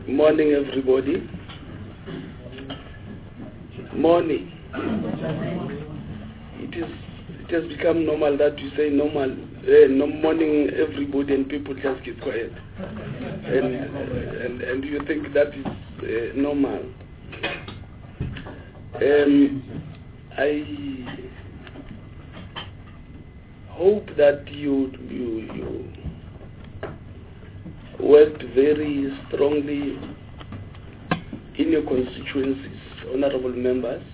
Morning, everybody. Morning. It has become normal that you say no morning, everybody, and people just keep quiet, and you think that is normal. I hope that you worked very strongly in your constituencies, honorable members,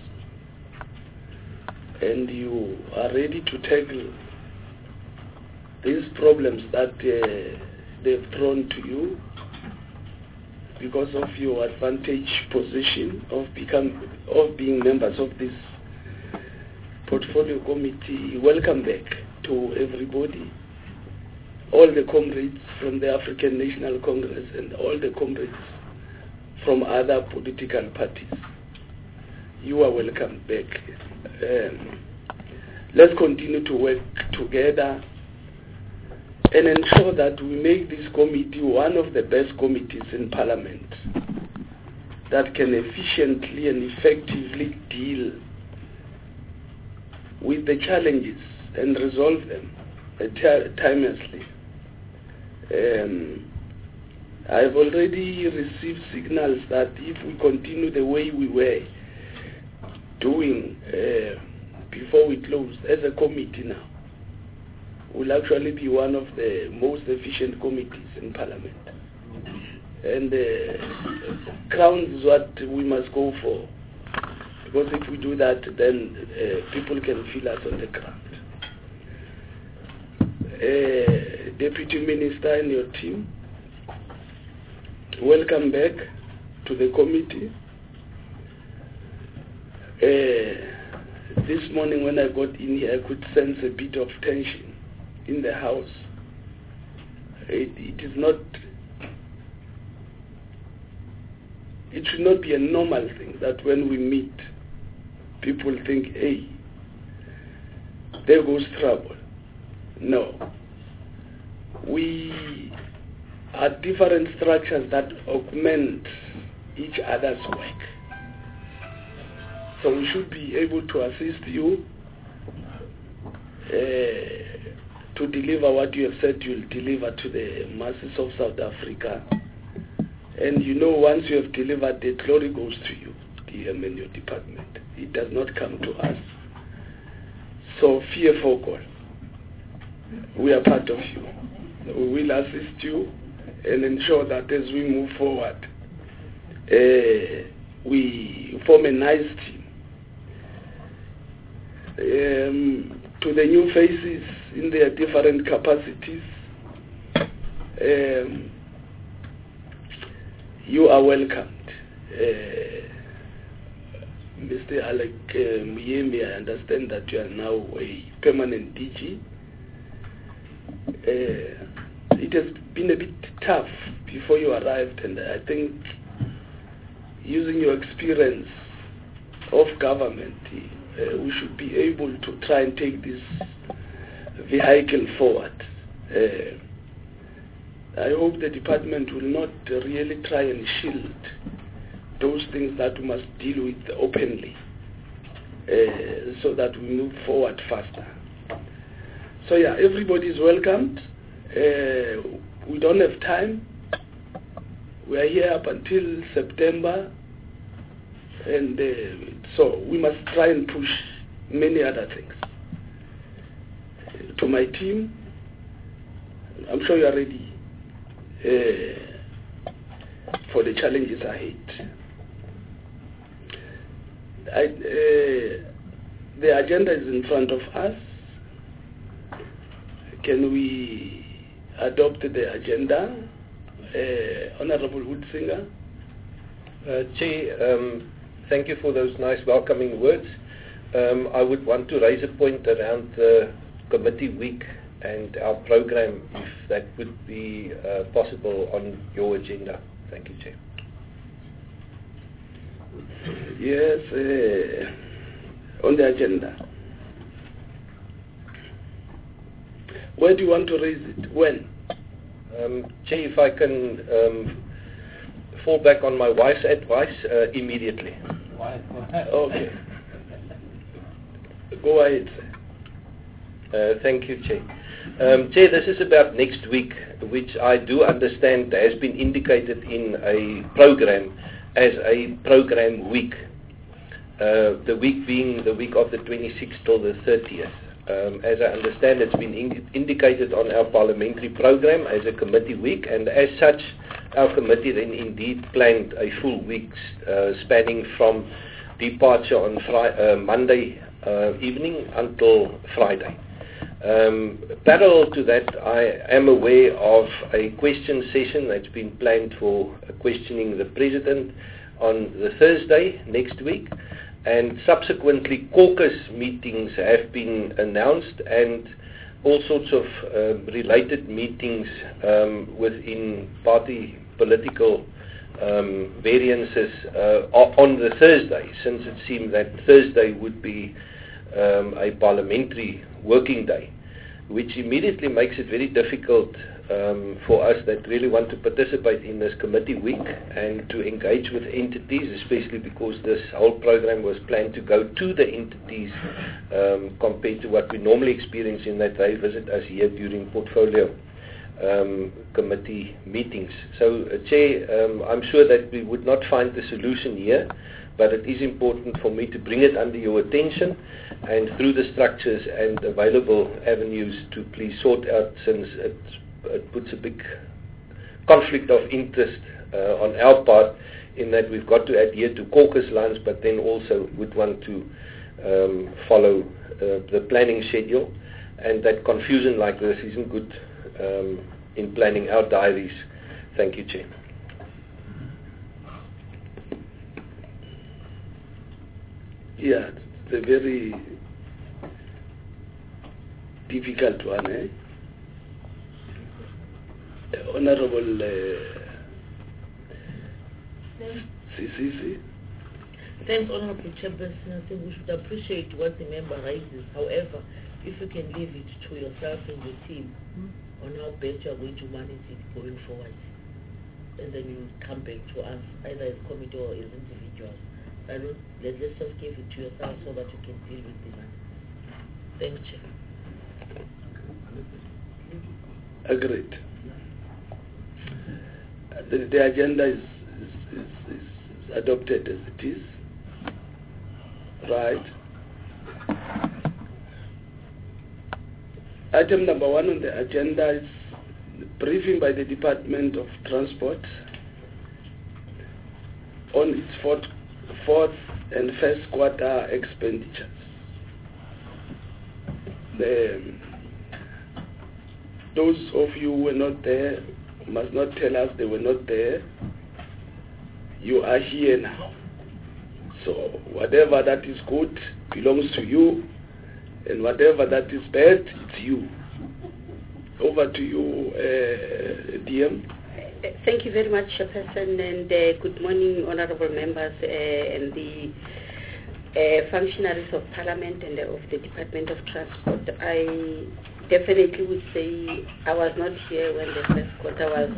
and you are ready to tackle these problems that they've thrown to you because of your advantage position of being members of this portfolio committee. Welcome back to everybody, all the comrades from the African National Congress and all the comrades from other political parties. You are welcome back. Let's continue to work together and ensure that we make this committee one of the best committees in Parliament that can efficiently and effectively deal with the challenges and resolve them timelessly. I've already received signals that if we continue the way we were doing before we closed as a committee now, will actually be one of the most efficient committees in Parliament. And Crown is what we must go for, because if we do that, then people can feel us on the ground. Deputy Minister and your team, welcome back to the committee. This morning when I got in here, I could sense a bit of tension in the house. It should not be a normal thing that when we meet, people think, hey, there goes trouble. No. We are different structures that augment each other's work. So we should be able to assist you to deliver what you have said you'll deliver to the masses of South Africa. And you know, once you have delivered, the glory goes to you, DM, and your department. It does not come to us. So fear focal. We are part of you. We will assist you and ensure that as we move forward, we form a nice team. To the new faces in their different capacities, you are welcomed. Mr. Alec Muyembe, I understand that you are now a permanent DG. It has been a bit tough before you arrived, and I think using your experience of government, we should be able to try and take this vehicle forward. I hope the department will not really try and shield those things that we must deal with openly, so that we move forward faster. So yeah, everybody is welcomed. We don't have time. We are here up until September, and so we must try and push many other things. To my team, I'm sure you are ready for the challenges ahead. The agenda is in front of us. Can we adopt the agenda? Honorable Woodsinger. Chair, thank you for those nice welcoming words. I would want to raise a point around the committee week and our program, if that would be possible on your agenda. Thank you, Chair. Yes, on the agenda. Where do you want to raise it? When? Chair, if I can fall back on my wife's advice immediately. Okay. Go ahead, sir. Thank you, Chair. Chair, this is about next week, which I do understand has been indicated in a program as a program week. The week being the week of the 26th till the 30th. As I understand, it's been indicated on our parliamentary program as a committee week, and as such, our committee then indeed planned a full week spanning from departure on Monday evening until Friday. Parallel to that, I am aware of a question session that's been planned for questioning the President on the Thursday next week, and subsequently caucus meetings have been announced, and all sorts of related meetings within party political variances on the Thursday, since it seemed that Thursday would be a parliamentary working day, which immediately makes it very difficult for us that really want to participate in this committee week and to engage with entities, especially because this whole program was planned to go to the entities compared to what we normally experience in that they visit us here during portfolio committee meetings. So, Chair, I'm sure that we would not find the solution here, but it is important for me to bring it under your attention and through the structures and available avenues to please sort out, since it puts a big conflict of interest on our part, in that we've got to adhere to caucus lines, but then also would want to follow the planning schedule, and that confusion like this isn't good in planning our diaries. Thank you, Chair. Yeah, it's a very difficult one, eh? Honorable CCC. Thanks, Honorable Chairperson. I think we should appreciate what the member raises. However, if you can leave it to yourself and your team on how best you are going to manage it going forward, and then you come back to us either as committee or as individuals. Let's just give it to yourself so that you can deal with the matter. Thanks, Chair. Agreed. The agenda is adopted as it is. Right. Item number 1 on the agenda is briefing by the Department of Transport on its fourth and first quarter expenditures. Those of you who were not there must not tell us they were not there. You are here now. So whatever that is good belongs to you, and whatever that is bad, it's you. Over to you, DM. Thank you very much, Chairperson, and good morning, honourable members and the functionaries of Parliament and of the Department of Transport. I definitely would say I was not here when the first quarter was,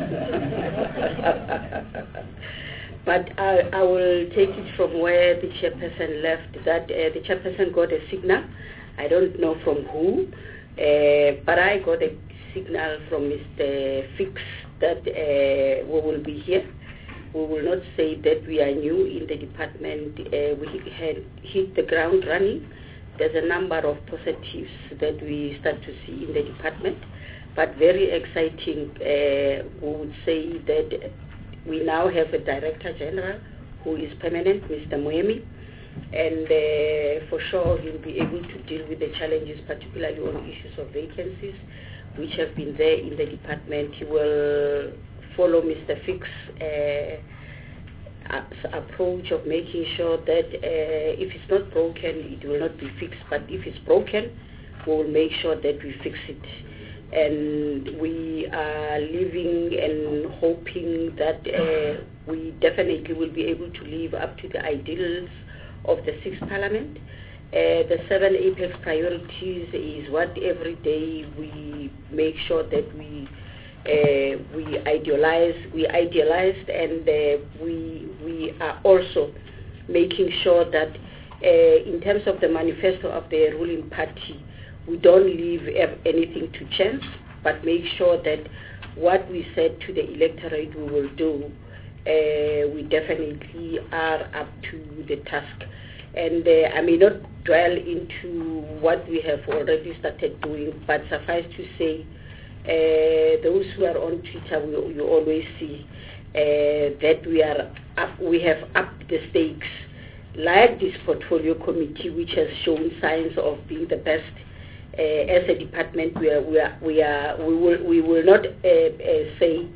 but I will take it from where the Chairperson left, that the Chairperson got a signal. I don't know from who, but I got a signal from Mr. Fix that we will be here. We will not say that we are new in the department. We had hit the ground running. There's a number of positives that we start to see in the department, but very exciting. We would say that we now have a Director General who is permanent, Mr. Moemi, and for sure he'll be able to deal with the challenges, particularly on issues of vacancies, which have been there in the department. He will follow Mr. Fix's approach of making sure that if it's not broken, it will not be fixed, but if it's broken, we will make sure that we fix it. And we are living and hoping that we definitely will be able to live up to the ideals of the 6th Parliament. The 7 apex priorities is what every day we make sure that we we idealized, and we are also making sure that in terms of the manifesto of the ruling party, we don't leave anything to chance, but make sure that what we said to the electorate we will do, we definitely are up to the task. And I may not dwell into what we have already started doing, but suffice to say, those who are on Twitter, you always see that we have upped the stakes, like this portfolio committee, which has shown signs of being the best. As a department, we will not say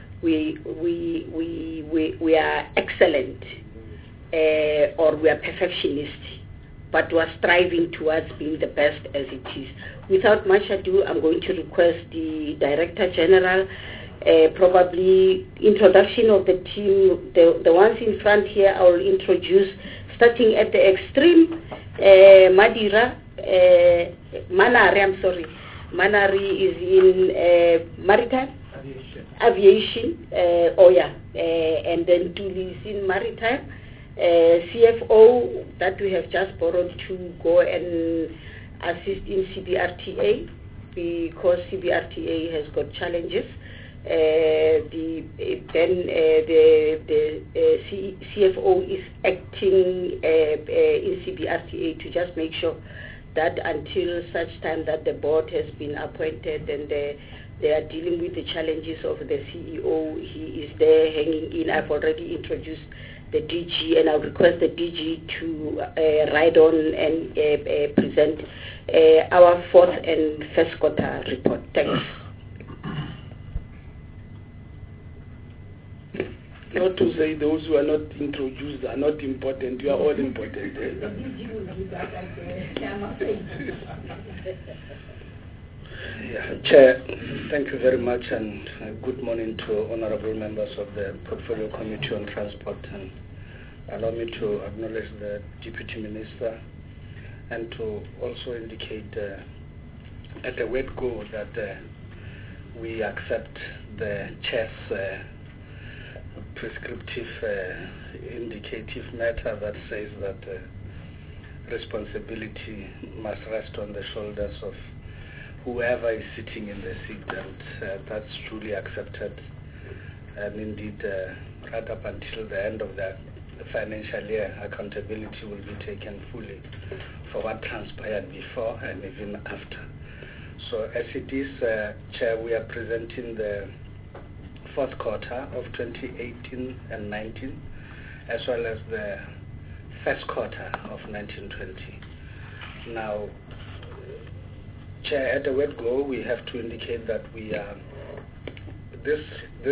we are excellent or we are perfectionist, but we are striving towards being the best as it is. Without much ado, I'm going to request the Director General, probably introduction of the team. The ones in front here I will introduce, starting at the extreme, Manari, Manari is in maritime? Aviation, and then Tuli is in maritime. CFO that we have just borrowed to go and assist in CBRTA, because CBRTA has got challenges. The CFO is acting in CBRTA to just make sure that until such time that the board has been appointed and they are dealing with the challenges of the CEO, he is there hanging in. I've already introduced the DG, and I'll request the DG to ride on and present our fourth and first quarter report. Thanks. Not to say those who are not introduced are not important. You are all important. Chair, thank you very much, and good morning to honorable members of the Portfolio Committee on Transport. And allow me to acknowledge the Deputy Minister and to also indicate at the word go that we accept the Chair's prescriptive indicative matter that says that responsibility must rest on the shoulders of whoever is sitting in the seat, and that's truly accepted. And indeed, right up until the end of the financial year, accountability will be taken fully for what transpired before and even after. So as it is, Chair, we are presenting the fourth quarter of 2018 and 19, as well as the first quarter of 1920. Now, Chair, at the word go, we have to indicate that we are this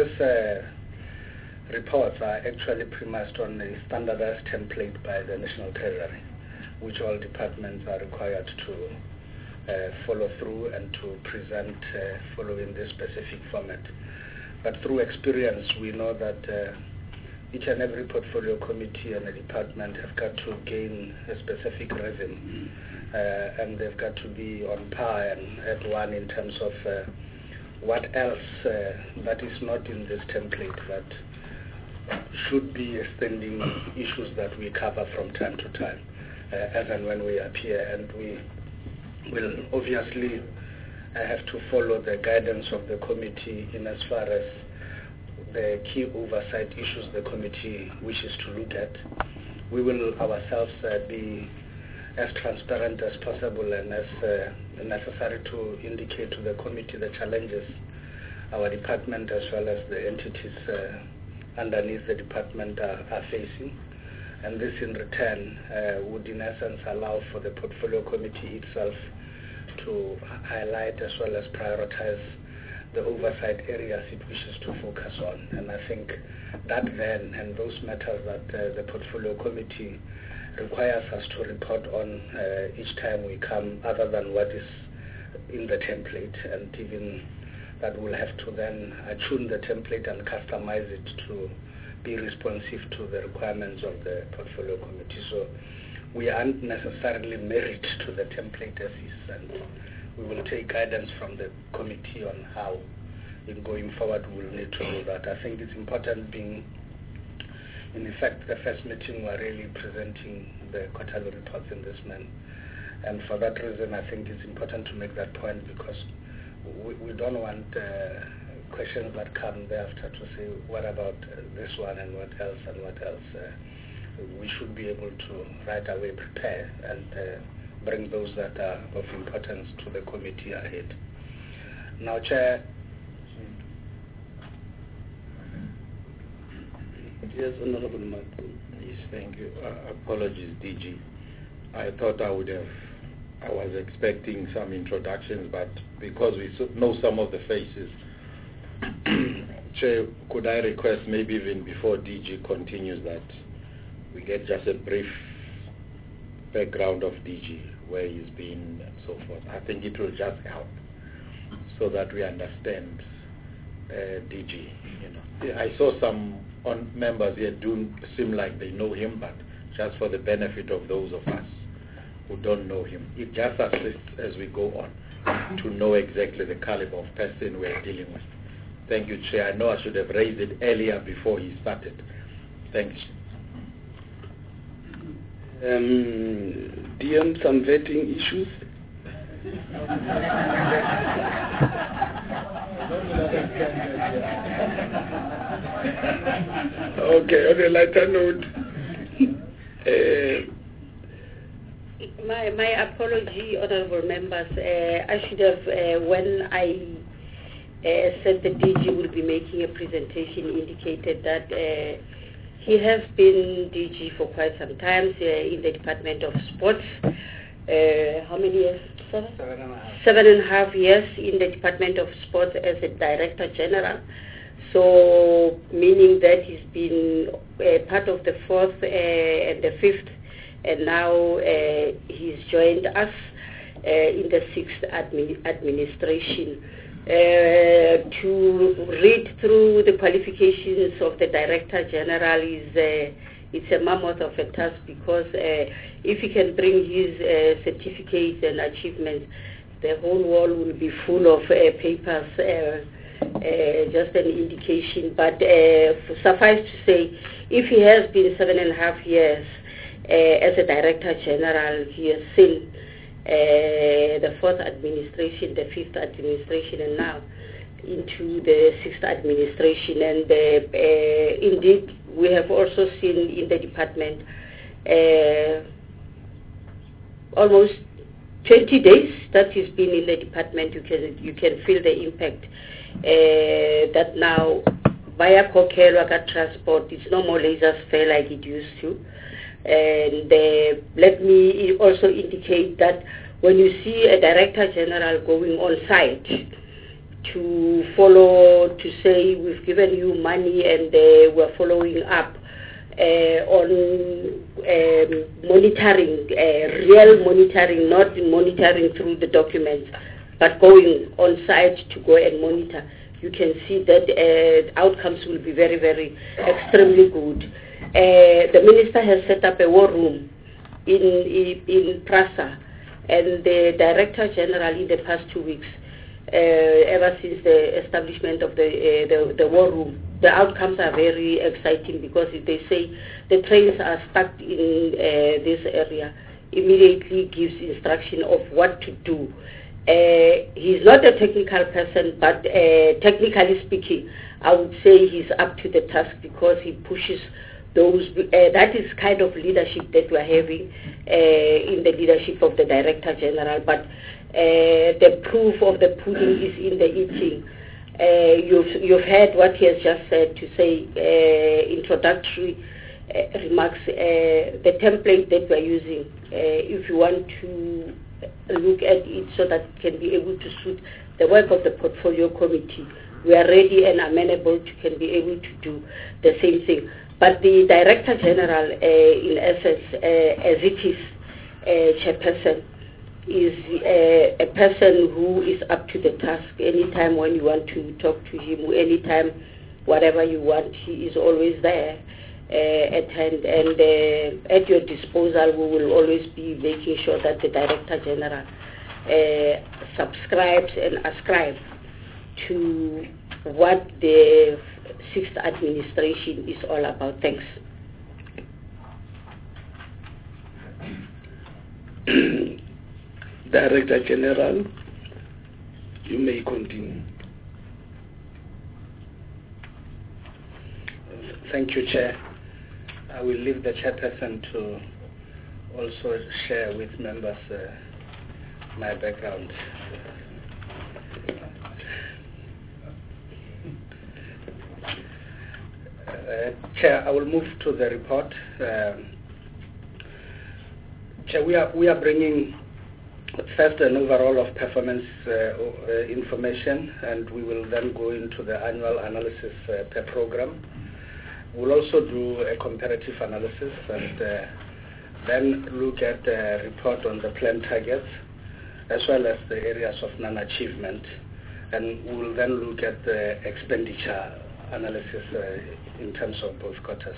reports are actually premised on a standardized template by the National Treasury, which all departments are required to follow through and to present following this specific format. But through experience, we know that each and every portfolio committee and a department have got to gain a specific rhythm, and they've got to be on par and at one in terms of what else that is not in this template that should be standing issues that we cover from time to time as and when we appear. And we will obviously have to follow the guidance of the committee in as far as the key oversight issues the committee wishes to look at. We will ourselves be as transparent as possible and as necessary to indicate to the committee the challenges our department as well as the entities underneath the department are facing. And this in return would in essence allow for the portfolio committee itself to highlight as well as prioritize the oversight areas it wishes to focus on. And I think that then and those matters that the portfolio committee requires us to report on each time we come, other than what is in the template, and even that we'll have to then tune the template and customize it to be responsive to the requirements of the portfolio committee. So we aren't necessarily married to the template as is, and we will take guidance from the committee on how in going forward, we'll need to do that. I think it's important being, in effect, the first meeting we're really presenting the quarterly reports in this manner. And for that reason, I think it's important to make that point, because we don't want questions that come thereafter to say, what about this one and what else and what else? We should be able to right away prepare and bring those that are of importance to the committee ahead. Now, Chair. Yes, Honorable Martin. Yes, thank you. Apologies, DG. I thought I was expecting some introductions, but because we know some of the faces, Chair, could I request maybe even before DG continues that we get just a brief background of DG, where he's been and so forth. I think it will just help so that we understand DG. I saw some members here do seem like they know him, but just for the benefit of those of us who don't know him, it just assists as we go on to know exactly the caliber of person we're dealing with. Thank you, Chair. I know I should have raised it earlier before he started. Thanks. DM, some vetting issues? Okay, on a lighter note, my apology, honorable members. I should have, when I said the DG will be making a presentation, indicated that he has been DG for quite some time in the Department of Sports. How many years? 7.5 years in the Department of Sports as a Director General. So, meaning that he's been part of the 4th and the 5th, and now he's joined us in the 6th administration. To read through the qualifications of the Director General it's a mammoth of a task, because if he can bring his certificates and achievements, the whole wall will be full of papers, just an indication. But suffice to say, if he has been 7.5 years as a Director General, he has seen the 4th administration, the 5th administration, and now into the 6th administration. And indeed, we have also seen in the department almost 20 days that he's been in the department. You can feel the impact that now via Kokelwa transport, it's no more laissez-faire like it used to. And let me also indicate that when you see a Director General going on site to follow, to say we've given you money and we're following up on monitoring, real monitoring, not monitoring through the documents, but going on site to go and monitor, you can see that outcomes will be very, very extremely good. The Minister has set up a war room in Prasa, and the Director General in the past 2 weeks, ever since the establishment of the war room, the outcomes are very exciting, because if they say the trains are stuck in this area, immediately gives instruction of what to do. He's not a technical person, but technically speaking, I would say he's up to the task, because he pushes those. That is kind of leadership that we're having in the leadership of the Director General. But the proof of the pudding is in the eating. You've heard what he has just said, to say introductory remarks. The template that we're using, if you want to look at it so that it can be able to suit the work of the portfolio committee, we are ready and amenable to can be able to do the same thing. But the Director General, in essence, as it is chairperson, is a person who is up to the task. Anytime when you want to talk to him, anytime, whatever you want, he is always there at hand. And at your disposal, we will always be making sure that the Director General subscribes and ascribes to what the sixth administration is all about. Thanks. Director General, you may continue. Thank you, Chair. I will leave the chairperson to also share with members my background. Chair, I will move to the report. Chair, we are bringing first an overall of performance information, and we will then go into the annual analysis per program. We'll also do a comparative analysis and then look at the report on the plan targets as well as the areas of non-achievement, and we'll then look at the expenditure analysis in terms of both quarters.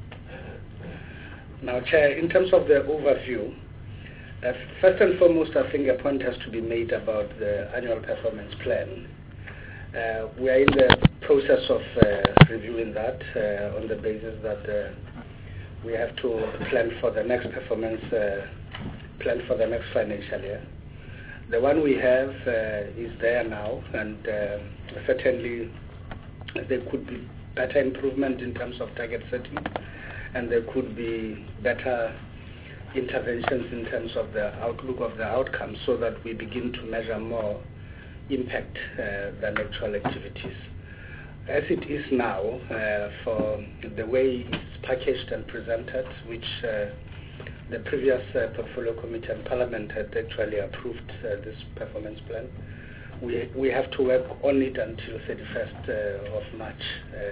Now, Chair, in terms of the overview, first and foremost, I think a point has to be made about the annual performance plan. We are in the process of reviewing that on the basis that we have to plan for the next performance plan for the next financial year. The one we have is there now, and certainly there could be better improvement in terms of target setting, and there could be better interventions in terms of the outlook of the outcome, so that we begin to measure more impact than actual activities. As it is now, for the way it's packaged and presented, which the previous portfolio committee and parliament had actually approved this performance plan, we have to work on it until 31st of March.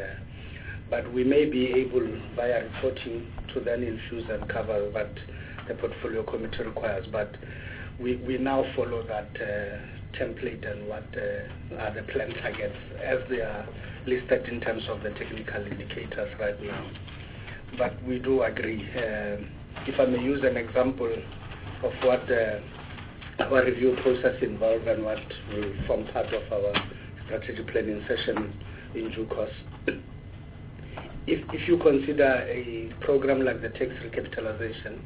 But we may be able, via reporting, to then infuse and cover what the portfolio committee requires. But we now follow that template and what are the plan targets as they are listed in terms of the technical indicators right now. But we do agree. If I may use an example of what our review process involved and what will form part of our strategic planning session in due course. If you consider a program like the tax recapitalization,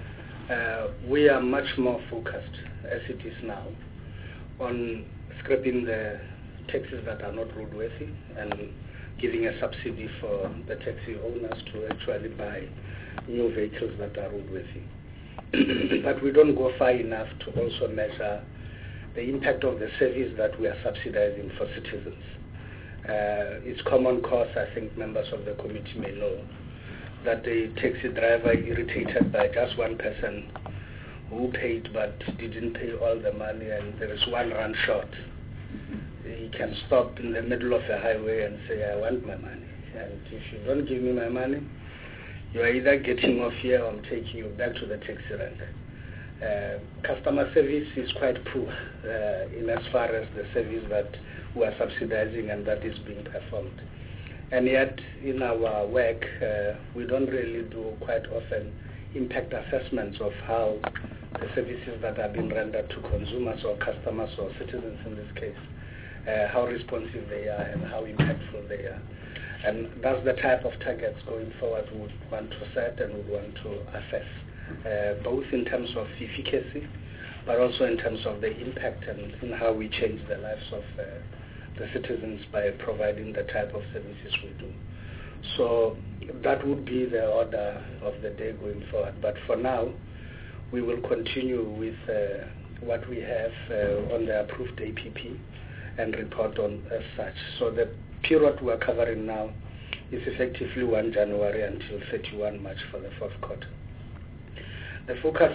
we are much more focused, as it is now, on scrapping the taxis that are not roadworthy and giving a subsidy for the taxi owners to actually buy new vehicles that are roadworthy. But we don't go far enough to also measure the impact of the service that we are subsidizing for citizens. It's common cause, I think members of the committee may know, that a taxi driver irritated by just one person who paid but didn't pay all the money, and there is one run short. He can stop in the middle of a highway and say, I want my money. And if you don't give me my money, you are either getting off here or I'm taking you back to the taxi rank. Customer service is quite poor in as far as the service that we are subsidizing and that is being performed. And yet, in our work, we don't really do quite often impact assessments of how the services that are being rendered to consumers or customers or citizens in this case, how responsive they are and how impactful they are. And that's the type of targets going forward we would want to set and would want to assess, both in terms of efficacy, but also in terms of the impact and in how we change the lives of the citizens by providing the type of services we do. So that would be the order of the day going forward. But for now, we will continue with what we have on the approved APP and report on as such. So the period we are covering now is effectively 1 January until 31 March for the fourth quarter. The focus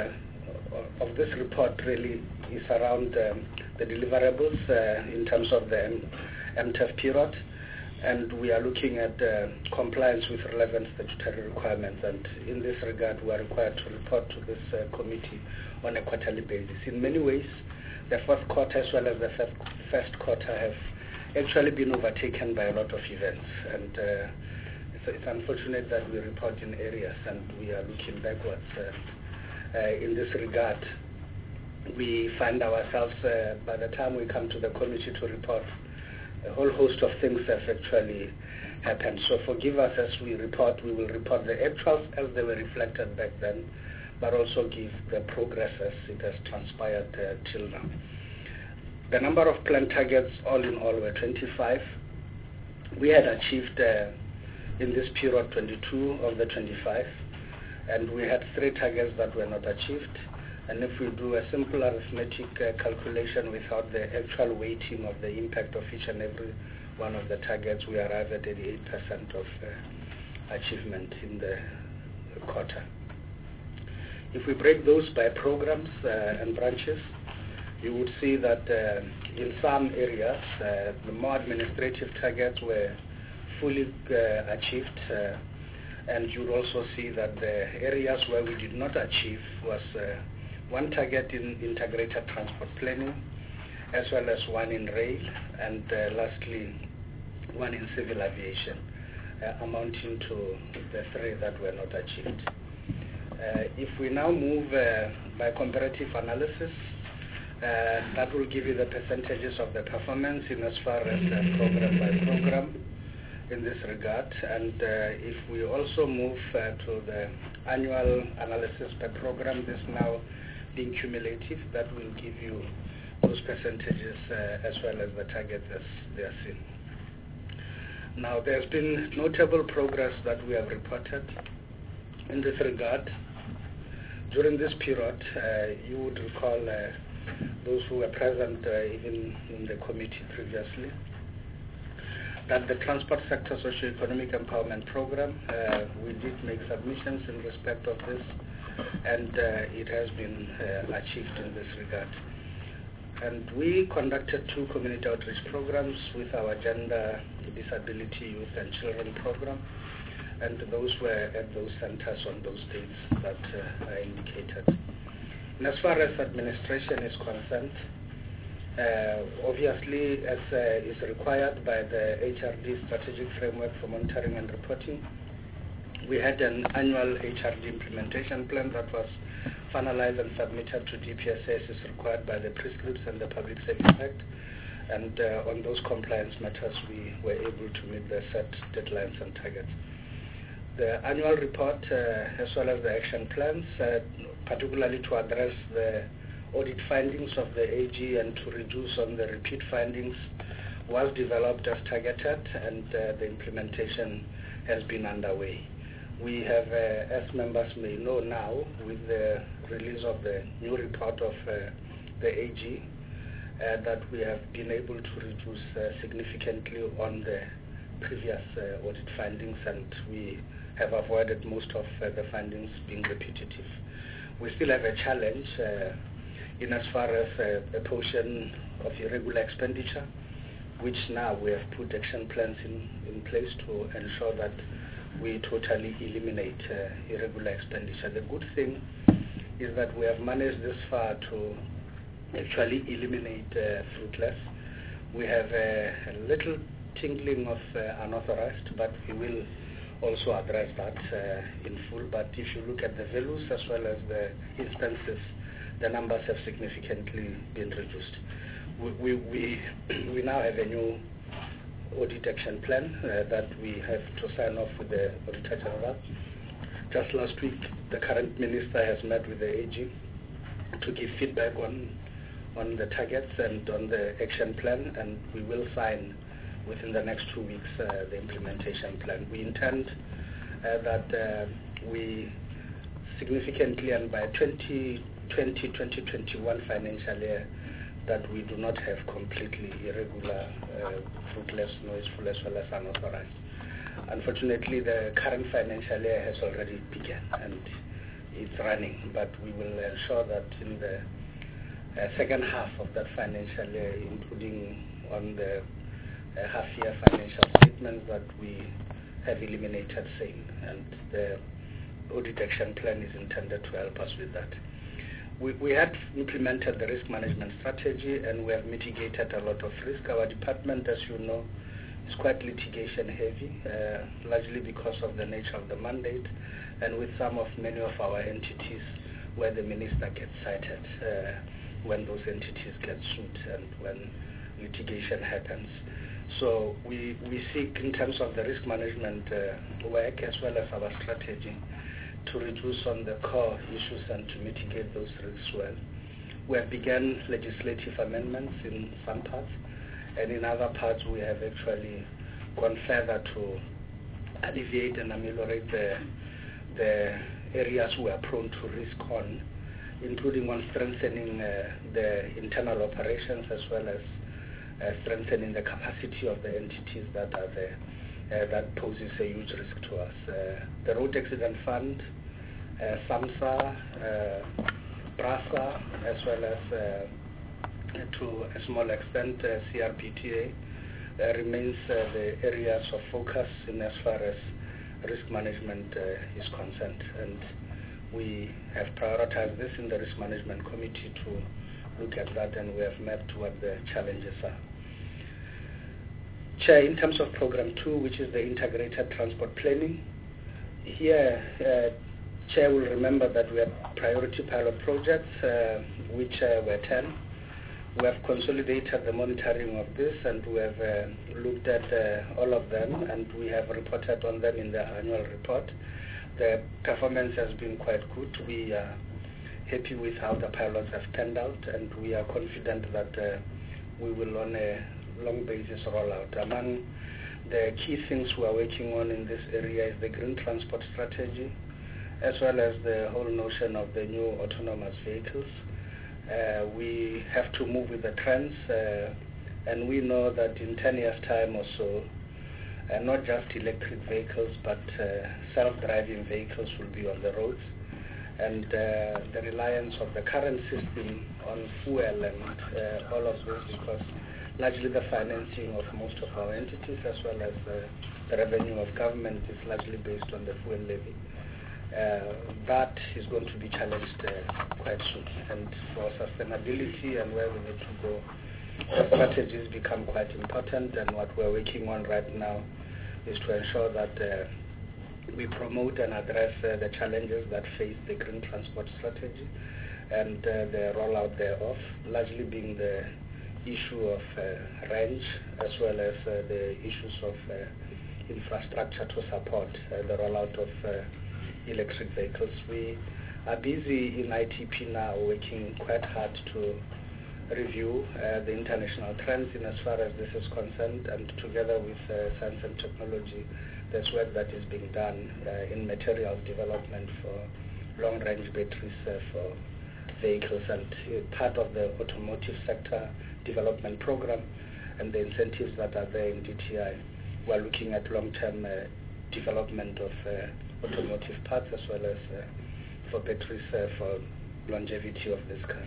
of this report really is around the deliverables in terms of the MTEF period, and we are looking at compliance with relevant statutory requirements, and in this regard we are required to report to this committee on a quarterly basis. In many ways, the fourth quarter as well as the first quarter have actually been overtaken by a lot of events, and it's unfortunate that we report in areas and we are looking backwards. In this regard, we find ourselves, by the time we come to the committee to report, a whole host of things have actually happened. So forgive us as we report. We will report the actuals as they were reflected back then, but also give the progress as it has transpired till now. The number of planned targets all in all were 25. We had achieved in this period 22 of the 25, and we had 3 targets that were not achieved. And if we do a simple arithmetic calculation without the actual weighting of the impact of each and every one of the targets, we arrive at 88% of achievement in the quarter. If we break those by programs and branches, you would see that in some areas the more administrative targets were fully achieved, and you would also see that the areas where we did not achieve was 1 target in integrated transport planning, as well as 1 in rail, and lastly 1 in civil aviation, amounting to the 3 that were not achieved. If we now move by comparative analysis, that will give you the percentages of the performance in as far as program by program in this regard. And if we also move to the annual analysis per program, this now being cumulative, that will give you those percentages as well as the targets as they are seen. Now, there's been notable progress that we have reported in this regard. During this period, you would recall those who were present even in the committee previously, that the Transport Sector Socio-Economic Empowerment Program, we did make submissions in respect of this, and it has been achieved in this regard. And we conducted 2 community outreach programs with our Gender, Disability, Youth and Children program, and those were at those centers on those dates that I indicated. And as far as administration is concerned, obviously, as is required by the HRD Strategic Framework for Monitoring and Reporting, we had an annual HRD implementation plan that was finalized and submitted to DPSA as required by the Prescripts and the Public Service Act. And on those compliance matters, we were able to meet the set deadlines and targets. The annual report, as well as the action plans, particularly to address the audit findings of the AG and to reduce on the repeat findings, was developed as targeted, and the implementation has been underway. We have, as members may know now, with the release of the new report of the AG, that we have been able to reduce significantly on the previous audit findings, and we have avoided most of the findings being repetitive. We still have a challenge in as far as a portion of irregular expenditure, which now we have put action plans in place to ensure that we totally eliminate irregular expenditure. The good thing is that we have managed this far to actually eliminate fruitless. We have a little tingling of unauthorized, but we will also address that in full. But if you look at the values as well as the instances, the numbers have significantly been reduced. We now have a new audit action plan that we have to sign off with the Auditor General. Just last week, the current minister has met with the AG to give feedback on the targets and on the action plan, and we will sign within the next 2 weeks the implementation plan. We intend that we significantly, and by 2020-2021 financial year, that we do not have completely irregular, fruitless, noiseful, as well as unauthorized. Unfortunately, the current financial year has already begun and it's running, but we will ensure that in the second half of that financial year, including on the half-year financial statements, that we have eliminated same, and the audit action plan is intended to help us with that. We had implemented the risk management strategy, and we have mitigated a lot of risk. Our department, as you know, is quite litigation heavy, largely because of the nature of the mandate, and with many of our entities where the minister gets cited when those entities get sued and when litigation happens. So we seek, in terms of the risk management work as well as our strategy, to reduce on the core issues and to mitigate those risks well. We have begun legislative amendments in some parts, and in other parts we have actually gone further to alleviate and ameliorate the areas we are prone to risk on, including on strengthening the internal operations as well as strengthening the capacity of the entities that are there. That poses a huge risk to us. The Road Accident Fund, SAMSA, PRASA, as well as to a small extent CRPTA, remains the areas of focus in as far as risk management is concerned. And we have prioritized this in the Risk Management Committee to look at that, and we have mapped what the challenges are. Chair, in terms of Program 2, which is the Integrated Transport Planning, here Chair will remember that we have priority pilot projects, which were 10. We have consolidated the monitoring of this, and we have looked at all of them, and we have reported on them in the annual report. The performance has been quite good. We are happy with how the pilots have turned out, and we are confident that we will on a long basis roll out. Among the key things we are working on in this area is the green transport strategy, as well as the whole notion of the new autonomous vehicles. We have to move with the trends, and we know that in 10 years' time or so, not just electric vehicles, but self-driving vehicles will be on the roads. And the reliance of the current system on fuel and all of this, because largely the financing of most of our entities as well as the revenue of government is largely based on the fuel levy. That is going to be challenged quite soon. And for sustainability and where we need to go, the strategies become quite important, and what we're working on right now is to ensure that we promote and address the challenges that face the green transport strategy and the rollout thereof, largely being the issue of range as well as the issues of infrastructure to support the rollout of electric vehicles. We are busy in ITP now, working quite hard to review the international trends in as far as this is concerned, and together with science and technology, there's work that is being done in materials development for long-range batteries for vehicles, and part of the automotive sector development program and the incentives that are there in DTI. We're looking at long-term development of automotive parts as well as for batteries for longevity of these cars.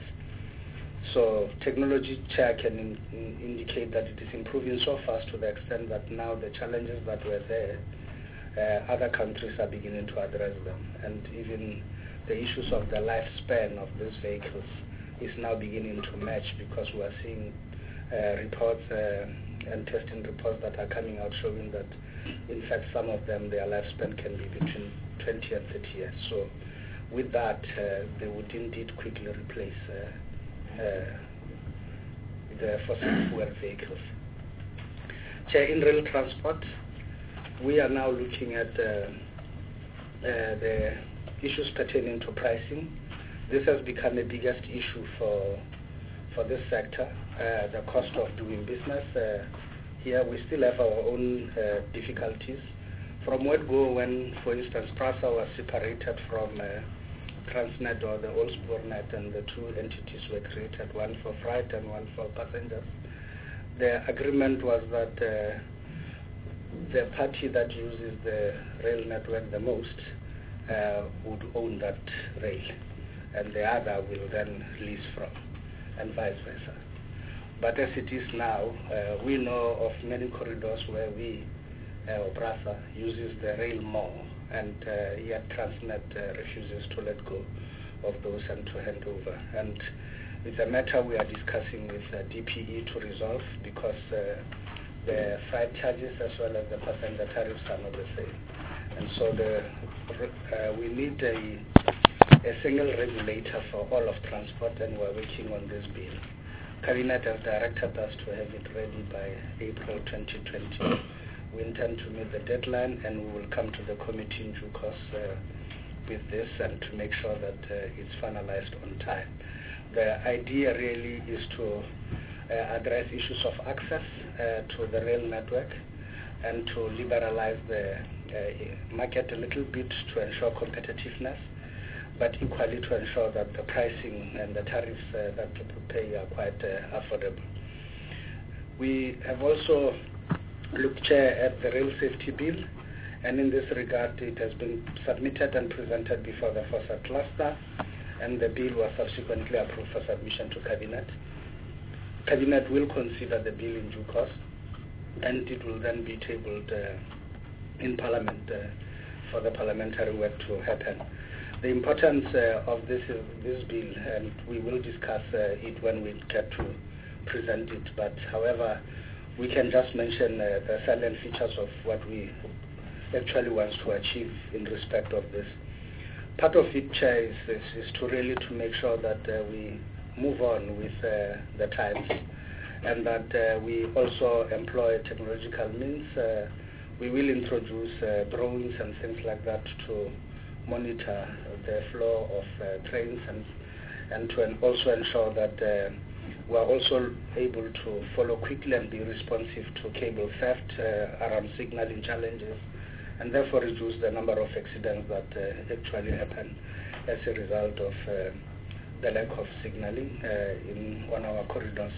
So technology, Chair, can indicate that it is improving so fast to the extent that now the challenges that were there, other countries are beginning to address them. And even the issues of the lifespan of these vehicles is now beginning to match, because we are seeing reports and testing reports that are coming out showing that, in fact, some of them, their lifespan can be between 20 and 30 years. So with that, they would indeed quickly replace the fossil fuel vehicles. Chair, in rail transport, we are now looking at the issues pertaining to pricing. This has become the biggest issue for this sector, the cost of doing business. Here we still have our own difficulties. From word-go, when, for instance, PRASA was separated from Transnet or the old Spoornet, and the two entities were created, one for freight and one for passengers, the agreement was that the party that uses the rail network the most would own that rail, and the other will then lease from, and vice versa. But as it is now, we know of many corridors where PRASA uses the rail more, and yet Transnet refuses to let go of those and to hand over. And it's a matter we are discussing with DPE to resolve, because the freight charges as well as the passenger tariffs are not the same. And so we need a single regulator for all of transport, and we're working on this bill. Cabinet has directed us to have it ready by April 2020. We intend to meet the deadline, and we will come to the committee in due course with this and to make sure that it's finalized on time. The idea really is to address issues of access to the rail network and to liberalize the market a little bit to ensure competitiveness, but equally to ensure that the pricing and the tariffs that people pay are quite affordable. We have also looked, Chair, at the rail safety bill, and in this regard it has been submitted and presented before the FOSA cluster, and the bill was subsequently approved for submission to Cabinet. Cabinet will consider the bill in due course, and it will then be tabled in Parliament for the parliamentary work to happen. The importance of this bill, and we will discuss it when we get to present it, but however, we can just mention the salient features of what we actually want to achieve in respect of this. Part of it, Chair, is to really to make sure that we move on with the times, and that we also employ technological means. We will introduce drones and things like that to monitor the flow of trains and to also ensure that we are also able to follow quickly and be responsive to cable theft around signaling challenges, and therefore reduce the number of accidents that actually happen as a result of the lack of signaling in one of our corridors.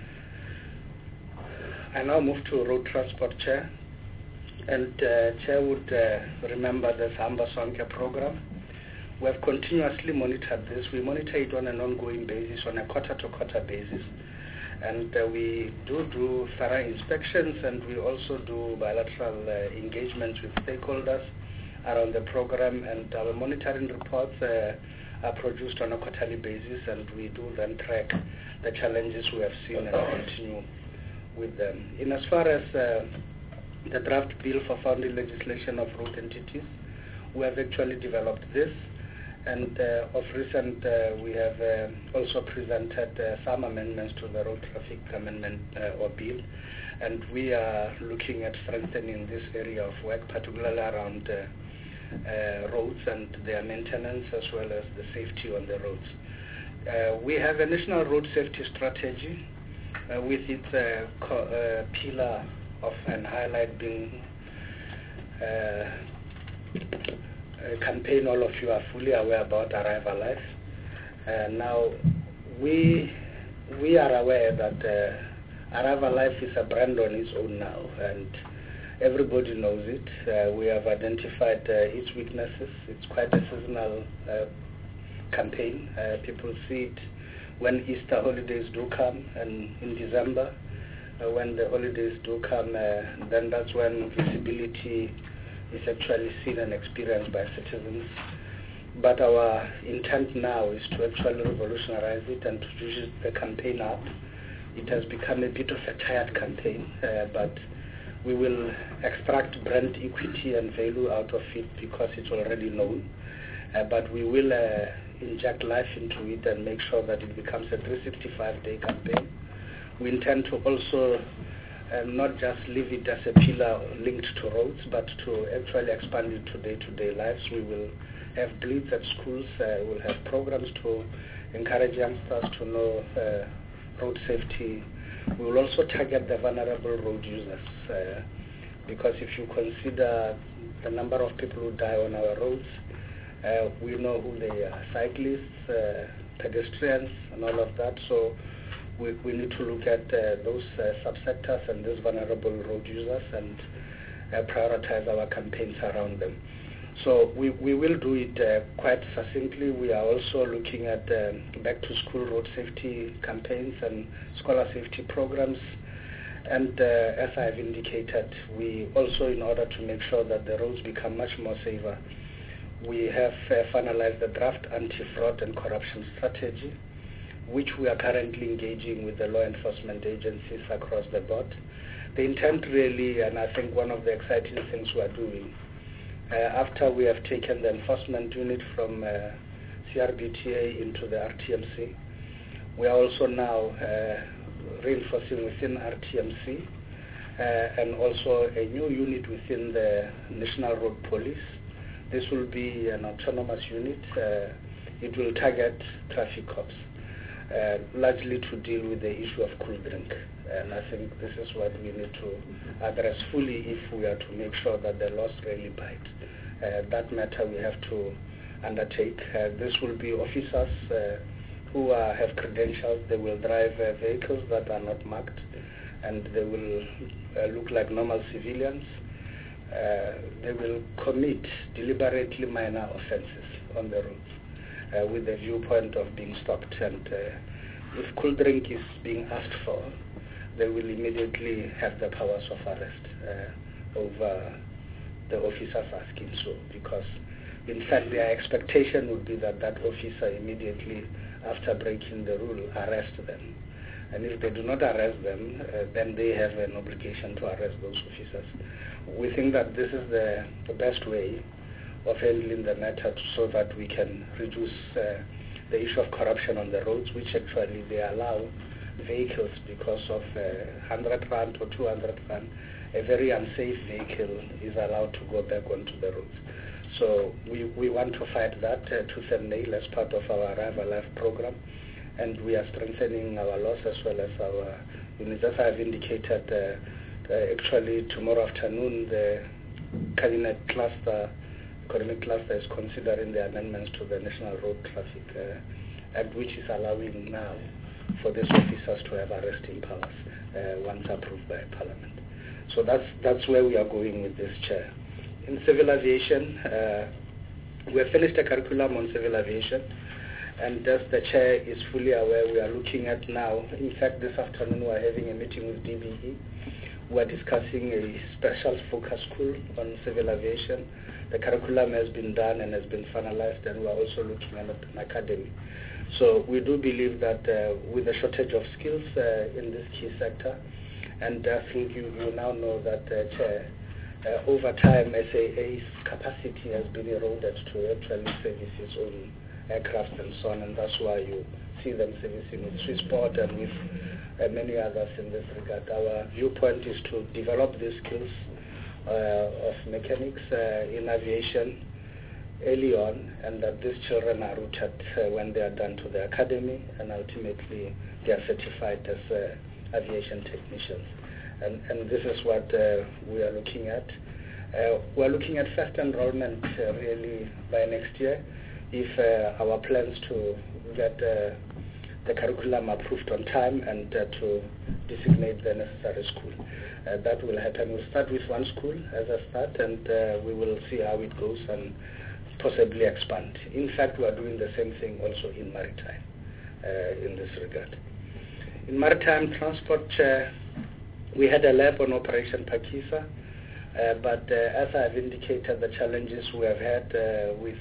I now move to road transport, Chair. And Chair would remember the Samba Sonke program. We have continuously monitored this. We monitor it on an ongoing basis, on a quarter-to-quarter basis. And we do thorough inspections, and we also do bilateral engagements with stakeholders around the program. And our monitoring reports are produced on a quarterly basis, and we do then track the challenges we have seen and continue with them. In as far as the draft bill for founding legislation of road entities, we have actually developed this, and of recent we have also presented some amendments to the road traffic amendment or bill, and we are looking at strengthening this area of work, particularly around roads and their maintenance as well as the safety on the roads. We have a national road safety strategy with its pillar of and highlight being a campaign all of you are fully aware about Arrive Alive. Now, we are aware that Arrive Alive is a brand on its own now, and everybody knows it. We have identified its weaknesses. It's quite a seasonal campaign. People see it when Easter holidays do come, and in December, when the holidays do come, then that's when visibility is actually seen and experienced by citizens. But our intent now is to actually revolutionize it and to use the campaign up. It has become a bit of a tired campaign, but we will extract brand equity and value out of it because it's already known. But we will inject life into it and make sure that it becomes a 365-day campaign. We intend to also not just leave it as a pillar linked to roads, but to actually expand it to day-to-day lives. We will have blitz at schools. We'll have programs to encourage youngsters to know road safety. We will also target the vulnerable road users because if you consider the number of people who die on our roads, we know who they are: cyclists, pedestrians, and all of that. So we need to look at those subsectors and those vulnerable road users and prioritize our campaigns around them. So we will do it quite succinctly. We are also looking at back-to-school road safety campaigns and scholar safety programs. And as I have indicated, we also, in order to make sure that the roads become much more safer, we have finalized the draft anti-fraud and corruption strategy, which we are currently engaging with the law enforcement agencies across the board. The intent really, and I think one of the exciting things we are doing, after we have taken the enforcement unit from CRBTA into the RTMC, we are also now reinforcing within RTMC, and also a new unit within the National Road Police. This will be an autonomous unit. It will target traffic cops, largely to deal with the issue of cool drink. And I think this is what we need to address fully if we are to make sure that the laws really bite. That matter we have to undertake. This will be officers who have credentials. They will drive vehicles that are not marked, and they will look like normal civilians. They will commit deliberately minor offenses on the roads with the viewpoint of being stopped. And if cool drink is being asked for, they will immediately have the powers of arrest over the officers asking so, because in fact their expectation would be that that officer immediately after breaking the rule arrest them. And if they do not arrest them, then they have an obligation to arrest those officers. We think that this is the best way of handling the matter so that we can reduce the issue of corruption on the roads, which actually they allow vehicles because of 100 rand or 200 rand. A very unsafe vehicle is allowed to go back onto the roads. So we want to fight that tooth and nail as part of our Arrive Alive program. And we are strengthening our laws as well as our units. As I have indicated, actually tomorrow afternoon the Cabinet cluster, economic cluster, is considering the amendments to the National Road Traffic Act, which is allowing now for these officers to have arresting powers once approved by Parliament. So that's where we are going with this, Chair. In civil aviation, we have finished a curriculum on civil aviation. And as the Chair is fully aware, we are looking at now, in fact this afternoon we are having a meeting with DBE. We are discussing a special focus school on civil aviation. The curriculum has been done and has been finalized, and we are also looking at an academy. So we do believe that with the shortage of skills in this key sector, and I think you now know that, Chair, over time SAA's capacity has been eroded to actually service its own aircraft and so on, and that's why you see them servicing with Swissport and with many others in this regard. Our viewpoint is to develop these skills of mechanics in aviation early on, and that these children are rooted when they are done to the academy, and ultimately they are certified as aviation technicians. And this is what we are looking at. We are looking at first enrollment really by next year. If our plans to get the curriculum approved on time and to designate the necessary school. That will happen. We'll start with one school as a start, and we will see how it goes and possibly expand. In fact, we are doing the same thing also in maritime in this regard. In maritime transport, we had a lab on Operation Pakisa, but as I have indicated, the challenges we have had with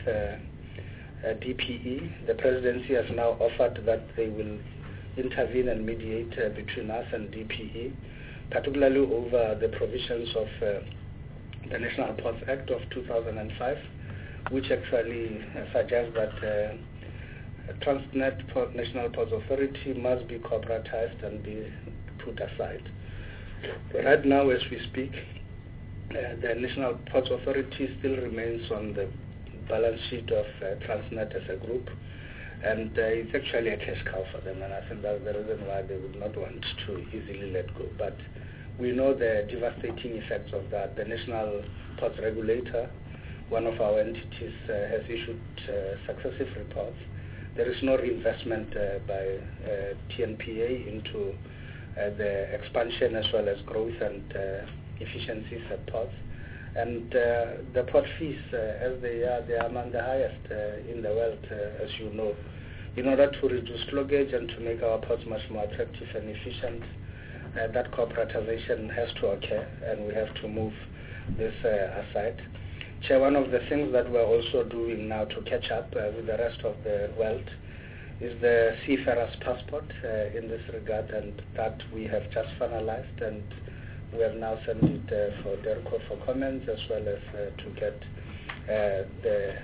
DPE, the presidency has now offered that they will intervene and mediate between us and DPE, particularly over the provisions of the National Ports Act of 2005, which actually suggests that Transnet National Ports Authority must be corporatized and be put aside. Right now, as we speak, the National Ports Authority still remains on the balance sheet of Transnet as a group, and it's actually a cash cow for them, and I think that's the reason why they would not want to easily let go. But we know the devastating effects of that. The National Ports Regulator, one of our entities, has issued successive reports. There is no reinvestment by TNPA into the expansion as well as growth and efficiencies at ports. And the port fees, as they are among the highest in the world, as you know. In order to reduce cloggage and to make our ports much more attractive and efficient, that corporatization has to occur, and we have to move this aside. Chair, one of the things that we're also doing now to catch up with the rest of the world is the Seafarer's Passport in this regard, and that we have just finalized, and we have now sent it for DERCO for comments, as well as to get the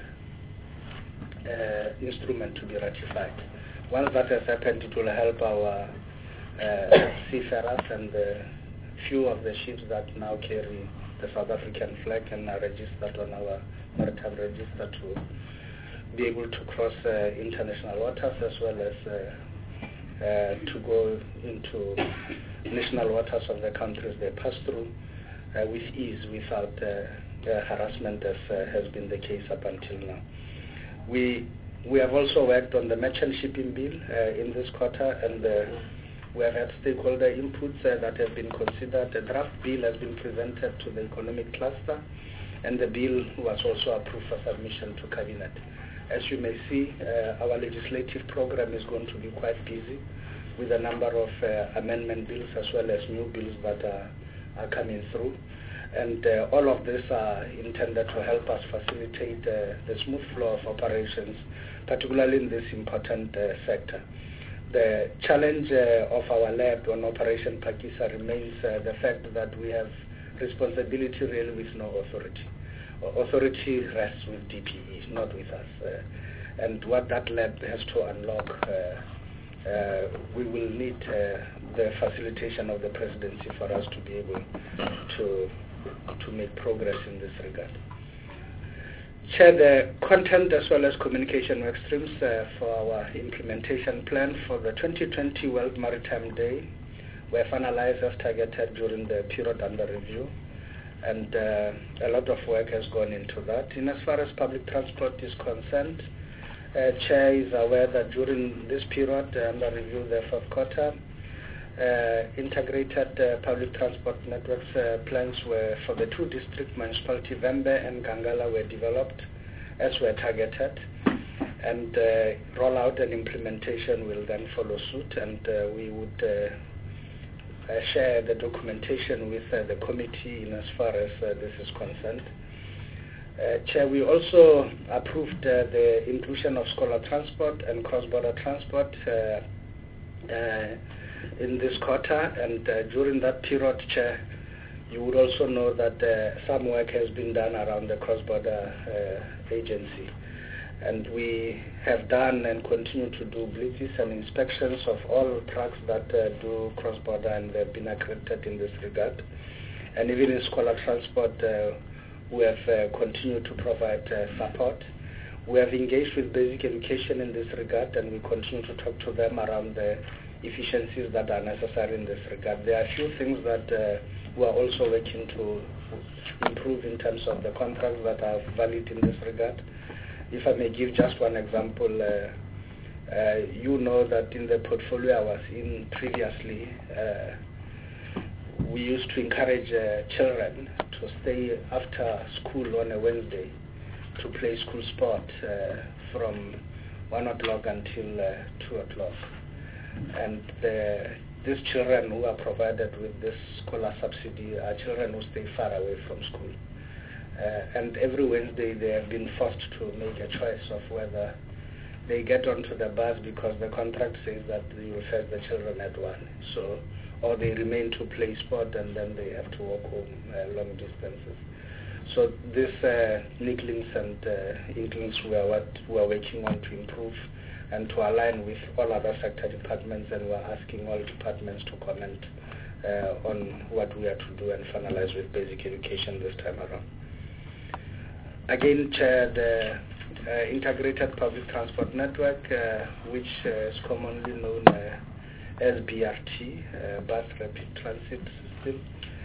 instrument to be ratified. Once that has happened, it will help our seafarers and the few of the ships that now carry the South African flag and are registered on our maritime register to be able to cross international waters as well as to go into national waters of the countries they pass through with ease without harassment as has been the case up until now. We have also worked on the merchant shipping bill in this quarter, and we have had stakeholder inputs that have been considered. A draft bill has been presented to the economic cluster, and the bill was also approved for submission to cabinet. As you may see, our legislative program is going to be quite busy with a number of amendment bills as well as new bills that are coming through. And all of these are intended to help us facilitate the smooth flow of operations, particularly in this important sector. The challenge of our lab on Operation Phakisa remains the fact that we have responsibility really with no authority. Authority rests with DPE, not with us. And what that lab has to unlock, we will need the facilitation of the presidency for us to be able to make progress in this regard. Chair, the content as well as communication work streams for our implementation plan for the 2020 World Maritime Day were finalized as targeted during the period under review, and a lot of work has gone into that. In as far as public transport is concerned, Chair is aware that during this period under review, the fourth quarter, integrated public transport networks plans were for the two district municipality, Vembe and Gangala, were developed as were targeted, and rollout and implementation will then follow suit, and we would share the documentation with the committee in as far as this is concerned. Chair, we also approved the inclusion of scholar transport and cross-border transport in this quarter, and during that period, Chair, you would also know that some work has been done around the cross-border agency, and we have done and continue to do blitzes and inspections of all trucks that do cross-border, and they've been accredited in this regard. And even in scholar transport, we have continued to provide support. We have engaged with basic education in this regard, and we continue to talk to them around the efficiencies that are necessary in this regard. There are a few things that we are also working to improve in terms of the contracts that are valid in this regard. If I may give just one example, you know that in the portfolio I was in previously, we used to encourage children to stay after school on a Wednesday to play school sport from 1 o'clock until 2 o'clock. And these children who are provided with this scholar subsidy are children who stay far away from school. And every Wednesday they have been forced to make a choice of whether they get onto the bus because the contract says that you will fetch the children at 1. So, or they remain to play sport and then they have to walk home long distances. So these nickelings and inklings we are working on to improve and to align with all other sector departments, and we are asking all departments to comment on what we are to do and finalize with basic education this time around. Again, Chair, the Integrated Public Transport Network, which is commonly known as BRT, Bus Rapid Transit System,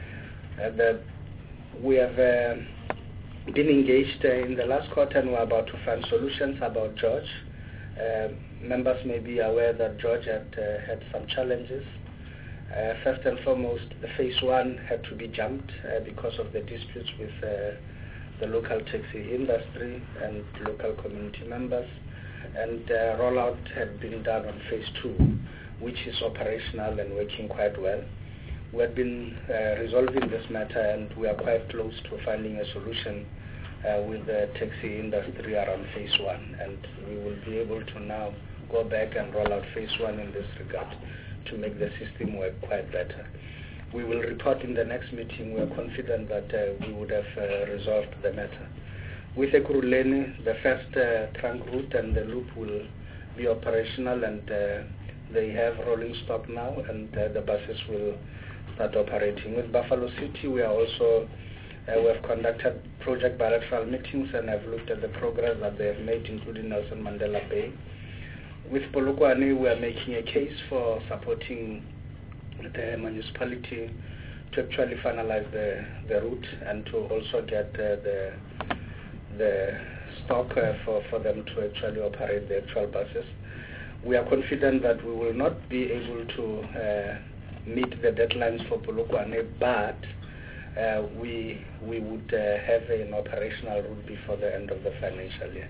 we have been engaged in the last quarter, and we are about to find solutions about George. Members may be aware that George had some challenges. First and foremost, phase 1 had to be jumped because of the disputes with the local taxi industry and local community members, and rollout had been done on phase 2, which is operational and working quite well. We have been resolving this matter, and we are quite close to finding a solution with the taxi industry around phase 1, and we will be able to now go back and roll out phase 1 in this regard to make the system work quite better. We will report in the next meeting. We are confident that we would have resolved the matter. With Ekurhuleni, the first trunk route and the loop will be operational, and They have rolling stock now, and the buses will start operating. With Buffalo City, we are also we have conducted project bilateral meetings and have looked at the progress that they have made, including Nelson Mandela Bay. With Polokwane, we are making a case for supporting the municipality to actually finalize the route and to also get the stock for them to actually operate the actual buses. We are confident that we will not be able to meet the deadlines for Polokwane, but we would have an operational route before the end of the financial year.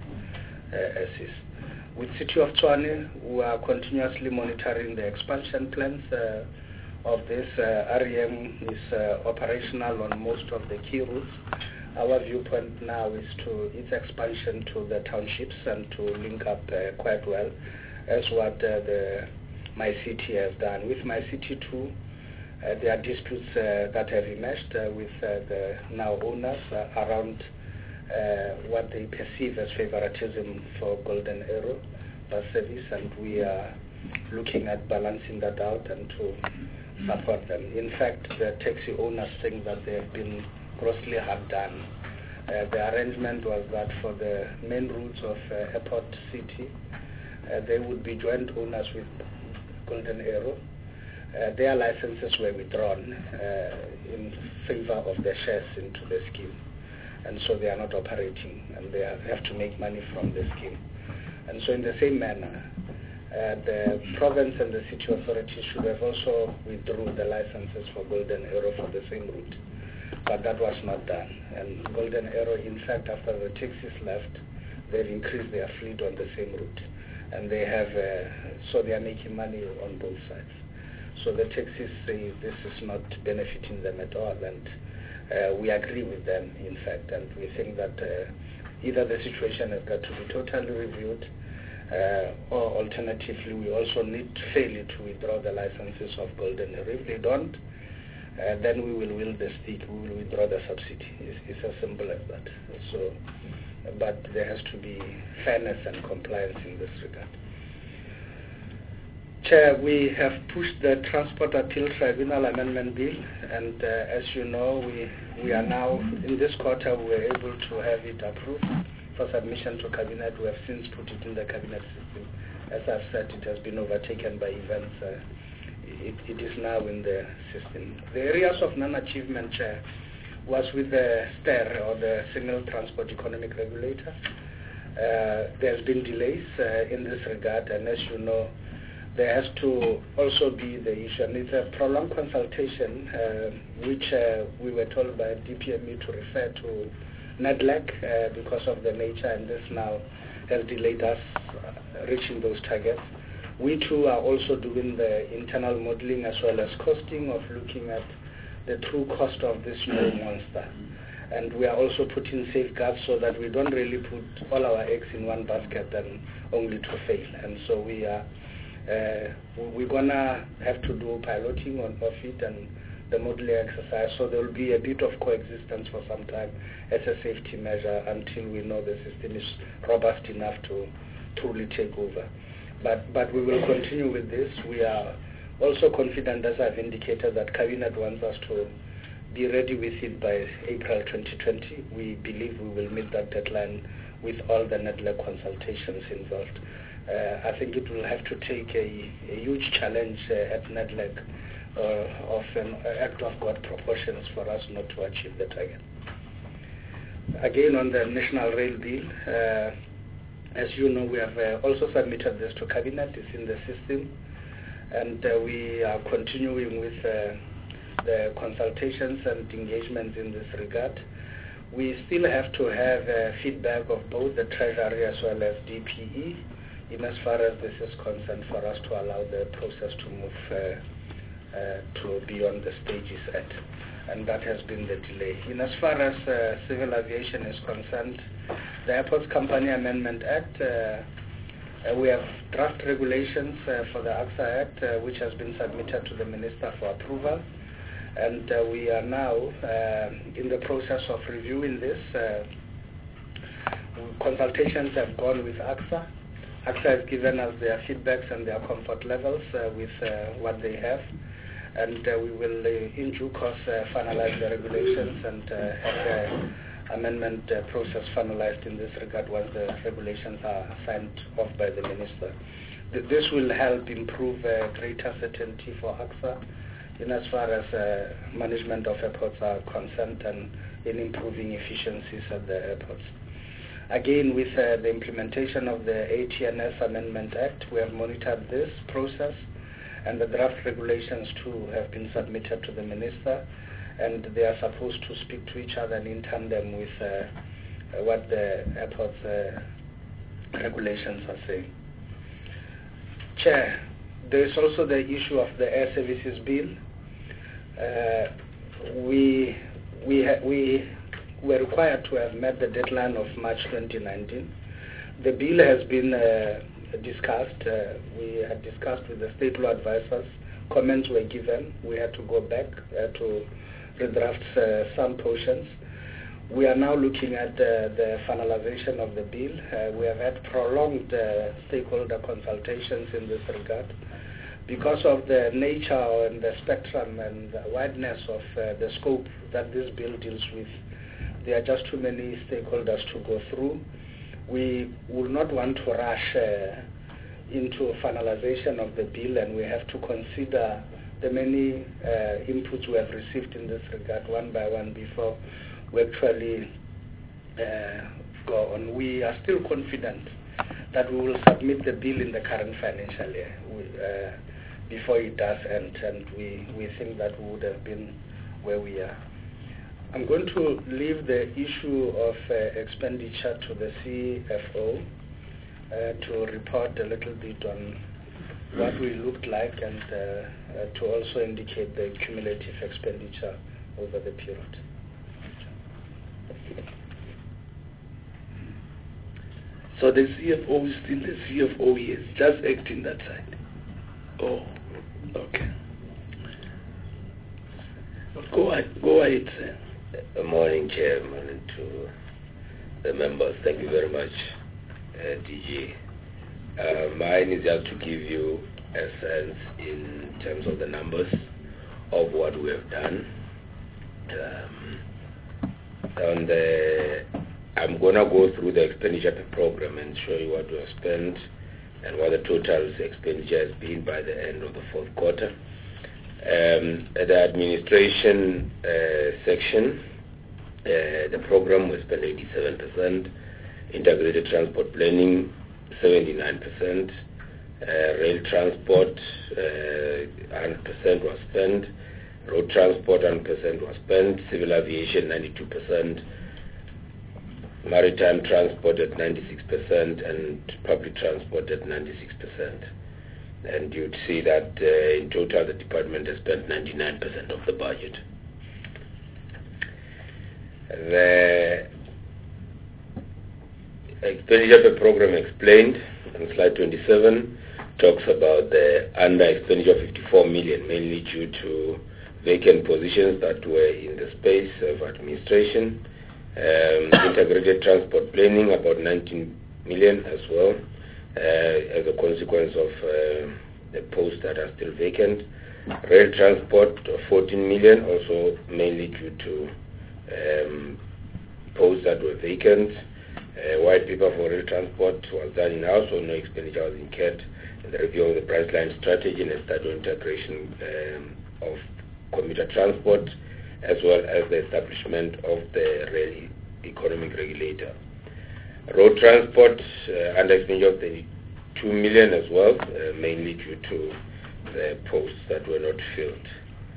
With City of Tshwane, we are continuously monitoring the expansion plans of this. REM is operational on most of the key routes. Our viewpoint now is to its expansion to the townships and to link up quite well, as what My City has done. With My City 2, there are disputes that have emerged with the now owners around what they perceive as favoritism for Golden Arrow bus service, and we are looking at balancing that out and to support them. In fact, the taxi owners think that they have been grossly hard done. The arrangement was that for the main routes of Airport City, they would be joint owners with Golden Arrow. Their licenses were withdrawn in favor of the shares into the scheme, and so they are not operating, and they have to make money from the scheme. And so in the same manner, the province and the city authorities should have also withdrawn the licenses for Golden Arrow for the same route, but that was not done. And Golden Arrow, in fact, after the taxis left, they've increased their fleet on the same route, and they have so they are making money on both sides. So the taxis say this is not benefiting them at all, and we agree with them, in fact, and we think that either the situation has got to be totally reviewed, or alternatively we also need fairly to withdraw the licenses of Golden Arrow. If they don't, then we will wield the stick, we will withdraw the subsidy. It's as simple as that. So, but there has to be fairness and compliance in this regard. Chair, we have pushed the Transport Appeal Tribunal Amendment Bill, and as you know, we are now, in this quarter, we were able to have it approved for submission to Cabinet. We have since put it in the Cabinet system. As I've said, it has been overtaken by events. It is now in the system. The areas of non-achievement, Chair, was with the STER, or the Signal Transport Economic Regulator. There's been delays in this regard, and as you know, there has to also be the issue, and it's a prolonged consultation, which we were told by DPME to refer to NEDLAC because of the nature, and this now has delayed us reaching those targets. We too are also doing the internal modeling as well as costing of looking at the true cost of this new monster. And we are also putting safeguards so that we don't really put all our eggs in one basket and only to fail. And so we're gonna have to do piloting of it and the modeling exercise, so there will be a bit of coexistence for some time as a safety measure until we know the system is robust enough to truly take over. But we will continue with this. We are also confident, as I've indicated, that Cabinet wants us to be ready with it by April 2020. We believe we will meet that deadline with all the NEDLAC consultations involved. I think it will have to take a huge challenge at NEDLAC of an act of God proportions for us not to achieve the target. Again, on the National Rail Bill, as you know, we have also submitted this to Cabinet. It's in the system, and we are continuing with the consultations and engagements in this regard. We still have to have feedback of both the Treasury as well as DPE in as far as this is concerned, for us to allow the process to move to beyond the stages at, and that has been the delay. In as far as civil aviation is concerned, the Airports Company Amendment Act, we have draft regulations for the AXA Act, which has been submitted to the Minister for approval, and we are now in the process of reviewing this. Consultations have gone with AXA, AXA has given us their feedbacks and their comfort levels with what they have, and we will in due course finalize the regulations and have the amendment process finalized in this regard once the regulations are signed off by the Minister. This will help improve greater certainty for AXA in as far as management of airports are concerned and in improving efficiencies at the airports. Again, with the implementation of the ATNS Amendment Act, we have monitored this process, and the draft regulations too have been submitted to the Minister, and they are supposed to speak to each other and in tandem with what the airport's regulations are saying. Chair, there is also the issue of the air services bill. We were required to have met the deadline of March 2019. The bill has been discussed. We had discussed with the state law advisors. Comments were given. We had to go back to redraft some portions. We are now looking at the finalization of the bill. We have had prolonged stakeholder consultations in this regard. Because of the nature and the spectrum and the wideness of the scope that this bill deals with, there are just too many stakeholders to go through. We will not want to rush into finalization of the bill, and we have to consider the many inputs we have received in this regard one by one before we actually go on. We are still confident that we will submit the bill in the current financial year before it does end, and we think that we would have been where we are. I'm going to leave the issue of expenditure to the CFO to report a little bit on what we looked like and to also indicate the cumulative expenditure over the period. So the CFO is still the CFO, he is just acting that side. Oh, okay. Go ahead, sir. Good morning, Chairman, and to the members. Thank you very much, DG. Mine is just to give you a sense in terms of the numbers of what we have done. I'm going to go through the expenditure program and show you what we have spent and what the total expenditure has been by the end of the fourth quarter. At the administration section, the program was spent 87%, integrated transport planning 79%, rail transport 100% was spent, road transport 100% was spent, civil aviation 92%, maritime transport at 96%, and public transport at 96%. And you'd see that in total the department has spent 99% of the budget. The expenditure per program explained on slide 27 talks about the under expenditure of 54 million, mainly due to vacant positions that were in the space of administration. Integrated transport planning about 19 million as well, as a consequence of the posts that are still vacant. Rail transport 14 million, also mainly due to posts that were vacant. White paper for rail transport was done in-house, so no expenditure was incurred. And the review of the price line strategy and the start integration of commuter transport, as well as the establishment of the rail economic regulator. Road transport under expenditure of 32 million as well, mainly due to the posts that were not filled.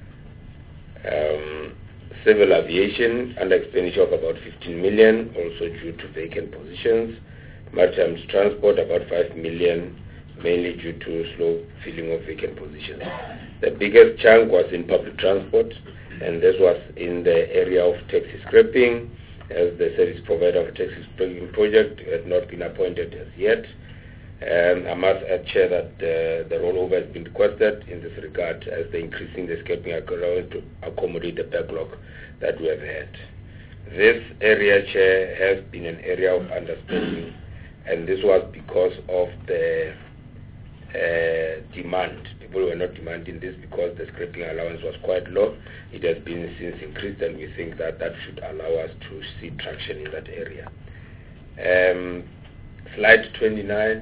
Civil aviation under expenditure of about 15 million, also due to vacant positions. Maritime transport about 5 million, mainly due to slow filling of vacant positions. The biggest chunk was in public transport, and this was in the area of taxi scrapping, as the service provider of a taxi scrapping project had not been appointed as yet. I must add, Chair, that the rollover has been requested in this regard as they're increasing the scrapping allowance to accommodate the backlog that we have had. This area, Chair, has been an area of underspending and this was because of the demand. People were not demanding this because the scrapping allowance was quite low. It has been since increased, and we think that that should allow us to see traction in that area. Slide 29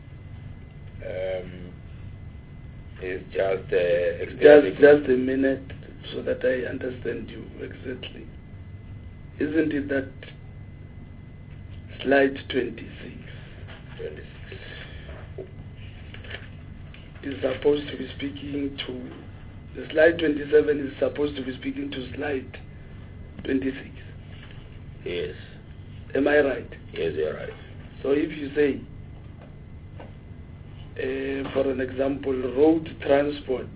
is just just a minute so that I understand you exactly. Isn't it that slide 26 is supposed to be speaking to, the slide 27 is supposed to be speaking to slide 26? Yes. Am I right? Yes, you're right. So if you say, for an example, road transport,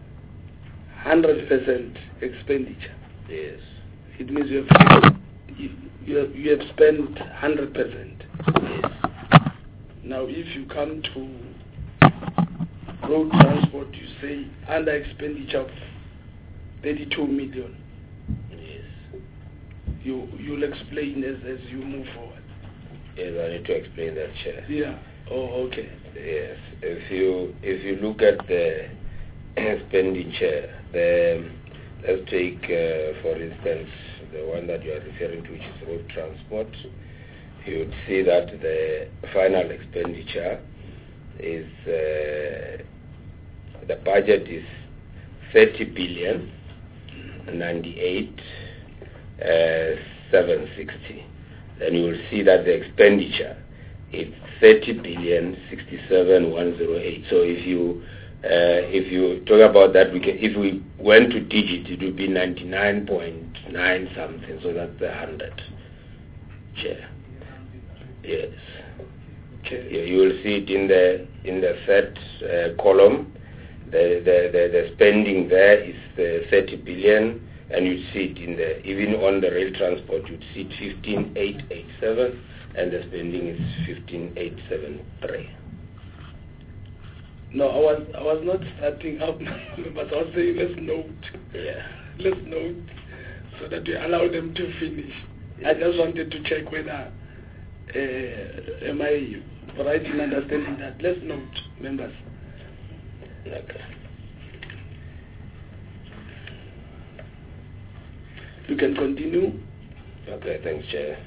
100% expenditure. Yes. It means you have spent 100%. Yes. Now, if you come to road transport, you say under expenditure of 32 million. Yes. You'll explain as you move forward. Yes, I need to explain that, Chair. Yeah. Oh, okay. Yes. If you look at the expenditure, let's take for instance the one that you are referring to, which is road transport. You would see that the final expenditure is the budget is 30 billion 98 760. Then you will see that the expenditure is 30 billion 67 108. So if you talk about that, if we went to digit, it would be 99.9 something. So that's the 100. Chair. Yes. Okay. You will see it in the third column. The spending there is the 30 billion, and you see it even on the rail transport, you'd see it 15,887, and the spending is 15,873. No, I was not starting up, but I was saying let's note. Yeah. Let's note so that we allow them to finish. I just wanted to check whether am I right in understanding that. Let's note, members. Okay. You can continue. Okay, thanks, Chair.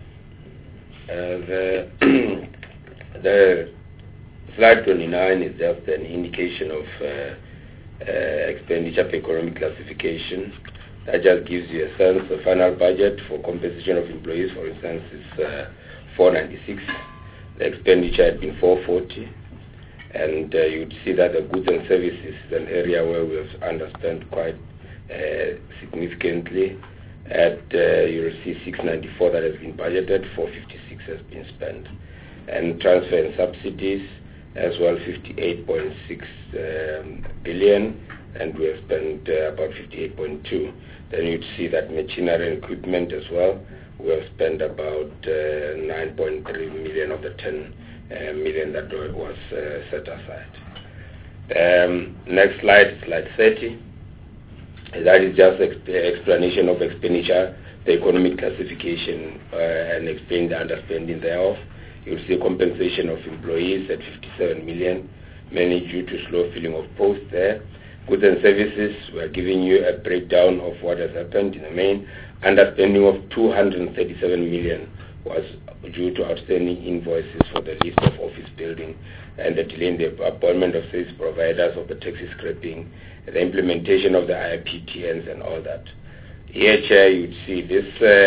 The slide 29 is just an indication of expenditure per economic classification. That just gives you a sense. The final budget for compensation of employees, for instance, is 496. The expenditure had been 440. And you'd see that the goods and services is an area where we have underspent quite significantly. You'll see 694 that has been budgeted, 456 has been spent. And transfer and subsidies as well, 58.6 billion, and we have spent about 58.2. Then you'd see that machinery and equipment as well. We have spent about 9.3 million of the 10 million that was set aside. Next slide, slide 30. That is just explanation of expenditure, the economic classification, and explain the underspending thereof. You'll see compensation of employees at 57 million, mainly due to slow filling of posts there. Goods and services, we are giving you a breakdown of what has happened in the main. Underspending of 237 million was due to outstanding invoices for the list of office building and the delay in the appointment of service providers of the taxi scrapping, the implementation of the IPTNs and all that. Here, Chair, you'd see this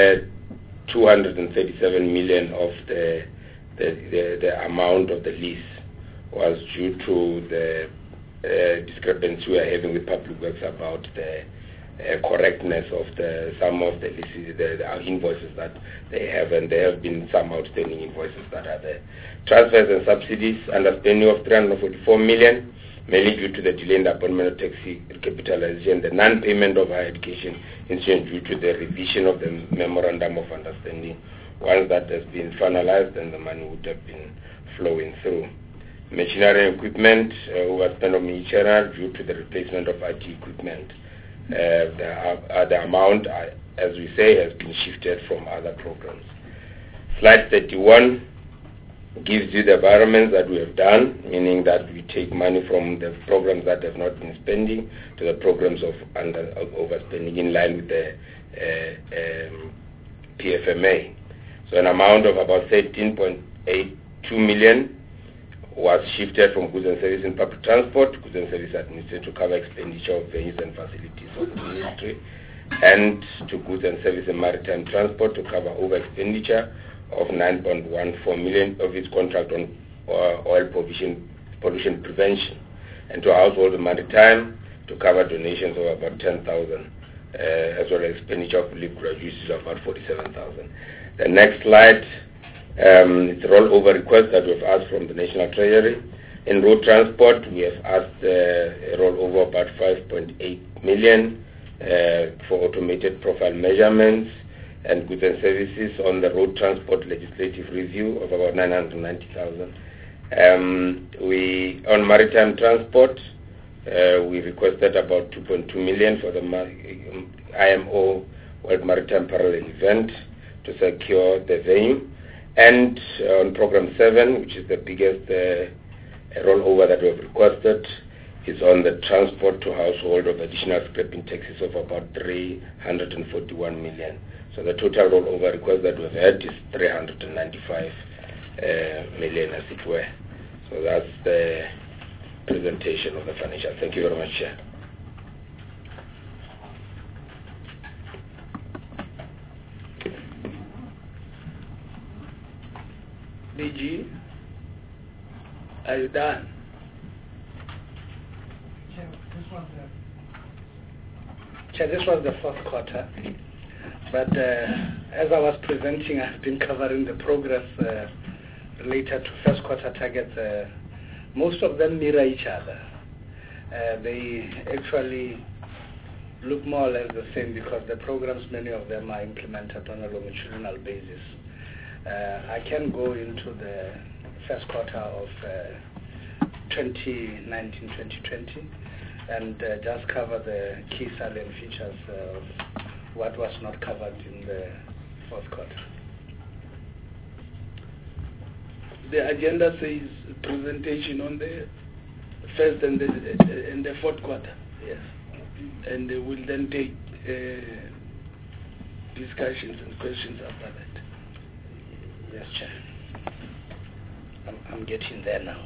237 million of the amount of the lease was due to the discrepancy we are having with Public Works about the correctness of some of the leases, the invoices that they have, and there have been some outstanding invoices that are there. Transfers and subsidies, underspending of 344 million, mainly due to the delay in the appointment of taxi recapitalization, the non-payment of higher education insurance due to the revision of the memorandum of understanding. Once that has been finalized, then the money would have been flowing through. Machinery and equipment was spent on machinery due to the replacement of IT equipment. The amount, as we say, has been shifted from other programs. Slide 31 gives you the environments that we have done, meaning that we take money from the programs that have not been spending to the programs of overspending in line with the PFMA. So an amount of about 13.82 million was shifted from goods and service in public transport to goods and service administration to cover expenditure of venues and facilities of the ministry, and to goods and service in maritime transport to cover over expenditure of 9.14 million of its contract on oil pollution prevention, and to household and maritime to cover donations of about 10,000, as well as expenditure of leave gratuities of about 47,000. The next slide, it's a rollover request that we've asked from the National Treasury. In road transport, we have asked a rollover about 5.8 million for automated profile measurements and goods and services on the road transport legislative review of about 990,000. On maritime transport, we requested about 2.2 million for the IMO World Maritime Parallel event to secure the venue. And on program 7, which is the biggest rollover that we have requested, is on the transport to household of additional scrapping taxes of about 341 million. So the total rollover request that we've had is 395 million, as it were. So that's the presentation of the financial. Thank you very much, Chair. DG, are you done? Chair, this was the fourth quarter, but as I was presenting, I've been covering the progress related to first quarter targets. Most of them mirror each other. They actually look more or less the same because the programs, many of them are implemented on a longitudinal basis. I can go into the first quarter of 2019-2020 and just cover the key salient features of what was not covered in the fourth quarter. The agenda says presentation on the first and the fourth quarter. Yes. And we'll then take discussions and questions after that. Yes, Chair. I'm getting there now.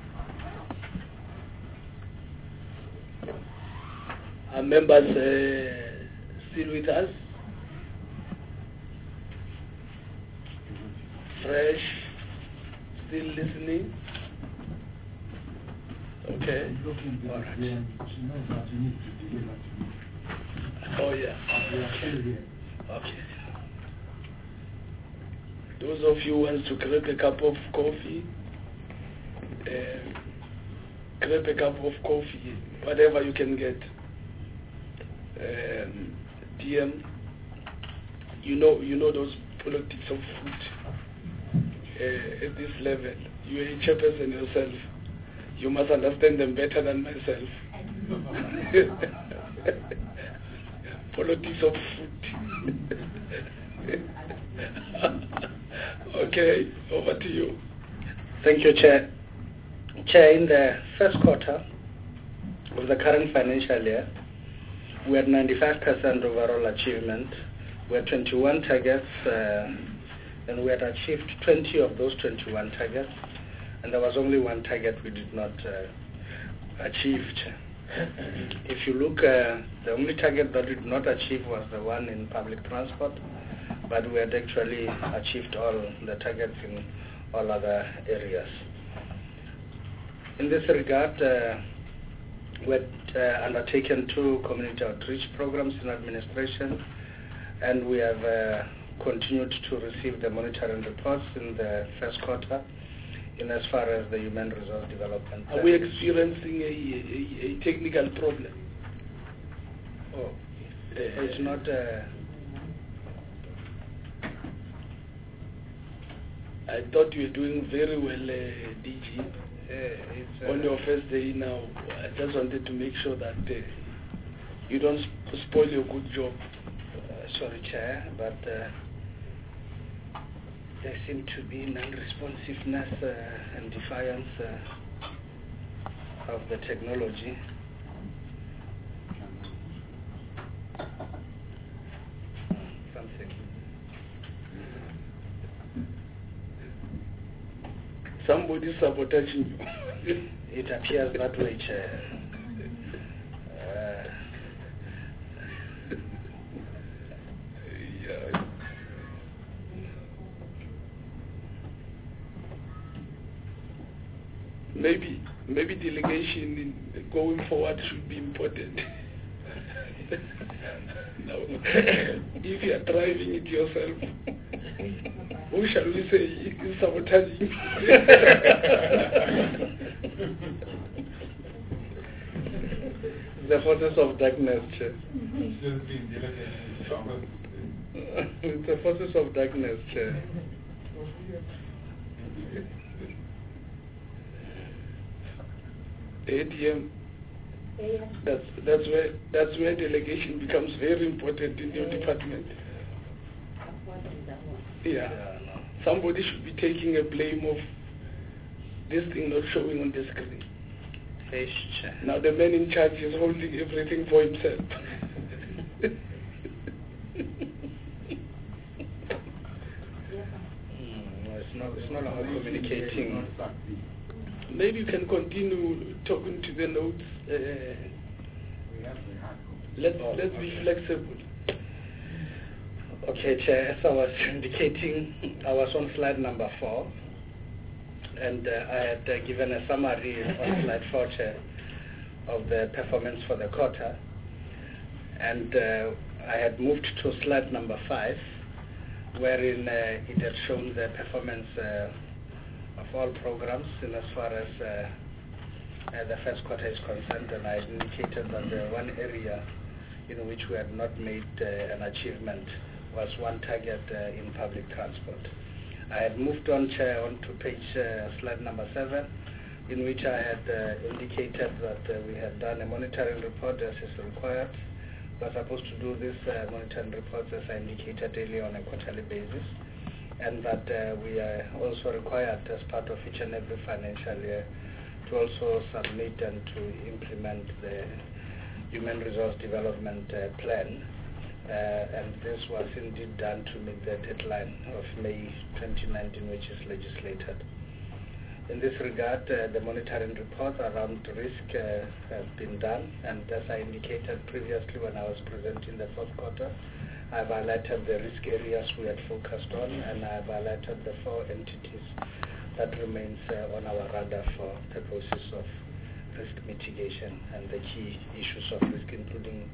Are members still with us? Fresh? Still listening? Okay. All right. Oh, yeah. Okay. Those of you who want to grab a cup of coffee, grab a cup of coffee, whatever you can get. DM, you know those politics of food at this level. You're a chairperson yourself. You must understand them better than myself. Politics of food. Okay, over to you. Thank you, Chair. Chair, in the first quarter of the current financial year, we had 95% overall achievement. We had 21 targets, and we had achieved 20 of those 21 targets, and there was only one target we did not achieve. If you look, the only target that we did not achieve was the one in public transport, but we had actually achieved all the targets in all other areas. In this regard, we had undertaken 2 community outreach programs in administration, and we have continued to receive the monitoring reports in the first quarter in as far as the human resource development. Are we experiencing a technical problem? Oh, it's not... I thought you were doing very well, DG. On your first day now, I just wanted to make sure that you don't spoil your good job. Sorry, Chair, but there seemed to be non-responsiveness and defiance of the technology. Somebody sabotaging you. It appears that way, Chair. Yeah. Maybe delegation going forward should be important. Now, if you are driving it yourself, who shall we say is sabotaging? The forces of darkness, Chair. The forces of darkness, Chair. ADM. That's where delegation becomes very important in your department. Yeah. Somebody should be taking a blame of this thing not showing on the screen. Now the man in charge is holding everything for himself. It's not about communicating. Maybe you can continue talking to the notes. Let's be flexible. Okay, Chair, as I was indicating, I was on slide number 4, and I had given a summary on slide 4, Chair, of the performance for the quarter, and I had moved to slide number 5, wherein it had shown the performance of all programs in as far as the first quarter is concerned, and I indicated that the one area in which we had not made an achievement was one target in public transport. I had moved on, Chair, onto page slide number 7, in which I had indicated that we had done a monitoring report as is required. We are supposed to do this monitoring reports, as I indicated earlier, on a quarterly basis, and that we are also required as part of each and every financial year to also submit and to implement the Human Resource Development Plan. And this was indeed done to meet the deadline of May 2019, which is legislated. In this regard, the monitoring report around risk has been done, and as I indicated previously when I was presenting the fourth quarter, I've highlighted the risk areas we had focused on, and I've highlighted the 4 entities that remains on our radar for purposes of risk mitigation and the key issues of risk, including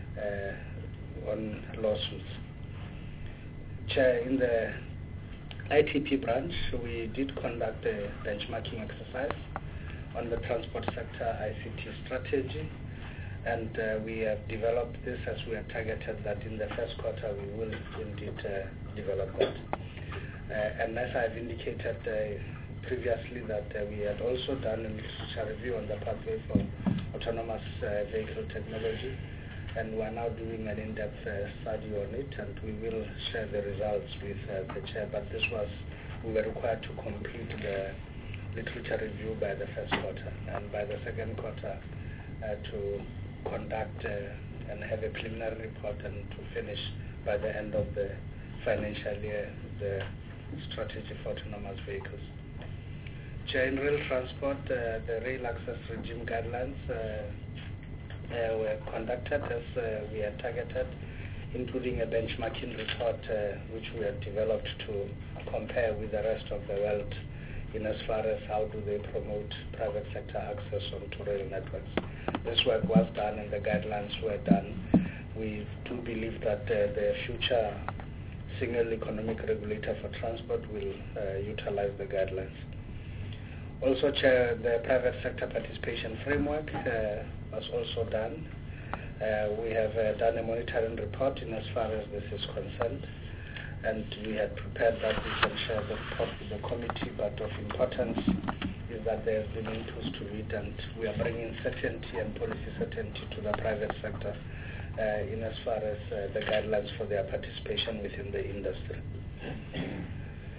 on lawsuits. Chair, in the ITP branch, we did conduct a benchmarking exercise on the transport sector ICT strategy, and we have developed this as we had targeted that in the first quarter we will indeed develop that. And as I've indicated previously, that we had also done a literature review on the pathway for autonomous vehicle technology, and we are now doing an in-depth study on it, and we will share the results with the Chair. But this was, we were required to complete the literature review by the first quarter, and by the second quarter to conduct and have a preliminary report, and to finish by the end of the financial year the strategy for autonomous vehicles. Chair, in rail transport, the rail access regime guidelines were conducted as we had targeted, including a benchmarking report which we had developed to compare with the rest of the world in as far as how do they promote private sector access onto rail networks. This work was done and the guidelines were done. We do believe that the future single economic regulator for transport will utilize the guidelines. Also, Chair, the private sector participation framework was also done. We have done a monitoring report in as far as this is concerned, and we had prepared that we can share the report with the committee, but of importance is that there has been interest to it, and we are bringing certainty and policy certainty to the private sector in as far as the guidelines for their participation within the industry.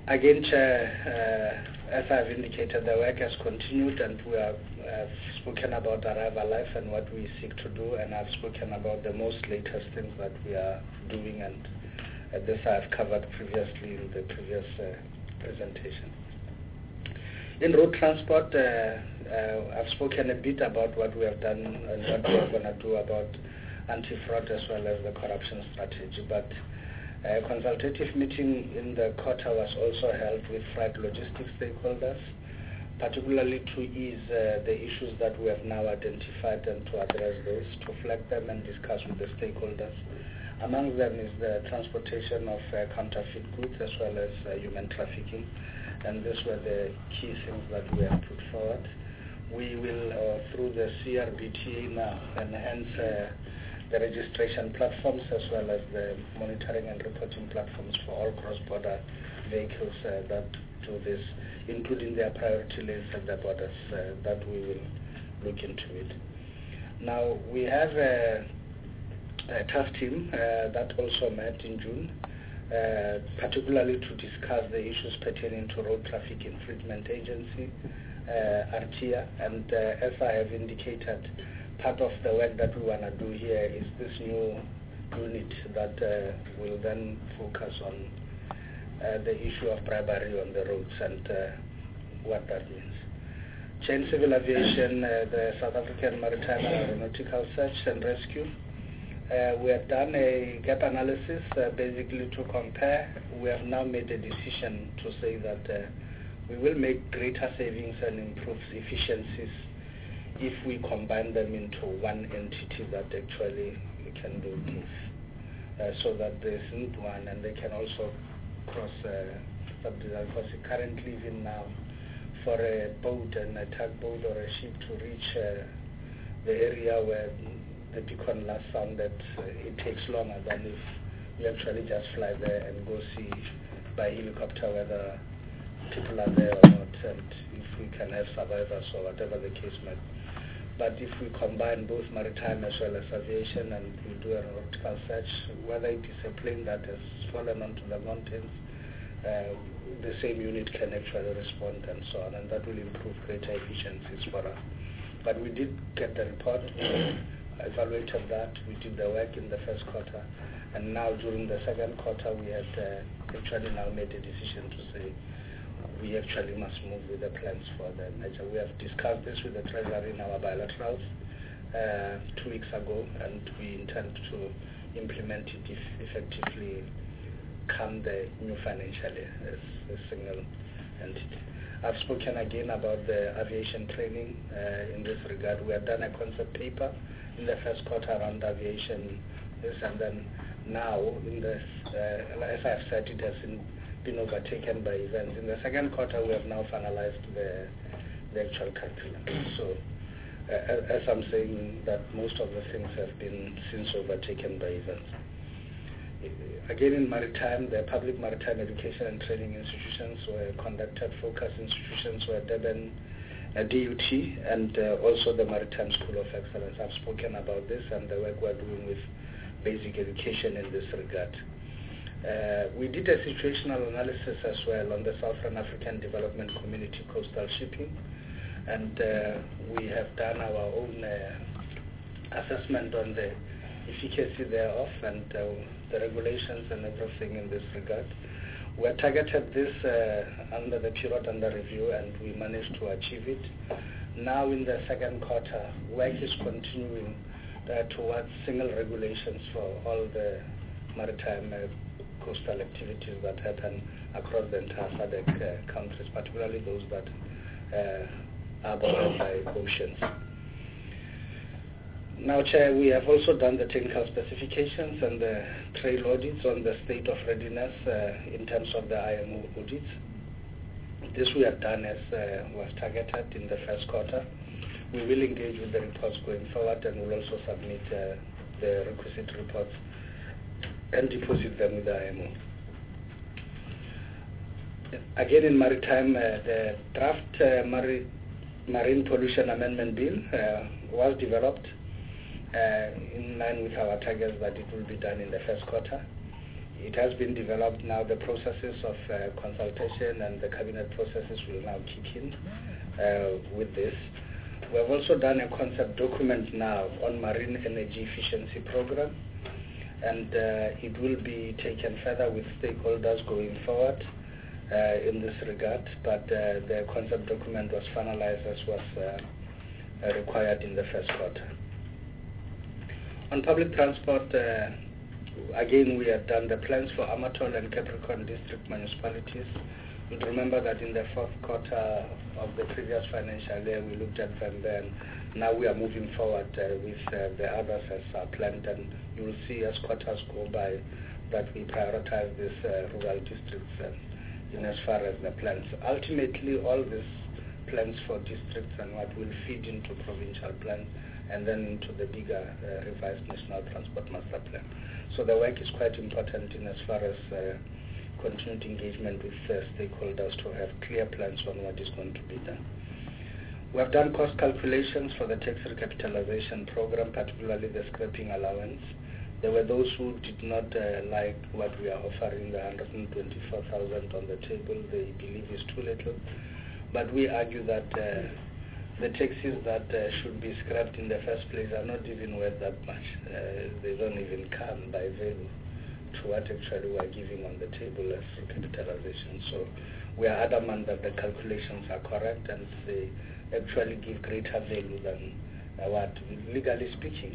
Again, Chair, as I've indicated, the work has continued, and we have spoken about Arrive Alive and what we seek to do, and I've spoken about the most latest things that we are doing, and this I've covered previously in the previous presentation. In road transport, I've spoken a bit about what we have done and what we are going to do about anti-fraud as well as the corruption strategy. But a consultative meeting in the quarter was also held with freight logistics stakeholders, particularly to ease the issues that we have now identified and to address those, to flag them and discuss with the stakeholders. Among them is the transportation of counterfeit goods as well as human trafficking, and these were the key things that we have put forward. We will, through the CRBTA now, enhance the registration platforms as well as the monitoring and reporting platforms for all cross-border vehicles that do this, including their priority lanes at the borders, that we will look into it. Now, we have a task team that also met in June, particularly to discuss the issues pertaining to Road Traffic Infringement Agency, RTIA, and as I have indicated, part of the work that we want to do here is this new unit that will then focus on the issue of bribery on the roads and what that means. In civil aviation, the South African Maritime and Aeronautical Search and Rescue, we have done a gap analysis basically to compare. We have now made a decision to say that we will make greater savings and improve efficiencies if we combine them into one entity that actually can do both, so that there isn't one and they can also cross subdivision. Because currently, even now, for a boat and a tugboat or a ship to reach the area where the beacon last sounded, it takes longer than if you actually just fly there and go see by helicopter whether people are there or not, and if we can have survivors or whatever the case might be. But if we combine both maritime as well as aviation and we do an aeronautical search, whether it is a plane that has fallen onto the mountains, the same unit can actually respond and so on, and that will improve greater efficiencies for us. But we did get the report, evaluated that, we did the work in the first quarter, and now during the second quarter we had actually now made a decision to say we actually must move with the plans for the measure. We have discussed this with the Treasury in our bilaterals 2 weeks ago, and we intend to implement it effectively come the new financial year as a single entity. I've spoken again about the aviation training in this regard. We have done a concept paper in the first quarter around aviation, and then now, in the, as I've said, it has been overtaken by events. In the second quarter, we have now finalized the actual curriculum. So, as I'm saying, that most of the things have been since overtaken by events. Again, in maritime, the public maritime education and training institutions were conducted. Focus institutions were Durban DUT and also the Maritime School of Excellence. I've spoken about this and the work we're doing with basic education in this regard. We did a situational analysis as well on the Southern African Development Community coastal shipping, and we have done our own assessment on the efficacy thereof and the regulations and everything in this regard. We targeted this under the period under review, and we managed to achieve it. Now in the second quarter, work is continuing towards single regulations for all the maritime coastal activities that happen across the entire SADC countries, particularly those that are bordered by oceans. Now, Chair, we have also done the technical specifications and the trail audits on the state of readiness in terms of the IMO audits. This we have done as was targeted in the first quarter. We will engage with the reports going forward, and we'll also submit the requisite reports and deposit them with the IMO. Again, in maritime, the draft Marine Pollution Amendment Bill was developed in line with our targets that it will be done in the first quarter. it has been developed now. The processes of consultation and the cabinet processes will now kick in with this. We have also done a concept document now on marine energy efficiency program, and it will be taken further with stakeholders going forward in this regard, but the concept document was finalized as was required in the first quarter. On public transport, again, we have done the plans for Amatol and Capricorn district municipalities. You'd remember that in the fourth quarter of the previous financial year, we looked at them then. Now we are moving forward with the others as planned, and you will see as quarters go by that we prioritize these rural districts in as far as the plans. Ultimately, all these plans for districts and what will feed into provincial plans and then into the bigger revised National Transport Master Plan. So the work is quite important in as far as continued engagement with stakeholders to have clear plans on what is going to be done. We have done cost calculations for the tax recapitalization program, particularly the scrapping allowance. There were those who did not like what we are offering, the 124,000 on the table. They believe is too little. But we argue that the taxis that should be scrapped in the first place are not even worth that much. They don't even come by value to what actually we are giving on the table as recapitalization. So we are adamant that the calculations are correct and they actually give greater value than what, legally speaking,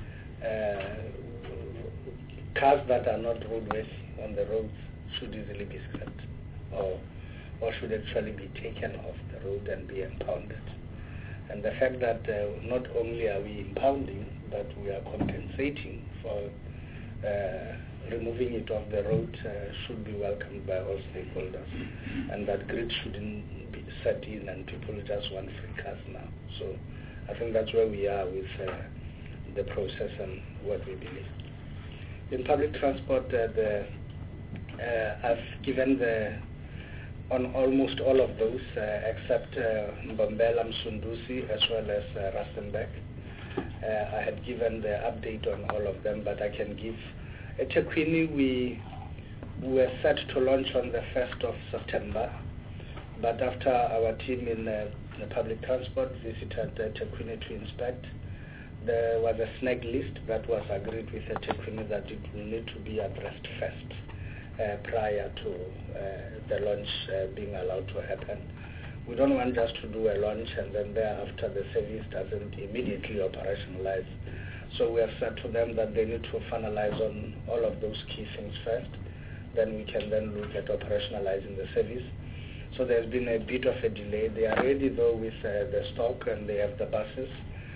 cars that are not roadworthy on the roads should easily be scrapped or should actually be taken off the road and be impounded. And the fact that not only are we impounding, but we are compensating for removing it off the road should be welcomed by all stakeholders. And that grid shouldn't be set in and people just want free cars now. So I think that's where we are with the process and what we believe. In public transport, I've given on almost all of those, except Mbombela, Msunduzi, as well as Rustenburg. I had given the update on all of them, but I can give. At eThekwini, we were set to launch on the 1st of September, but after our team in the public transport visited eThekwini to inspect, there was a snag list that was agreed with eThekwini that it will need to be addressed first. Prior to the launch being allowed to happen. We don't want just to do a launch and then thereafter the service doesn't immediately operationalize. So we have said to them that they need to finalize on all of those key things first. Then we can then look at operationalizing the service. So there's been a bit of a delay. They are ready though with the stock and they have the buses.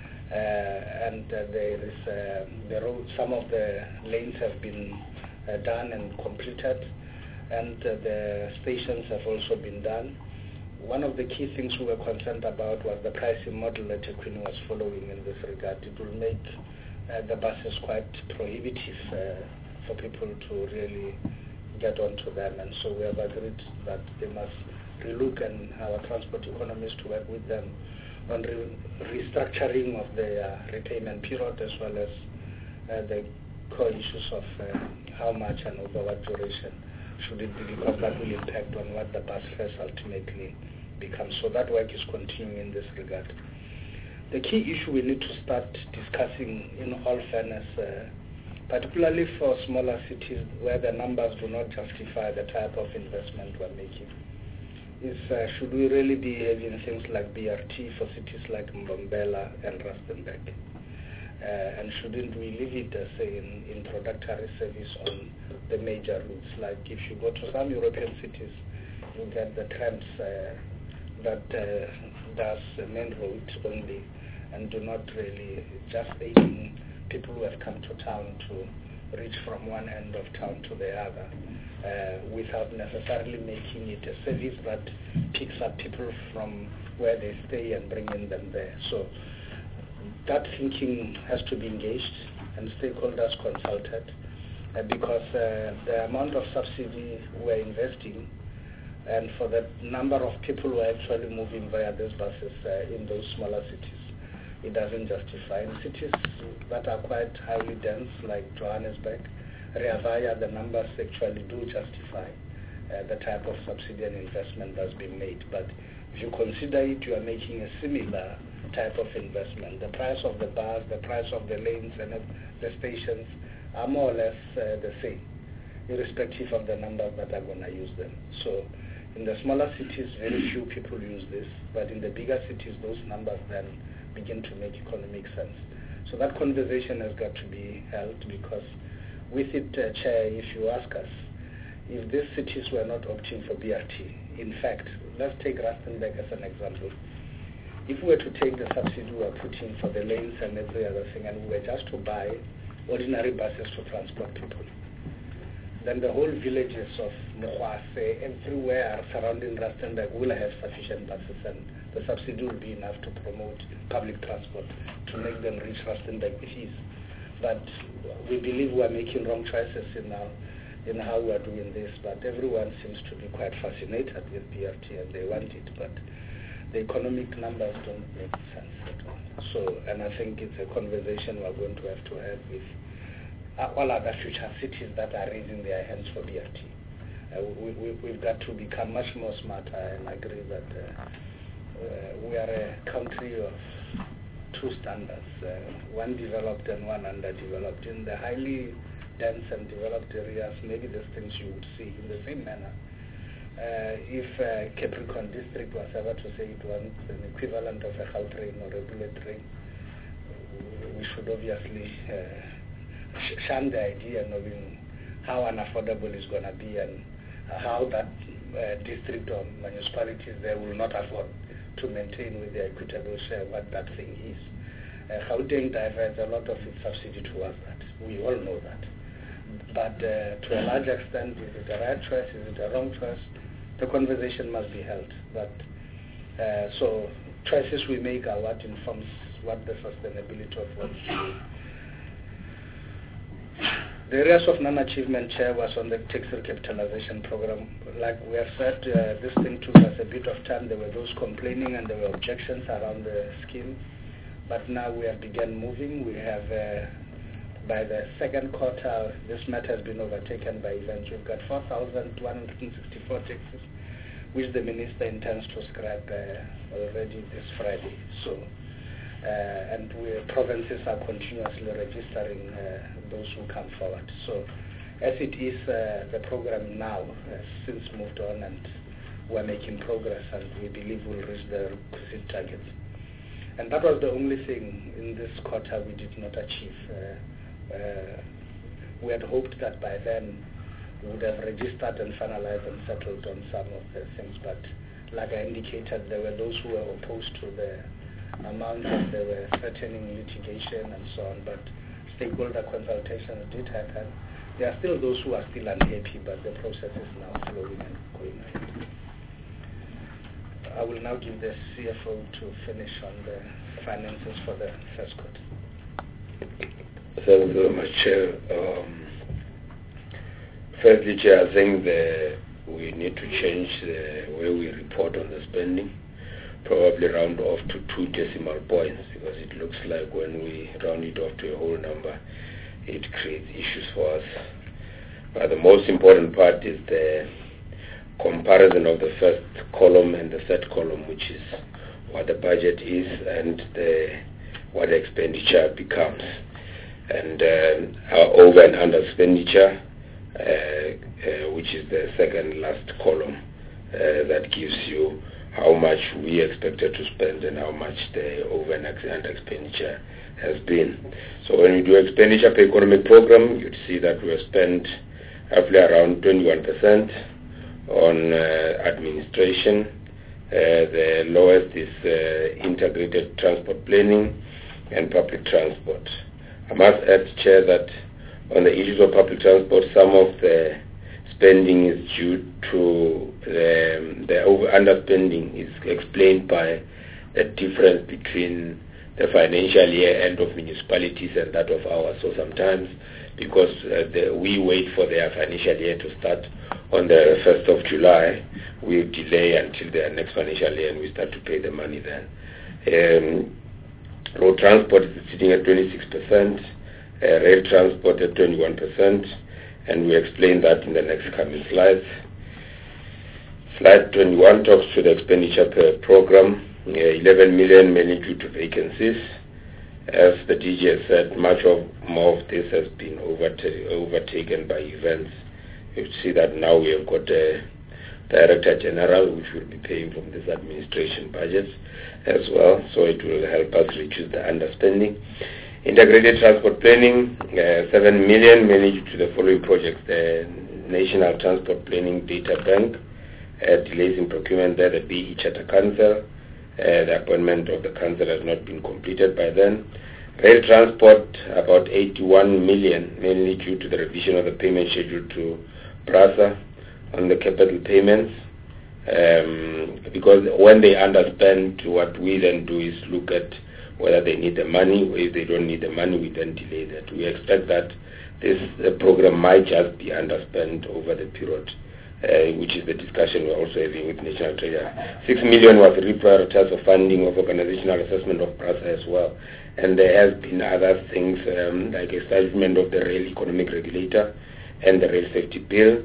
And there is the road, some of the lanes have been done and completed, and the stations have also been done. One of the key things we were concerned about was the pricing model that eThekwini was following in this regard. It will make the buses quite prohibitive for people to really get onto them, and so we have agreed that they must relook and our transport economists to work with them on restructuring of the repayment period as well as the core issues of how much and over what duration should it be, because that will impact on what the bus fares ultimately becomes. So that work is continuing in this regard. The key issue we need to start discussing in all fairness, particularly for smaller cities where the numbers do not justify the type of investment we're making, is should we really be having things like BRT for cities like Mbombela and Rustenburg? And shouldn't we leave it, say, in introductory service on the major routes? Like if you go to some European cities, you get the trams that does the main road only and do not really just aiding people who have come to town to reach from one end of town to the other without necessarily making it a service that picks up people from where they stay and bringing them there. So that thinking has to be engaged and stakeholders consulted because the amount of subsidy we're investing and for the number of people who are actually moving via these buses in those smaller cities, it doesn't justify. In cities that are quite highly dense like Johannesburg, Rea Vaya, the numbers actually do justify the type of subsidy and investment that's been made. But if you consider it, you are making a similar type of investment. The price of the bars, the price of the lanes and the stations are more or less the same, irrespective of the numbers that are going to use them. So in the smaller cities, very few people use this, but in the bigger cities, those numbers then begin to make economic sense. So that conversation has got to be held, because with it, Chair, if you ask us, if these cities were not opting for BRT, in fact, let's take Rustenburg as an example. If we were to take the subsidy we are putting for the lanes and every other thing, and we were just to buy ordinary buses to transport people, then the whole villages of Mokwase, everywhere surrounding Rustenburg will have sufficient buses, and the subsidy will be enough to promote public transport to make them reach Rustenburg with ease. But we believe we are making wrong choices in how we are doing this, but everyone seems to be quite fascinated with BRT and they want it, but the economic numbers don't make sense at all. So, and I think it's a conversation we're going to have with all other future cities that are raising their hands for BRT. We've got to become much more smarter and agree that we are a country of two standards, one developed and one underdeveloped. In the highly dense and developed areas, maybe these things you would see in the same manner. If Capricorn District was ever to say it wants an equivalent of a Gautrain or a bullet train, we should obviously shun the idea, knowing how unaffordable it's going to be and how that district or municipalities there will not afford to maintain with their equitable share what that thing is. Gauteng diverts a lot of its subsidy towards that. We all know that. But to a large extent, is it a right choice? Is it a wrong choice? The conversation must be held. But so choices we make are what informs what the sustainability of what we do. The areas of non-achievement, Chair, was on the tax recapitalization program. Like we have said, this thing took us a bit of time. There were those complaining and there were objections around the scheme. But now we have begun moving. We have, by the second quarter, this matter has been overtaken by events. We've got 4,264 taxes, which the Minister intends to scrap already this Friday. So, and provinces are continuously registering those who come forward. So, as it is, the program now has since moved on and we're making progress, and we believe we'll reach the requisite targets. And that was the only thing in this quarter we did not achieve. We had hoped that by then we would have registered and finalized and settled on some of the things, but like I indicated, there were those who were opposed to the amount that they were threatening litigation and so on, but stakeholder consultations did happen. There are still those who are still unhappy, but the process is now flowing and going ahead. I will now give the CFO to finish on the finances for the first quarter. Thank you very much, Chair. Firstly, Chair, I think we need to change the way we report on the spending, probably round off to 2 decimal points, because it looks like when we round it off to a whole number, it creates issues for us. But the most important part is the comparison of the first column and the third column, which is what the budget is and what the expenditure becomes. And our over and under expenditure, which is the second last column, that gives you how much we expected to spend and how much the over and under expenditure has been. So when we do expenditure per economic program, you'd see that we have spent roughly around 21% on administration. The lowest is integrated transport planning and public transport. I must add, Chair, that on the issues of public transport, some of the spending is due to the underspending is explained by the difference between the financial year end of municipalities and that of ours. So sometimes, because we wait for their financial year to start on the 1st of July, we delay until the next financial year and we start to pay the money then. Road transport is sitting at 26%, rail transport at 21%, and we explain that in the next coming slides. Slide 21 talks to the expenditure per program, 11 million mainly due to vacancies. As the DG has said, more of this has been overtaken by events. You see that now we have got a Director General, which will be paying from this administration budget as well, so it will help us reduce the underspending. Integrated transport planning, 7 million, mainly due to the following projects: the National Transport Planning Data Bank, delays in procurement there, the BE Charter Council, the appointment of the council has not been completed by then. Rail transport, about 81 million, mainly due to the revision of the payment schedule to PRASA on the capital payments. Because when they underspend, what we then do is look at whether they need the money, or if they don't need the money, we then delay that. We expect that this program might just be underspent over the period, which is the discussion we're also having with National Treasury. 6 million was reprioritized for funding of organizational assessment of PRASA as well. And there has been other things like establishment of the Rail Economic Regulator and the Rail Safety Bill.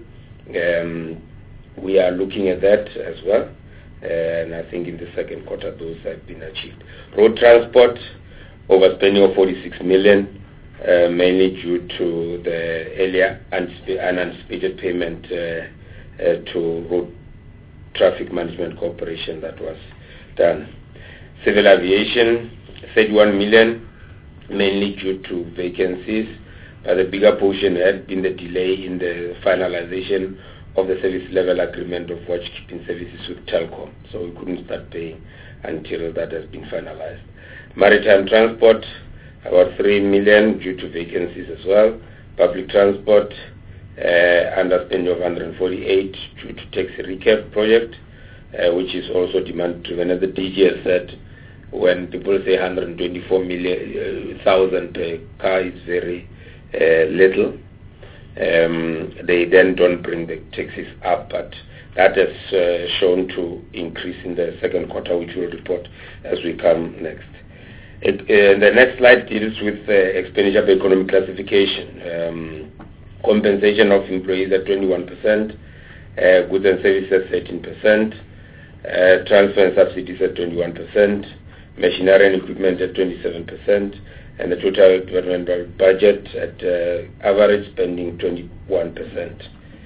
We are looking at that as well, and I think in the second quarter those have been achieved. Road transport, overspending of 46 million, mainly due to the earlier unanticipated payment to Road Traffic Management Corporation that was done. Civil aviation, 31 million, mainly due to vacancies. The bigger portion had been the delay in the finalization of the service level agreement of watchkeeping services with Telkom, so we couldn't start paying until that has been finalized. Maritime transport, about 3 million due to vacancies as well. Public transport, underspending of 148 due to taxi recap project, which is also demand driven. As the DG has said, when people say 124,000 per car is very little, they then don't bring the taxes up, but that has shown to increase in the second quarter, which we'll report as we come next. The next slide deals with expenditure by economic classification. Compensation of employees at 21%, goods and services 13%, transfer and subsidies at 21%, machinery and equipment at 27%, and the total developmental budget at average spending 21%.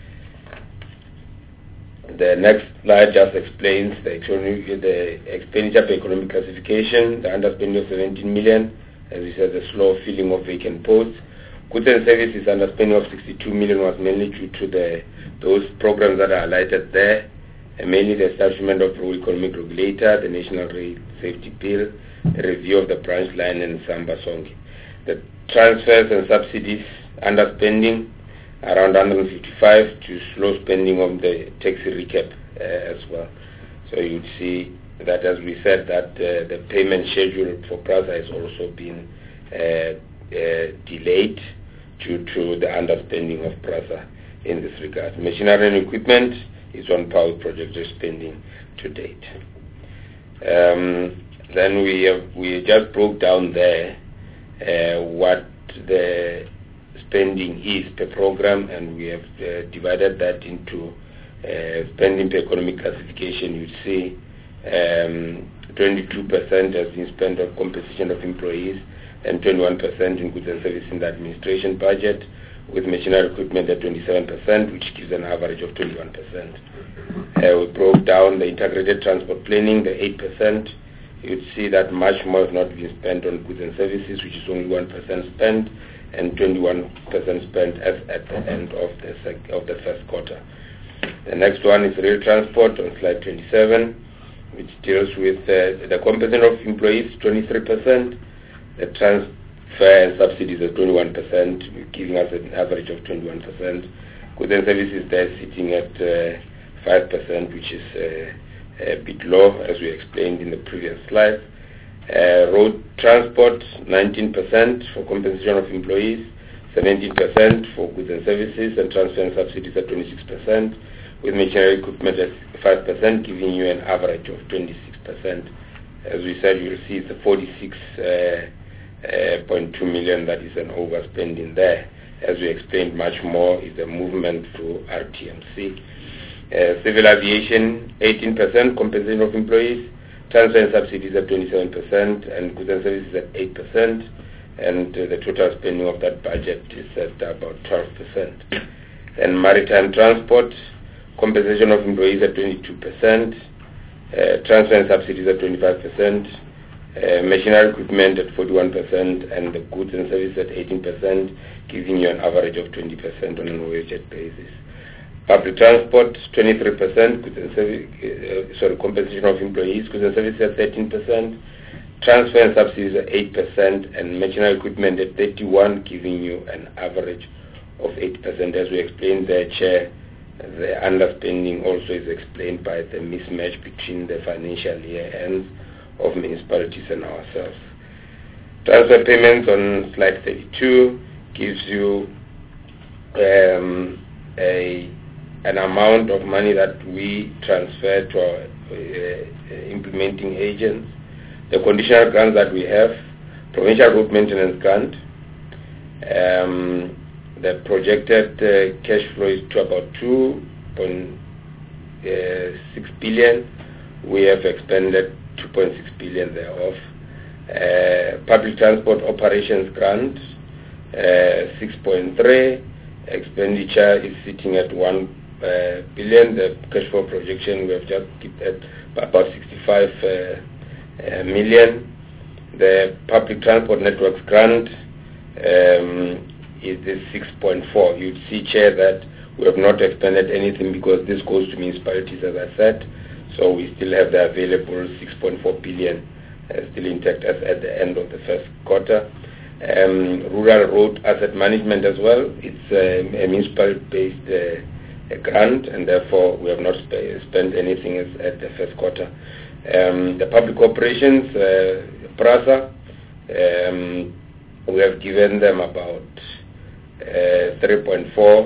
The next slide just explains the expenditure per economic classification, the underspending of 17 million, as we said, the slow filling of vacant posts. Goods and services underspending of 62 million was mainly due to those programs that are highlighted there, and mainly the establishment of Rail Economic Regulator, the National Rail Safety Bill, the review of the branch line, and Samba Songi. The transfers and subsidies underspending around 155 to slow spending of the taxi recap as well. So you'd see that, as we said, that the payment schedule for PRASA has also been delayed due to the underspending of PRASA in this regard. Machinery and equipment is on par with projected spending to date. Then we just broke down there what the spending is per program, and we have divided that into spending per economic classification. You see 22% has been spent on compensation of employees and 21% in goods and services in the administration budget, with machinery equipment at 27%, which gives an average of 21%. We broke down the integrated transport planning, the 8%. You'd see that much more has not been spent on goods and services, which is only 1% spent, and 21% spent at the end of the first quarter. The next one is rail transport on slide 27, which deals with the compensation of employees, 23%, the transfer and subsidies at 21%, giving us an average of 21%. Goods and services there sitting at 5%, which is a bit low, as we explained in the previous slide. Road transport, 19% for compensation of employees, 17% for goods and services, and transfer and subsidies at 26%, with machinery equipment at 5%, giving you an average of 26%. As we said, you'll see it's a 46.2 million that is an overspending there, as we explained much more, is the movement through RTMC. Civil aviation, 18% compensation of employees, transfer and subsidies at 27%, and goods and services at 8%, and the total spending of that budget is at about 12%. And maritime transport, compensation of employees at 22%, transfer and subsidies at 25%, machinery equipment at 41%, and the goods and services at 18%, giving you an average of 20% on an weighted basis. Public transport, 23%, goods and service, compensation of employees, goods and services at 13%, transfer and subsidies at 8%, and machinery equipment at 31%, giving you an average of 8%. As we explained there, Chair, the underspending also is explained by the mismatch between the financial year ends of municipalities and ourselves. Transfer payments on slide 32 gives you an amount of money that we transfer to our implementing agents. The conditional grants that we have, provincial road maintenance grant, the projected cash flow is to about 2.6 billion. We have expended 2.6 billion thereof. Public transport operations grant, 6.3. Expenditure is sitting at 1 billion. The cash flow projection we have just kept at about 65 million. The public transport networks grant is 6.4. You'd see, Chair, that we have not expended anything because this goes to municipalities, as I said. So we still have the available 6.4 billion still intact as at the end of the first quarter. Rural road asset management as well. It's a municipal-based grant, and therefore we have not spent anything at the first quarter. The public operations, PRASA, we have given them about 3.4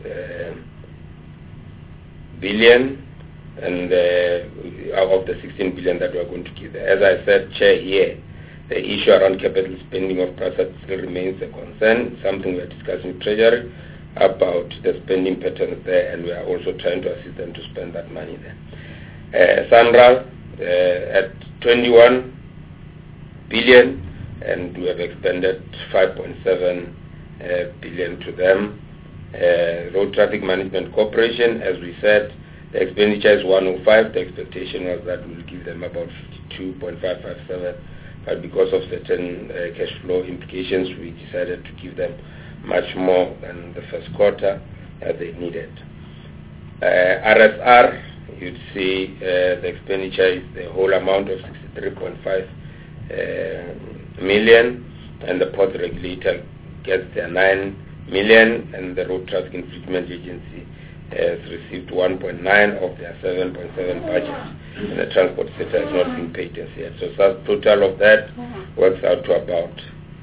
billion, and of the 16 billion that we are going to give. As I said, Chair, here, the issue around capital spending of PRASA still remains a concern, something we are discussing with Treasury about the spending patterns there, and we are also trying to assist them to spend that money there. SANRAL at 21 billion, and we have expended 5.7 billion to them. Road Traffic Management Corporation, as we said, the expenditure is 105. The expectation was that we'll give them about 52.557, but because of certain cash flow implications, we decided to give them much more than the first quarter as they needed. RSR, you'd see the expenditure is the whole amount of 63.5 million, and the port regulator gets their 9 million, and the Road Traffic Infringement Agency has received 1.9 of their 7.7 budget, and the transport sector has not been paid as yet. So the total of that works out to about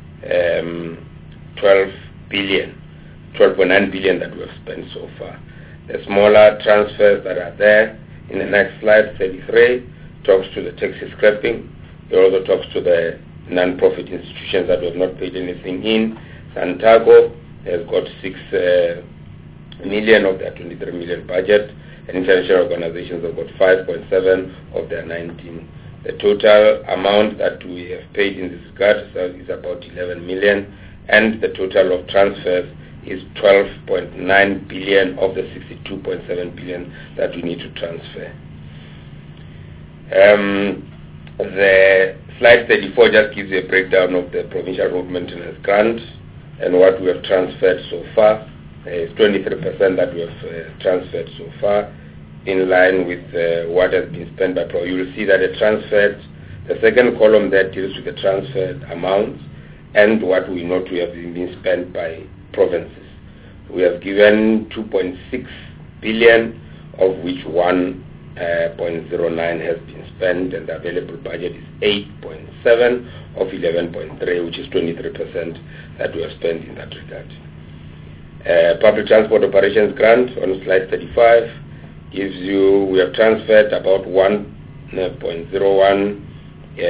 12.9 billion that we have spent so far. The smaller transfers that are there in the next slide, 33, talks to the taxi scrapping. It also talks to the non-profit institutions that we have not paid anything in. Santago has got 6 million of their 23 million budget, and international organizations have got 5.7 of their 19. The total amount that we have paid in this regard is about 11 million, and the total of transfers is 12.9 billion of the 62.7 billion that we need to transfer. The slide 34 just gives you a breakdown of the provincial road maintenance grant and what we have transferred so far. It's 23% that we have transferred so far, in line with what has been spent by Pro. You will see that the second column there deals with the transferred amounts and what we note we have been spent by provinces. We have given 2.6 billion, of which 1.09 has been spent, and the available budget is 8.7 of 11.3, which is 23% that we have spent in that regard. Public transport operations grant on slide 35 gives you, we have transferred about 1.01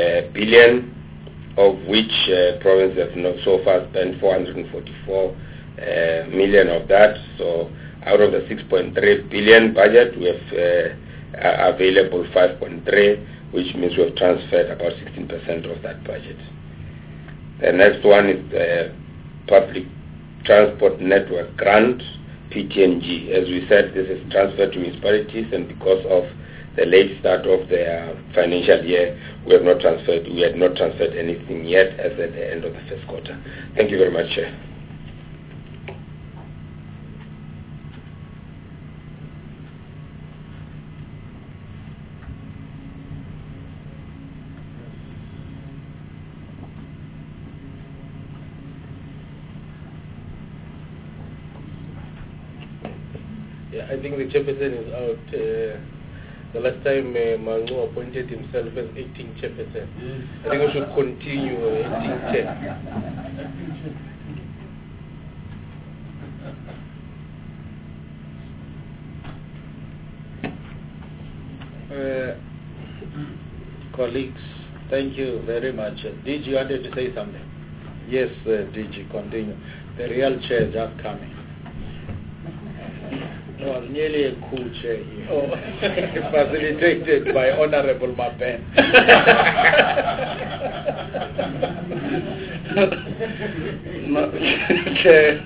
billion, of which provinces have so far spent 444 million of that. So out of the 6.3 billion budget, we have available 5.3, which means we have transferred about 16% of that budget. The next one is the Public Transport Network Grant, PTNG. As we said, this is transferred to municipalities, and because of the late start of their financial year, we had not transferred anything yet as at the end of the first quarter. Thank you very much, Chair. Yeah, I think the chairperson is out. The last time Mangu appointed himself as acting chairperson. I think we should continue acting chair. Colleagues, thank you very much. DG, you wanted to say something? Yes, DG, continue. The real chair is just coming. No, nearly a cool chair here. Oh. Facilitated by Honorable Maben. No, Chair,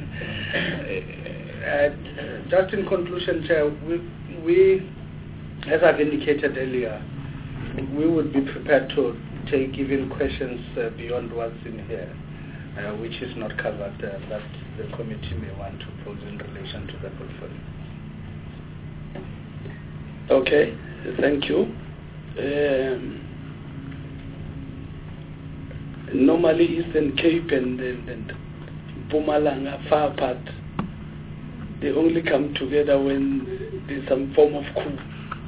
just in conclusion, Chair, we, as I've indicated earlier, we would be prepared to take even questions beyond what's in here, which is not covered, that the committee may want to pose in relation to the portfolio. Okay, thank you. Normally Eastern Cape and Mpumalanga, far apart, they only come together when there's some form of coup.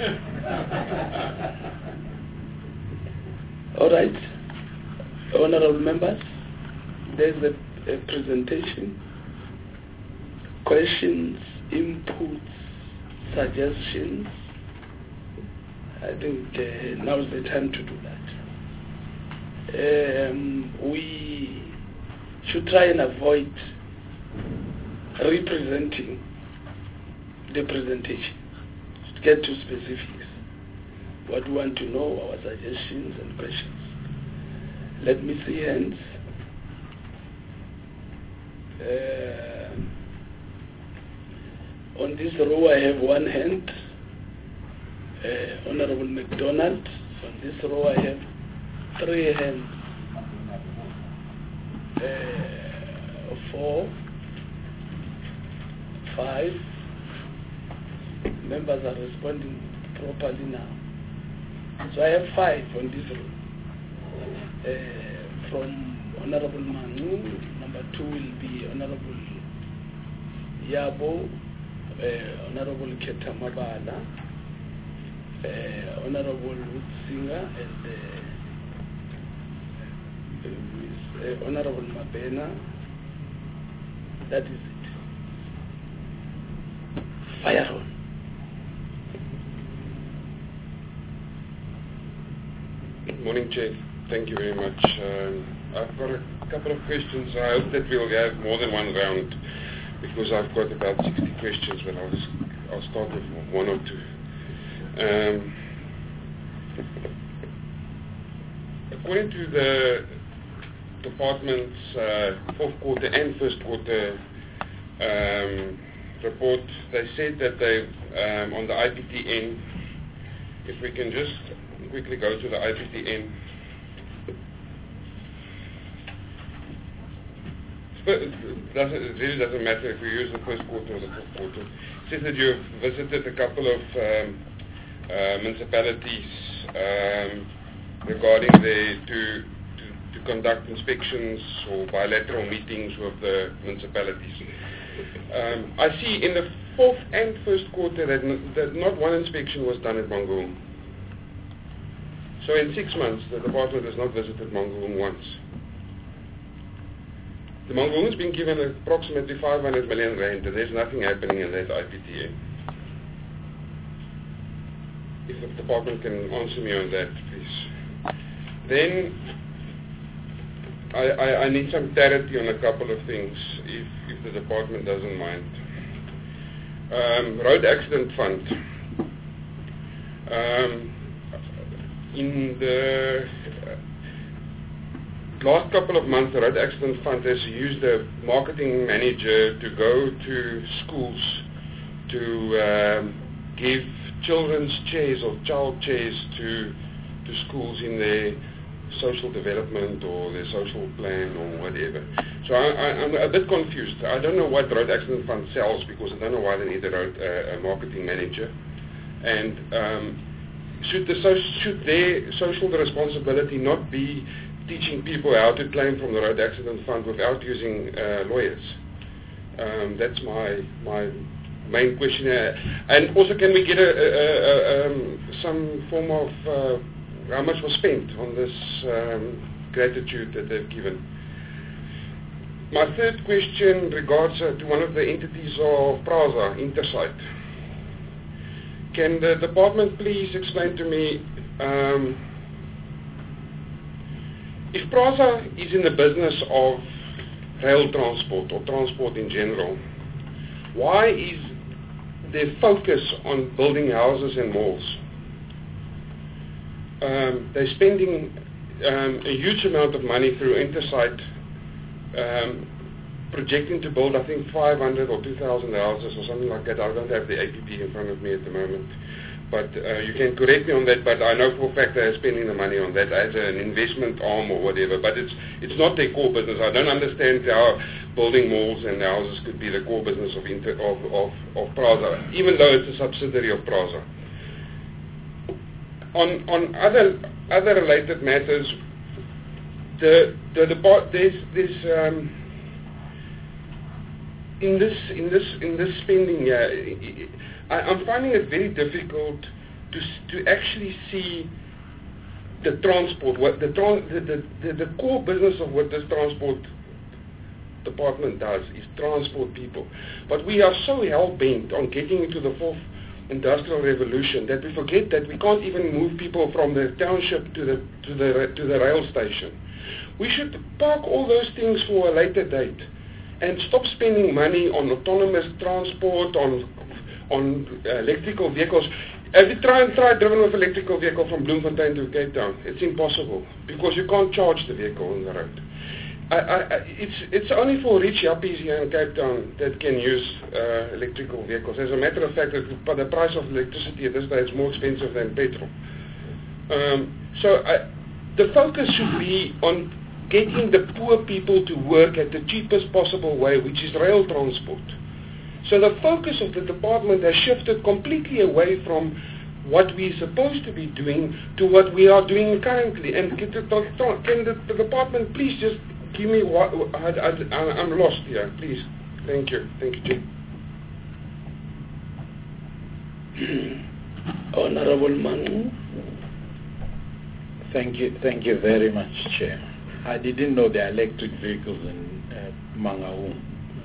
All right, honorable members, there's a presentation, questions, inputs, suggestions. I think now is the time to do that. We should try and avoid representing the presentation. Just get to specifics. What we want to know, our suggestions and questions. Let me see hands. On this row I have one hand. Honorable McDonald. On this row I have 3 hands. 4, 5. Members are responding properly now. So I have 5 on this row. From Honorable Manu, number 2 will be Honorable Yabo, Honorable Ketamabala, Honorable Singer, and Honorable Mabena. That is it. Fire on. Good morning, Chair. Thank you very much. I've got a couple of questions. I hope that we'll have more than one round because I've got about 60 questions, but I'll start with 1 or 2. According to the department's 4th quarter and 1st quarter report, they said that they on the IPTN, if we can just quickly go to the IPTN. It really doesn't matter if we use the 1st quarter or the 4th quarter. It says that you have visited a couple of municipalities regarding to conduct inspections or bilateral meetings with the municipalities. I see in the 4th and 1st quarter that not one inspection was done at Mangaung. So in 6 months, the department has not visited Mangaung once. The Mangaung has been given approximately 500 million rand, and there's nothing happening in that IPTA. If the department can answer me on that, please. Then, I need some clarity on a couple of things, if the department doesn't mind. Road accident fund. In the last couple of months, the Road Accident Fund has used a marketing manager to go to schools to give children's chairs or child chairs to schools in their social development or their social plan or whatever. So I'm a bit confused. I don't know what Road Accident Fund sells, because I don't know why they need a marketing manager. And should their social responsibility not be teaching people how to claim from the Road Accident Fund without using lawyers? That's my main question. And also, can we get some form of how much was spent on this gratitude that they've given? My third question regards to one of the entities of PRASA, Intersight. Can the department please explain to me, if PRASA is in the business of rail transport or transport in general, why is their focus on building houses and malls? They're spending a huge amount of money through Intersight, projecting to build, I think, 500 or 2,000 houses or something like that. I don't have the APP in front of me at the moment, but you can correct me on that. But I know for a fact they're spending the money on that as an investment arm or whatever. But it's not their core business. I don't understand how building malls and houses could be the core business of PRASA, even though it's a subsidiary of PRASA. On other related matters, in this spending, I'm finding it very difficult to actually see the transport. The core business of what this transport department does is transport people. But we are so hell-bent on getting into the fourth industrial revolution that we forget that we can't even move people from the township to the rail station. We should park all those things for a later date and stop spending money on autonomous transport, on electrical vehicles. Have you tried driving with electrical vehicle from Bloemfontein to Cape Town? It's impossible, because you can't charge the vehicle on the road. It's only for rich yuppies here in Cape Town that can use electrical vehicles. As a matter of fact, the price of electricity at this day is more expensive than petrol. The focus should be on getting the poor people to work at the cheapest possible way, which is rail transport. So the focus of the department has shifted completely away from what we're supposed to be doing to what we are doing currently. And can the department please just give me what I'm lost here, please. Thank you, Jim. Honorable Manu. Thank you very much, Chair. I didn't know there are electric vehicles in Mangaung.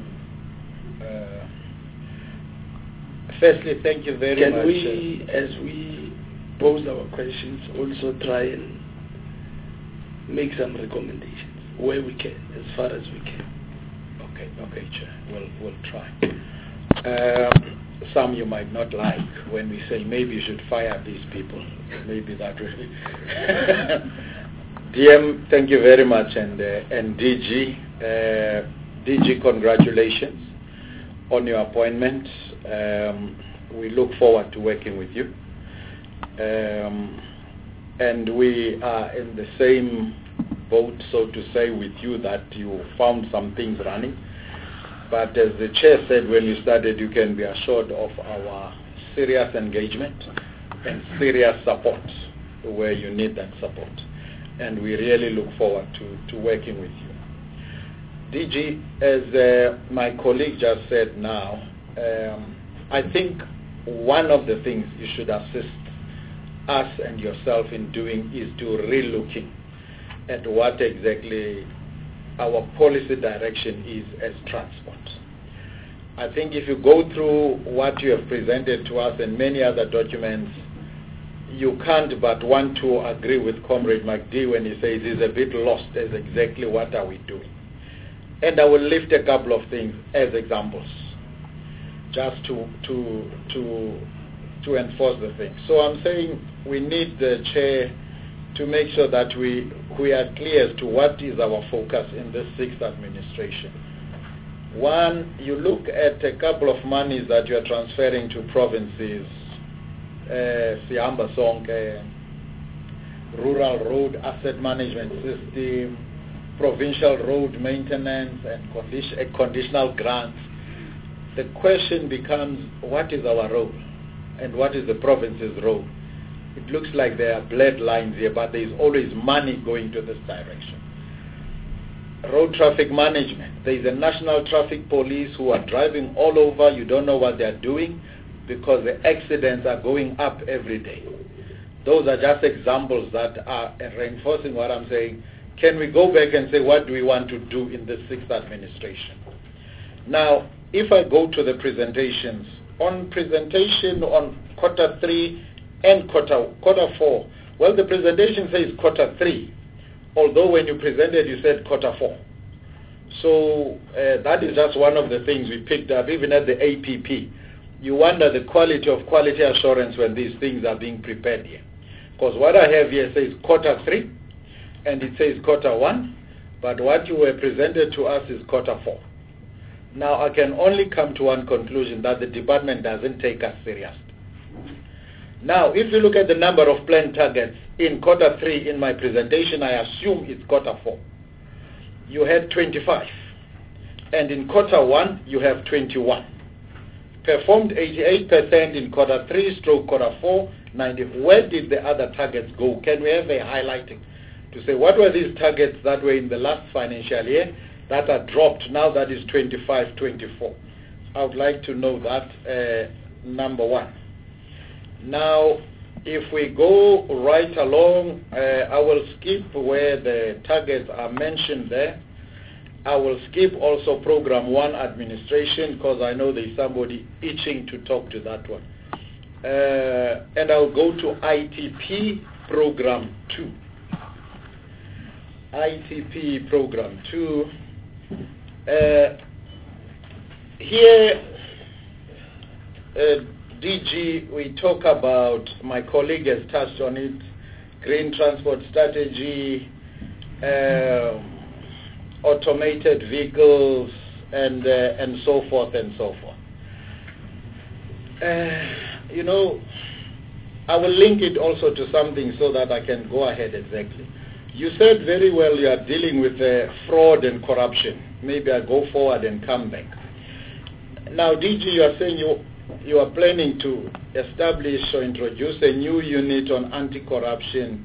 Firstly, thank you very much. Can we, as we pose our questions, also try and make some recommendations where we can, as far as we can? Okay, Chair. We'll try. Some you might not like when we say maybe you should fire these people. Maybe that really. DM, thank you very much, and DG, congratulations on your appointment. We look forward to working with you, and we are in the same boat, so to say, with you, that you found some things running. But as the Chair said when you started, you can be assured of our serious engagement and serious support where you need that support. And we really look forward to working with you. DG, as my colleague just said now, I think one of the things you should assist us and yourself in doing is to re-looking at what exactly our policy direction is as transport. I think if you go through what you have presented to us and many other documents, you can't but want to agree with Comrade McD when he says he's a bit lost as exactly what are we doing. And I will lift a couple of things as examples, just to enforce the thing. So I'm saying we need the chair to make sure that we are clear as to what is our focus in this sixth administration. One, you look at a couple of monies that you are transferring to provinces, Siamba Sonke, Rural Road Asset Management System, Provincial Road Maintenance, and conditional grants. The question becomes, what is our role and what is the province's role? It looks like there are blurred lines here, but there is always money going to this direction. Road traffic management. There is a national traffic police who are driving all over. You don't know what they are doing because the accidents are going up every day. Those are just examples that are reinforcing what I'm saying. Can we go back and say, what do we want to do in the sixth administration? Now, if I go to the presentations, on quarter 3 and quarter 4, well, the presentation says quarter 3, although when you presented, you said quarter 4. So that is just one of the things we picked up, even at the APP. You wonder the quality of quality assurance when these things are being prepared here. Because what I have here says quarter 3, and it says quarter 1, but what you were presented to us is quarter 4. Now, I can only come to one conclusion, that the department doesn't take us seriously. Now, if you look at the number of planned targets in quarter 3 in my presentation, I assume it's quarter 4. You had 25. And in quarter 1, you have 21. Performed 88% in quarter 3 / quarter 4, 90. Where did the other targets go? Can we have a highlighting to say what were these targets that were in the last financial year that are dropped now that is 25, 24? I would like to know that, number one. Now, if we go right along, I will skip where the targets are mentioned there. I will skip also Program 1 administration because I know there's somebody itching to talk to that one. And I'll go to ITP Program 2. ITP Program 2. Here, DG, we talk about, my colleague has touched on it, green transport strategy, automated vehicles, and so forth and so forth. You know, I will link it also to something so that I can go ahead exactly. You said very well you are dealing with fraud and corruption. Maybe I go forward and come back. Now, DG, you are saying you are planning to establish or introduce a new unit on anti-corruption.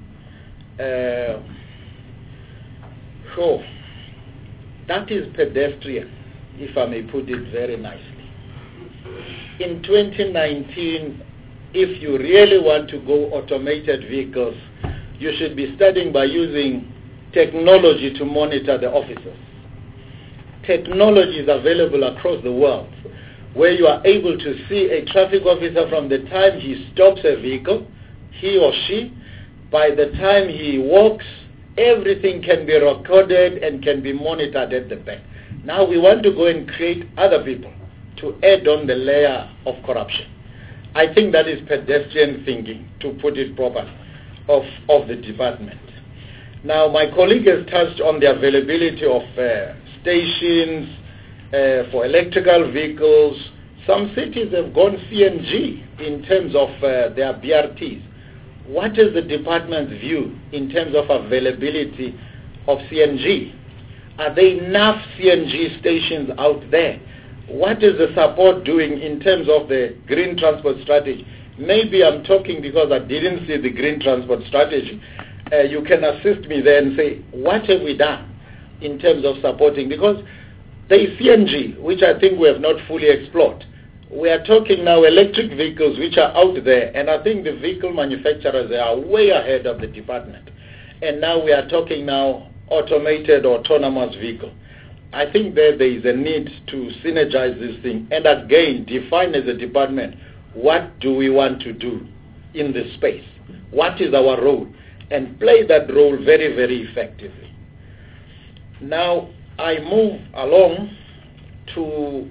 That is pedestrian, if I may put it very nicely. In 2019, if you really want to go automated vehicles, you should be starting by using technology to monitor the officers. Technology is available across the world, where you are able to see a traffic officer from the time he stops a vehicle, he or she, by the time he walks, everything can be recorded and can be monitored at the back. Now we want to go and create other people to add on the layer of corruption. I think that is pedestrian thinking, to put it properly, of the department. Now, my colleague has touched on the availability of stations for electrical vehicles. Some cities have gone CNG in terms of their BRTs. What is the department's view in terms of availability of CNG? Are there enough CNG stations out there? What is the support doing in terms of the green transport strategy? Maybe I'm talking because I didn't see the green transport strategy. You can assist me there and say, what have we done in terms of supporting? Because there is CNG, which I think we have not fully explored. We are talking now electric vehicles which are out there, and I think the vehicle manufacturers are way ahead of the department. And now we are talking now automated autonomous vehicle. I think there is a need to synergize this thing and again define as a department what do we want to do in this space. What is our role? And play that role very, very effectively. Now, I move along to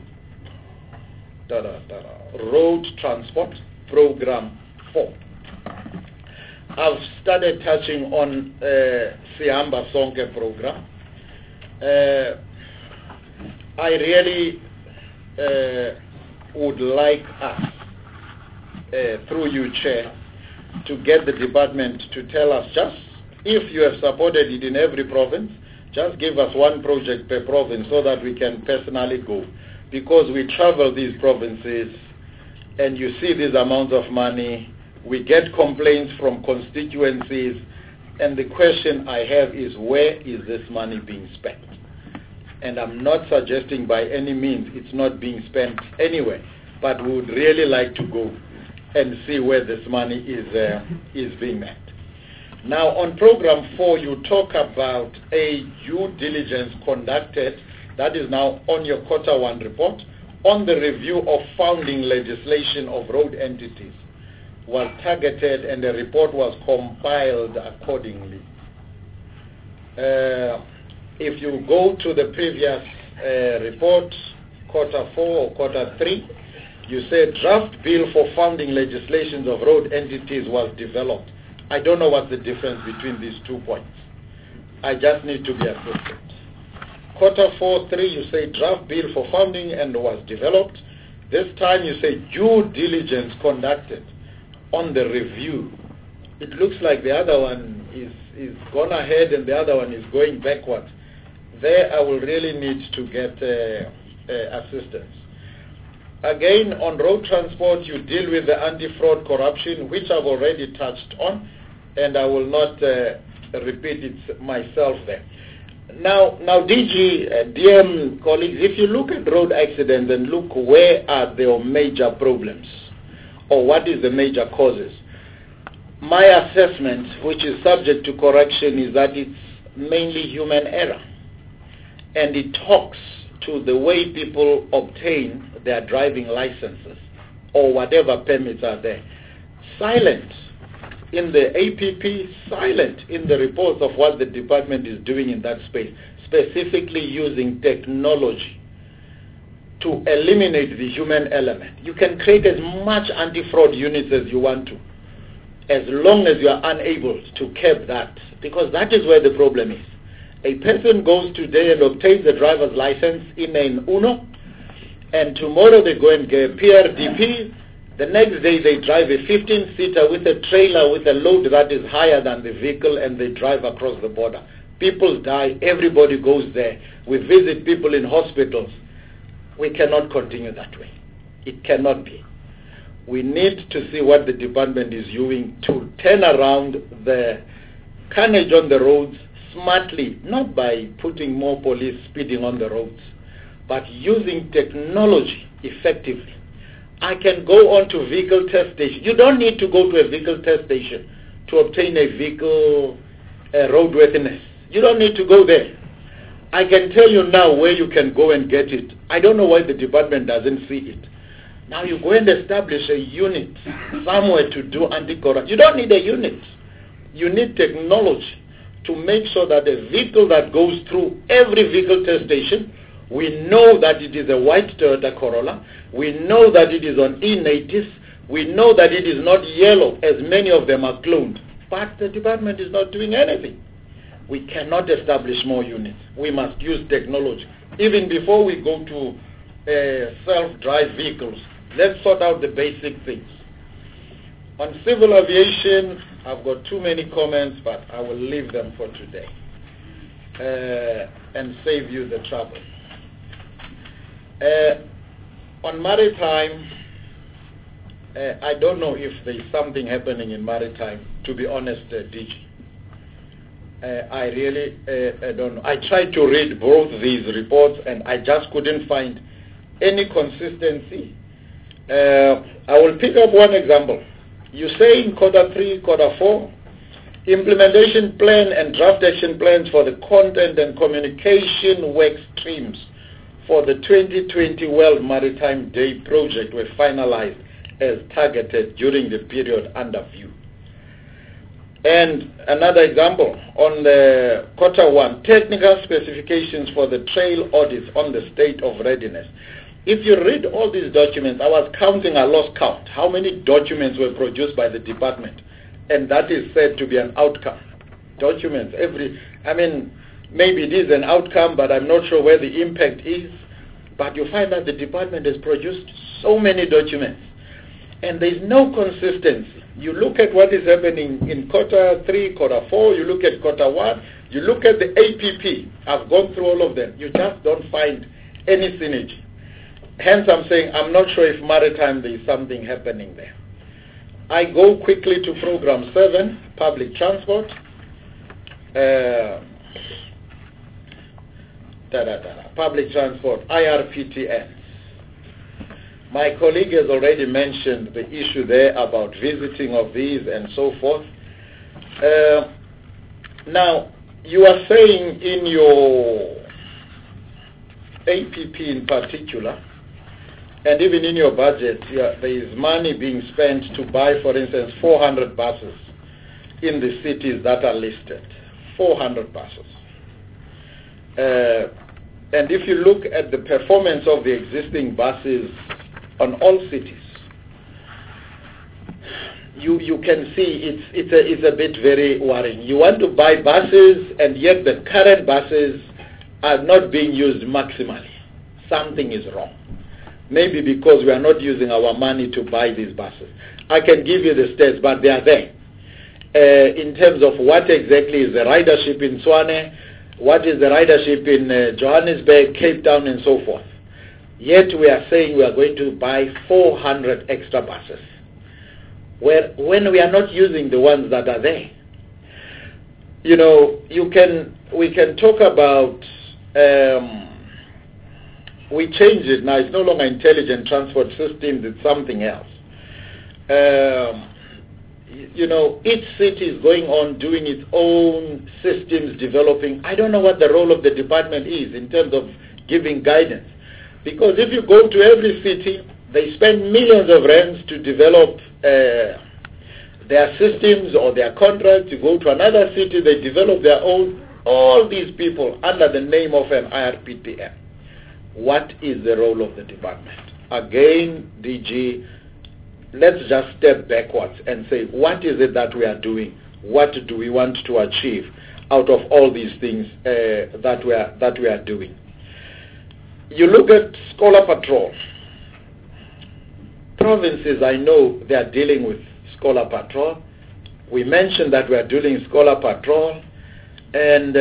Road Transport Program 4. I've started touching on Sihamba Sonke program. I really would like us, through you, Chair, to get the department to tell us, just if you have supported it in every province, just give us one project per province so that we can personally go. Because we travel these provinces and you see these amounts of money, we get complaints from constituencies, and the question I have is, where is this money being spent? And I'm not suggesting by any means it's not being spent anywhere, but we would really like to go and see where this money is being met. Now, on Program 4, you talk about a due diligence conducted, that is now on your Quarter 1 report, on the review of founding legislation of road entities was targeted, and the report was compiled accordingly. If you go to the previous report, Quarter 4 or Quarter 3, you say draft bill for founding legislations of road entities was developed. I don't know what's the difference between these 2 points. I just need to be assisted. Quarter 4, 3, you say draft bill for founding and was developed. This time you say due diligence conducted on the review. It looks like the other one is gone ahead and the other one is going backwards. There I will really need to get assistance. Again, on road transport, you deal with the anti-fraud corruption, which I've already touched on, and I will not repeat it myself there. Now, DG, DM colleagues, if you look at road accidents and look where are their major problems, or what is the major causes, my assessment, which is subject to correction, is that it's mainly human error. And it talks to the way people obtain their driving licenses or whatever permits are there. Silent in the APP, silent in the reports of what the department is doing in that space, specifically using technology to eliminate the human element. You can create as much anti-fraud units as you want to, as long as you are unable to curb that, because that is where the problem is. A person goes today and obtains a driver's license in an UNO, and tomorrow they go and get PRDP. The next day they drive a 15-seater with a trailer with a load that is higher than the vehicle, and they drive across the border. People die, everybody goes there. We visit people in hospitals. We cannot continue that way. It cannot be. We need to see what the department is doing to turn around the carnage on the roads smartly, not by putting more police speeding on the roads, but using technology effectively. I can go on to vehicle test station. You don't need to go to a vehicle test station to obtain a vehicle roadworthiness. You don't need to go there. I can tell you now where you can go and get it. I don't know why the department doesn't see it. Now you go and establish a unit somewhere to do anti-corruption. You don't need a unit. You need technology to make sure that a vehicle that goes through every vehicle test station, we know that it is a white Toyota Corolla. We know that it is on E-Natis. We know that it is not yellow, as many of them are cloned. But the department is not doing anything. We cannot establish more units. We must use technology. Even before we go to self-drive vehicles, let's sort out the basic things. On civil aviation, I've got too many comments, but I will leave them for today and save you the trouble. On maritime, I don't know if there's something happening in maritime, to be honest, DG. I really don't know. I tried to read both these reports and I just couldn't find any consistency. I will pick up one example. You say in Quarter 3, Quarter 4, implementation plan and draft action plans for the content and communication work streams for the 2020 World Maritime Day project were finalized as targeted during the period under view. And another example, on the quarter one, technical specifications for the trail audits on the state of readiness. If you read all these documents, I was counting, I lost count, how many documents were produced by the department. And that is said to be an outcome. Documents, maybe it is an outcome, but I'm not sure where the impact is. But you find that the department has produced so many documents. And there's no consistency. You look at what is happening in quarter 3, quarter 4, you look at quarter 1, you look at the APP. I've gone through all of them. You just don't find any synergy. Hence I'm saying I'm not sure if maritime there is something happening there. I go quickly to program 7, public transport. Public transport, IRPTN. My colleague has already mentioned the issue there about visiting of these and so forth. Now, you are saying in your APP in particular, and even in your budget, there is money being spent to buy, for instance, 400 buses in the cities that are listed. 400 buses. And if you look at the performance of the existing buses on all cities, you can see it's a bit very worrying. You want to buy buses, and yet the current buses are not being used maximally. Something is wrong. Maybe because we are not using our money to buy these buses. I can give you the stats, but they are there. In terms of what exactly is the ridership in Tshwane, what is the ridership in Johannesburg, Cape Town, and so forth. Yet we are saying we are going to buy 400 extra buses, when we are not using the ones that are there. You know, we can talk about, we changed it now. It's no longer intelligent transport systems, it's something else. You know, each city is going on doing its own systems, developing. I don't know what the role of the department is in terms of giving guidance. Because if you go to every city, they spend millions of rands to develop their systems or their contracts. You go to another city, they develop their own. All these people under the name of an IRPTN. What is the role of the department? Again, DG, let's just step backwards and say, what is it that we are doing? What do we want to achieve out of all these things that we are doing? You look at Scholar Patrol. Provinces, I know they are dealing with Scholar Patrol. We mentioned that we are doing Scholar Patrol. And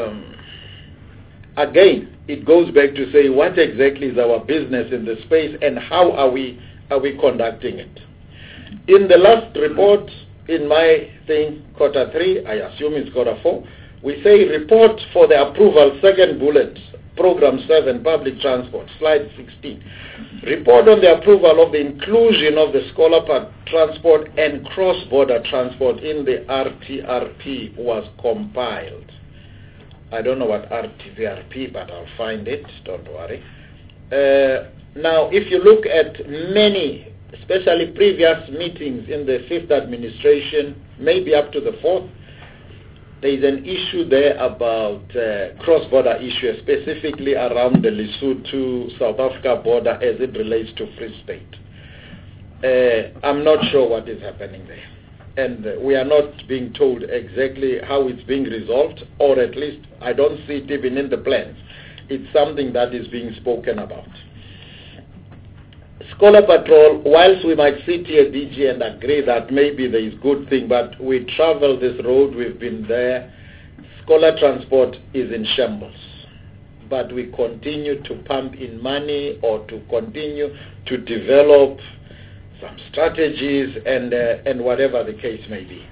again, it goes back to say what exactly is our business in the space and how are we conducting it. In the last report, in my thing, quarter 3, I assume it's quarter 4, we say report for the approval, second bullet, program 7, public transport, slide 16. Report on the approval of the inclusion of the Scholar transport and cross-border transport in the RTRP was compiled. I don't know what RTVRP, but I'll find it, don't worry. Now, if you look at many, especially previous meetings in the 5th administration, maybe up to the 4th, there is an issue there about cross-border issues, specifically around the Lesotho-South Africa border as it relates to Free State. I'm not sure what is happening there. And we are not being told exactly how it's being resolved, or at least I don't see it even in the plans. It's something that is being spoken about. Scholar Patrol, whilst we might sit here, DG, and agree that maybe there is good thing, but we travel this road, we've been there. Scholar Transport is in shambles. But we continue to pump in money or to continue to develop some strategies and whatever the case may be.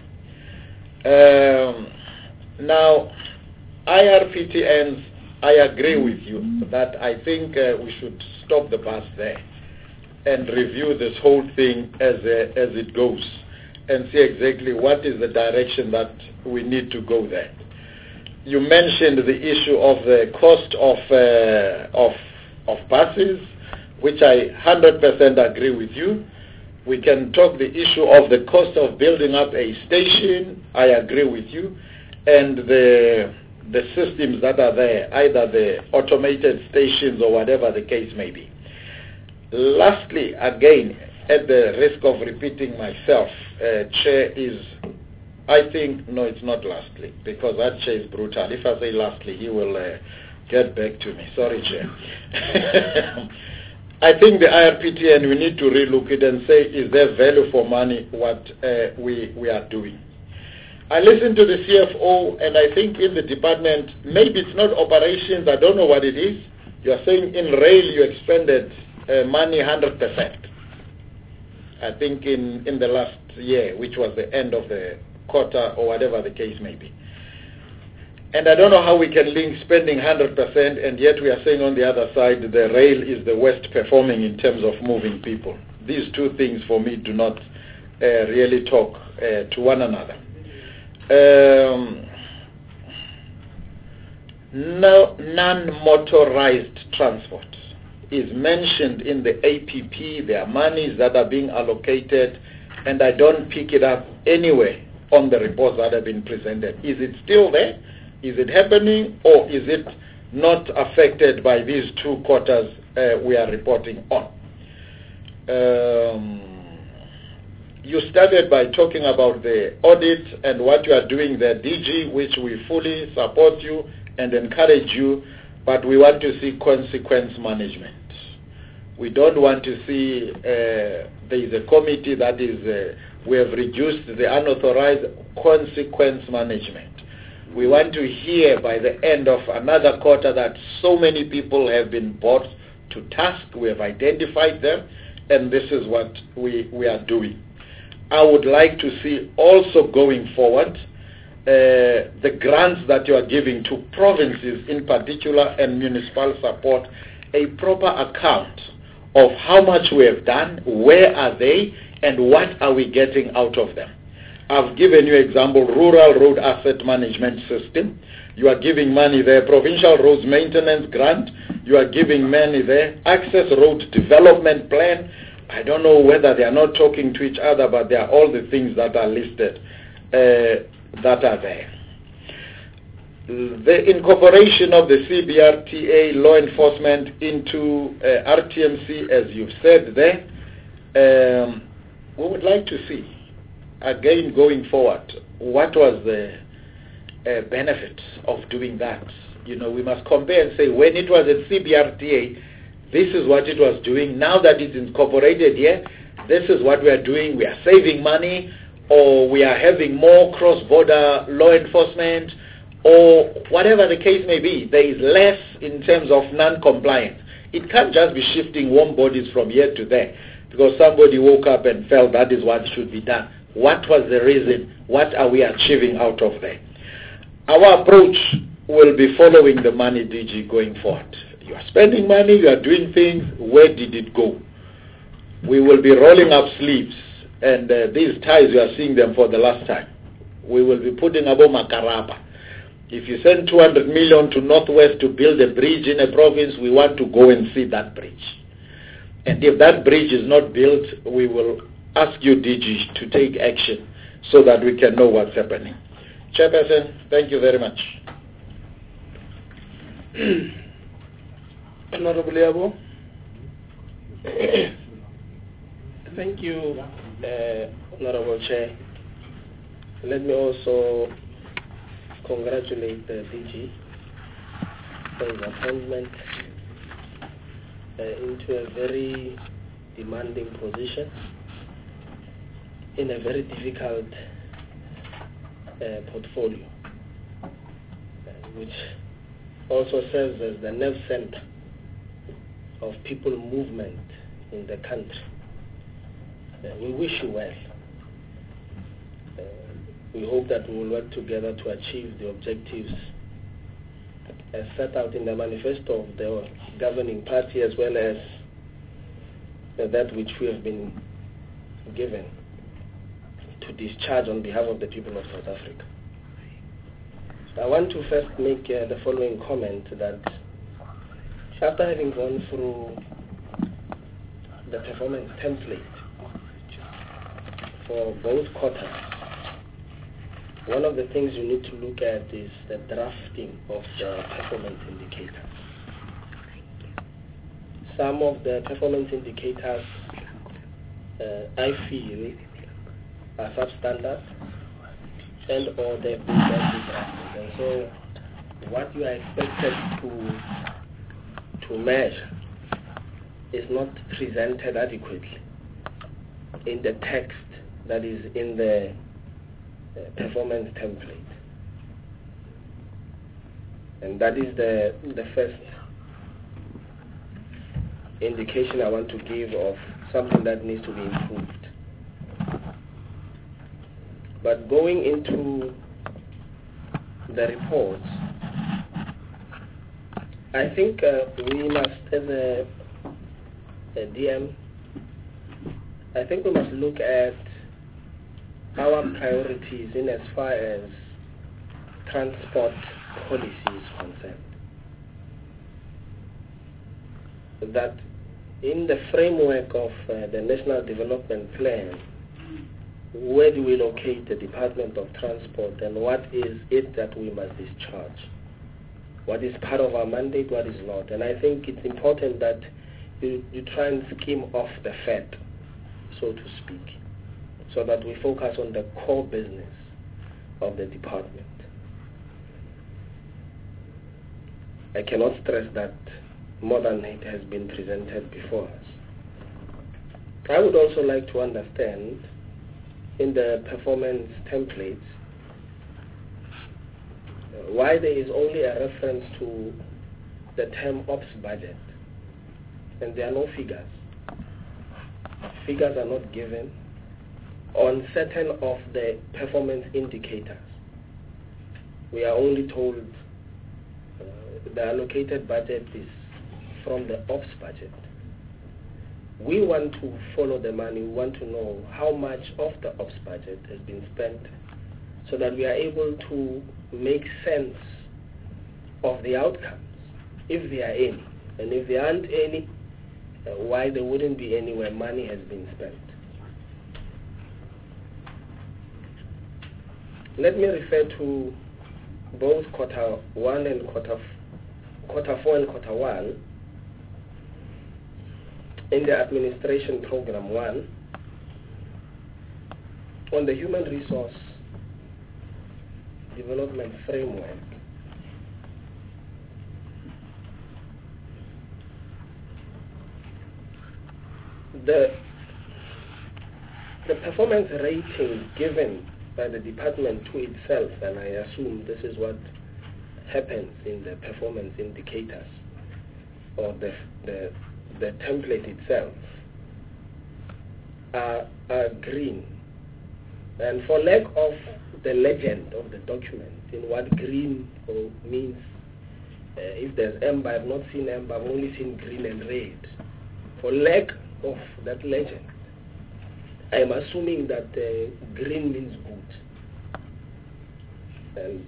Now, IRPTNs, I agree with you that I think we should stop the bus there and review this whole thing as it goes and see exactly what is the direction that we need to go there. You mentioned the issue of the cost of buses, which I 100% agree with you. We can talk the issue of the cost of building up a station. I agree with you. And the systems that are there, either the automated stations or whatever the case may be. Lastly, again, at the risk of repeating myself, Chair, I think, no, it's not lastly, because that Chair is brutal. If I say lastly, he will get back to me. Sorry, Chair. I think the IRPTN, we need to relook it and say, is there value for money what we are doing? I listened to the CFO, and I think in the department, maybe it's not operations, I don't know what it is. You are saying in rail you expended money 100%. I think in the last year, which was the end of the quarter or whatever the case may be. And I don't know how we can link spending 100%, and yet we are saying on the other side the rail is the worst performing in terms of moving people. These two things for me do not really talk to one another. No, non-motorized transport is mentioned in the APP. There are monies that are being allocated, and I don't pick it up anywhere on the reports that have been presented. Is it still there? Is it happening, or is it not affected by these 2 quarters we are reporting on? You started by talking about the audit and what you are doing there, DG, which we fully support you and encourage you, but we want to see consequence management. We don't want to see there is a committee that is, we have reduced the unauthorized consequence management. We want to hear by the end of another quarter that so many people have been brought to task. We have identified them, and this is what we are doing. I would like to see also going forward the grants that you are giving to provinces in particular and municipal support, a proper account of how much we have done, where are they, and what are we getting out of them. I've given you example, Rural Road Asset Management System. You are giving money there. Provincial Roads Maintenance Grant. You are giving money there. Access Road Development Plan. I don't know whether they are not talking to each other, but they are all the things that are listed that are there. The incorporation of the CBRTA law enforcement into RTMC, as you've said there, we would like to see, again going forward, what was the benefit of doing that. You know, we must compare and say, when it was at CBRTA, this is what it was doing. Now that it's incorporated here, this is what we are doing. We are saving money, or we are having more cross-border law enforcement, or whatever the case may be. There is less in terms of non-compliance. It can't just be shifting warm bodies from here to there because somebody woke up and felt that is what should be done. What was the reason? What are we achieving out of there? Our approach will be following the money, DG, going forward. You are spending money, you are doing things, where did it go? We will be rolling up sleeves, and these ties, you are seeing them for the last time. We will be putting Abo Makaraba. If you send 200 million to Northwest to build a bridge in a province, we want to go and see that bridge. And if that bridge is not built, we will ask you, DG, to take action so that we can know what's happening. Chairperson, thank you very much. Honorable Yabo. Thank you, Honorable Chair. Let me also congratulate the DG for his appointment into a very demanding position in a very difficult portfolio, which also serves as the nerve center of people movement in the country. We wish you well. We hope that we will work together to achieve the objectives as set out in the manifesto of the governing party, as well as that which we have been given to discharge on behalf of the people of South Africa. I want to first make the following comment, that after having gone through the performance template for both quarters, one of the things you need to look at is the drafting of the performance indicators. Some of the performance indicators I feel are substandard and or they've been badly drafted. And so what you are expected to measure is not presented adequately in the text that is in the performance template. And that is the first indication I want to give of something that needs to be improved. But going into the reports, I think we must, as a DM, I think we must look at our priorities in as far as transport policy is concerned. That in the framework of the National Development Plan, where do we locate the Department of Transport and what is it that we must discharge? What is part of our mandate, what is not? And I think it's important that you try and skim off the fat, so to speak, so that we focus on the core business of the department. I cannot stress that more than it has been presented before us. I would also like to understand in the performance templates why there is only a reference to the term ops budget and there are no figures. Figures are not given on certain of the performance indicators. We are only told the allocated budget is from the ops budget. We want to follow the money. We want to know how much of the ops budget has been spent so that we are able to make sense of the outcomes, if there are any. And if there aren't any, why there wouldn't be any where money has been spent. Let me refer to both quarter 1 and quarter 4 and quarter 1 in the administration program 1 on the human resource development framework. The performance rating given by the department to itself, and I assume this is what happens in the performance indicators or the template itself, are green. And for lack of the legend of the document in what green means, if there's amber, I've not seen amber, I've only seen green and red. For lack of that legend, I'm assuming that green means good. And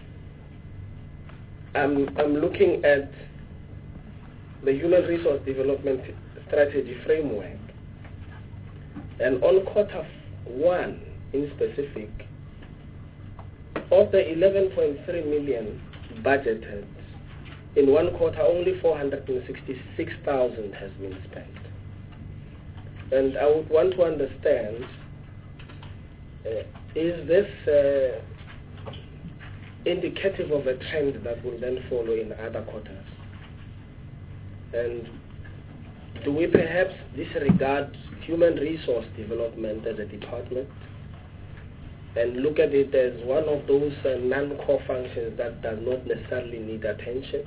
I'm looking at the Human Resource Development Strategy Framework, and on quarter 1 in specific, of the 11.3 million budgeted, in one quarter only 466,000 has been spent. And I would want to understand, is this indicative of a trend that will then follow in other quarters? And do we perhaps disregard human resource development as a department and look at it as one of those non-core functions that does not necessarily need attention?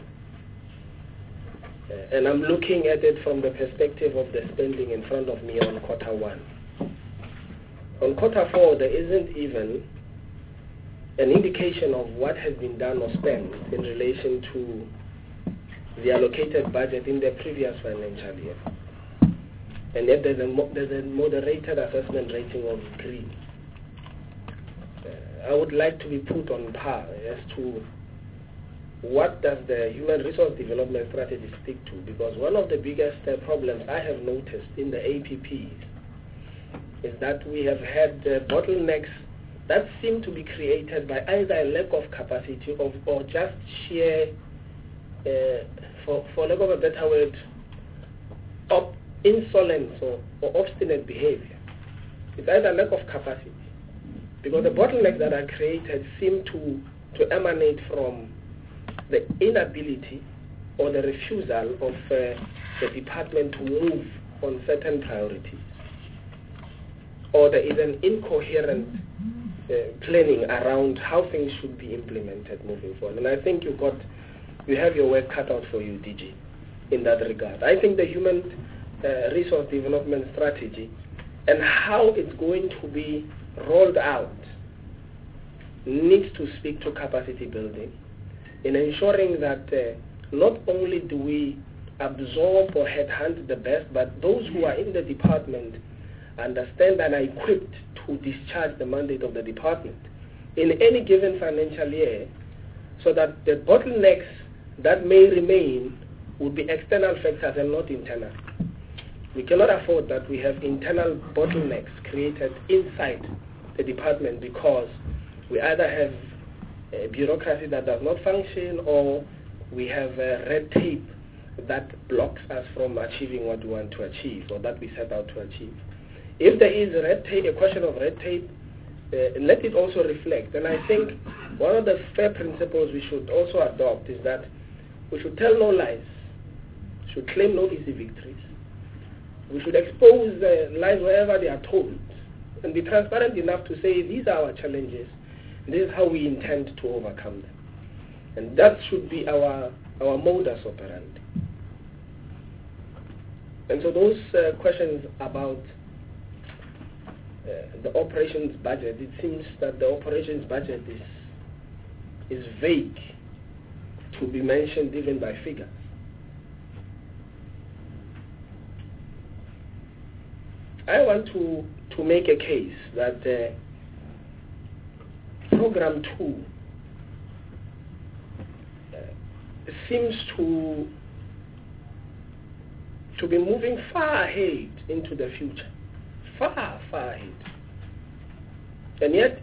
And I'm looking at it from the perspective of the spending in front of me on quarter 1. On quarter 4, there isn't even an indication of what has been done or spent in relation to the allocated budget in the previous financial year. And yet there's a moderated assessment rating of green. I would like to be put on par as to what does the human resource development strategy stick to, because one of the biggest problems I have noticed in the APPs is that we have had bottlenecks that seem to be created by either a lack of capacity or just sheer, for lack of a better word, insolence or obstinate behavior. It's either lack of capacity, because the bottlenecks that are created seem to emanate from the inability or the refusal of the department to move on certain priorities, or there is an incoherent planning around how things should be implemented moving forward. And I think you have your work cut out for you, DG, in that regard. I think the human resource development strategy and how it's going to be rolled out needs to speak to capacity building in ensuring that not only do we absorb or headhunt the best, but those who are in the department understand and are equipped to discharge the mandate of the department in any given financial year, so that the bottlenecks that may remain would be external factors and not internal. We cannot afford that we have internal bottlenecks created inside the department because we either have a bureaucracy that does not function, or we have red tape that blocks us from achieving what we want to achieve or that we set out to achieve. If there is red tape, a question of red tape, let it also reflect. And I think one of the fair principles we should also adopt is that we should tell no lies, should claim no easy victories. We should expose lies wherever they are told and be transparent enough to say these are our challenges, this is how we intend to overcome them. And that should be our modus operandi. And so those questions about the operations budget, it seems that the operations budget is vague to be mentioned even by figures. I want to make a case that Program 2 seems to be moving far ahead into the future. Far ahead. And yet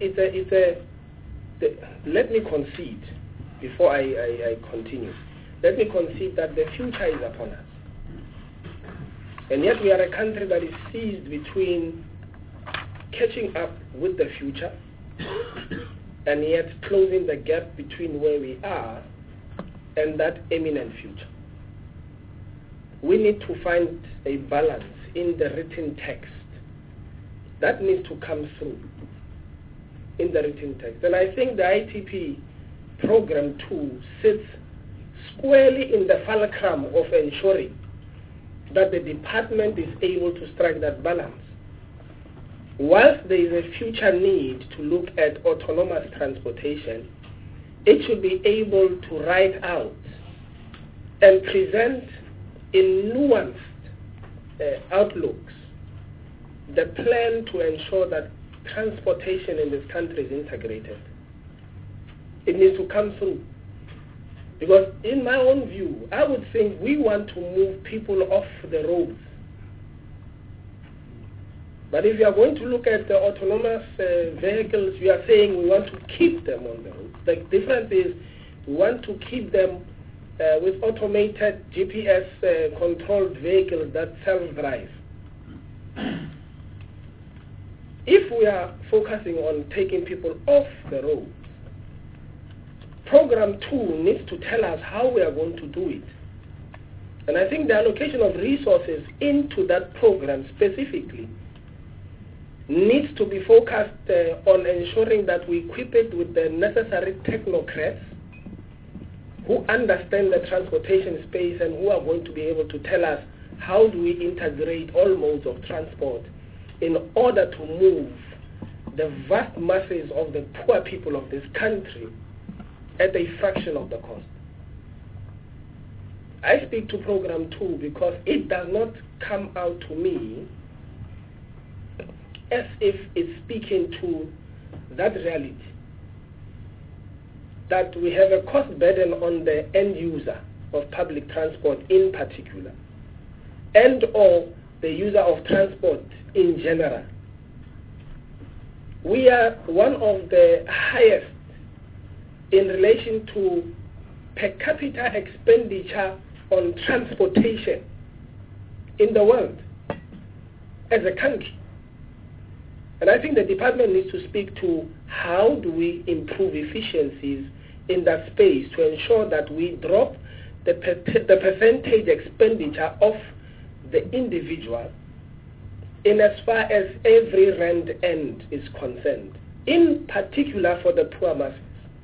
let me concede, before I continue, let me concede that the future is upon us. And yet we are a country that is seized between catching up with the future and yet closing the gap between where we are and that imminent future. We need to find a balance in the written text. That needs to come through in the written text. And I think the ITP Program 2 sits squarely in the fulcrum of ensuring that the department is able to strike that balance. Whilst there is a future need to look at autonomous transportation, it should be able to write out and present in nuanced outlooks the plan to ensure that transportation in this country is integrated. It needs to come through. Because in my own view, I would think we want to move people off the roads. But if you are going to look at the autonomous vehicles, we are saying we want to keep them on the road. The difference is we want to keep them with automated GPS-controlled vehicles that self-drive. If we are focusing on taking people off the road, Program 2 needs to tell us how we are going to do it. And I think the allocation of resources into that program specifically needs to be focused on ensuring that we equip it with the necessary technocrats who understand the transportation space and who are going to be able to tell us how do we integrate all modes of transport in order to move the vast masses of the poor people of this country at a fraction of the cost. I speak to Program 2 because it does not come out to me as if it's speaking to that reality, that we have a cost burden on the end user of public transport in particular, and or the user of transport in general, we are one of the highest in relation to per capita expenditure on transportation in the world as a country. And I think the department needs to speak to how do we improve efficiencies in that space to ensure that we drop the percentage expenditure of the individual in as far as every rand end is concerned, in particular for the poor masses.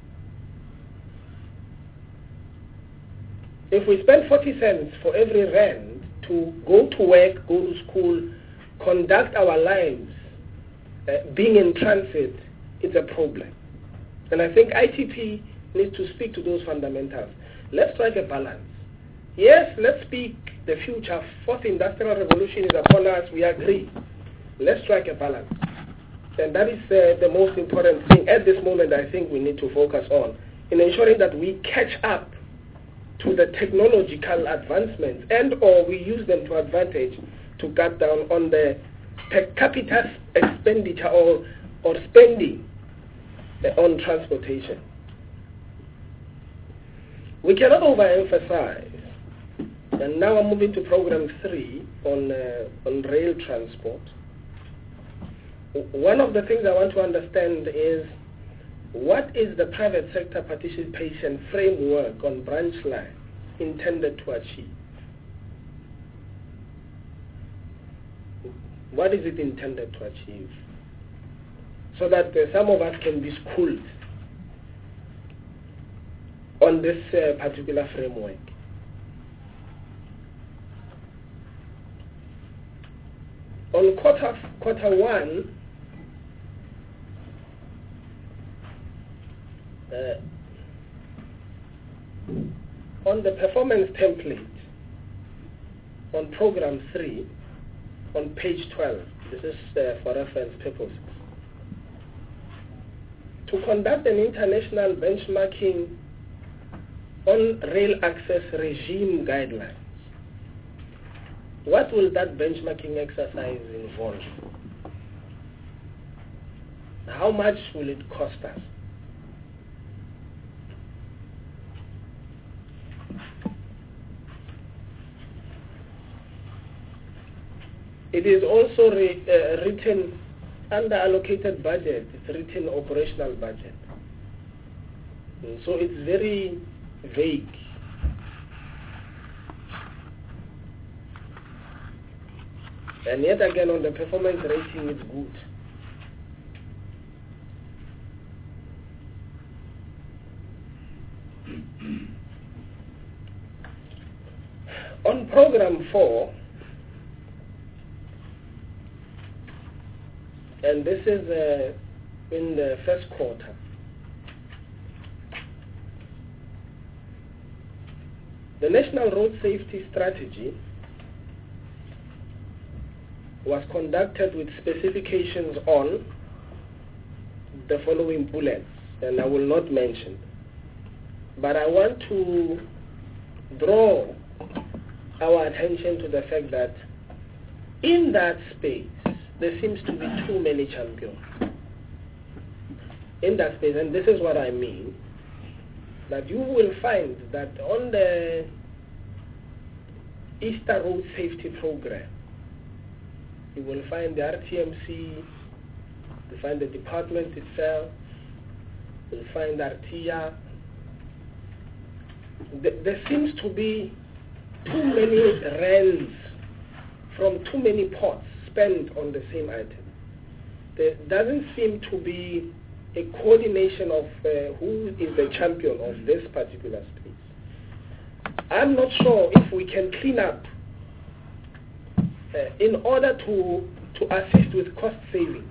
If we spend 40 cents for every rand to go to work, go to school, conduct our lives, being in transit, it's a problem. And I think ITP needs to speak to those fundamentals. Let's strike a balance. Yes, let's speak the future. Fourth industrial revolution is upon us. We agree. Let's strike a balance. And that is the most important thing at this moment I think we need to focus on, in ensuring that we catch up to the technological advancements and or we use them to advantage to cut down on the per capita expenditure or spending on transportation. We cannot overemphasize, and now I'm moving to program 3 on rail transport. One of the things I want to understand is what is the private sector participation framework on branch lines intended to achieve? What is it intended to achieve? So that some of us can be schooled on this particular framework. On quarter 1, on the performance template, on program 3, on page 12, this is for reference purposes, to conduct an international benchmarking on rail access regime guidelines. What will that benchmarking exercise involve? How much will it cost us? It is also written under allocated budget. It's written operational budget. So it's very vague. And yet again, on the performance rating, it's good. On program 4, and this is in the first quarter, the National Road Safety Strategy was conducted with specifications on the following bullets, and I will not mention, but I want to draw our attention to the fact that in that space there seems to be too many champions in that space, and this is what I mean, that you will find that on the Easter Road Safety Program, you will find the RTMC, you find the department itself, you'll find RTIA. There seems to be too many rands from too many pots spent on the same item. There doesn't seem to be a coordination of who is the champion of this particular space. I'm not sure if we can clean up in order to assist with cost saving.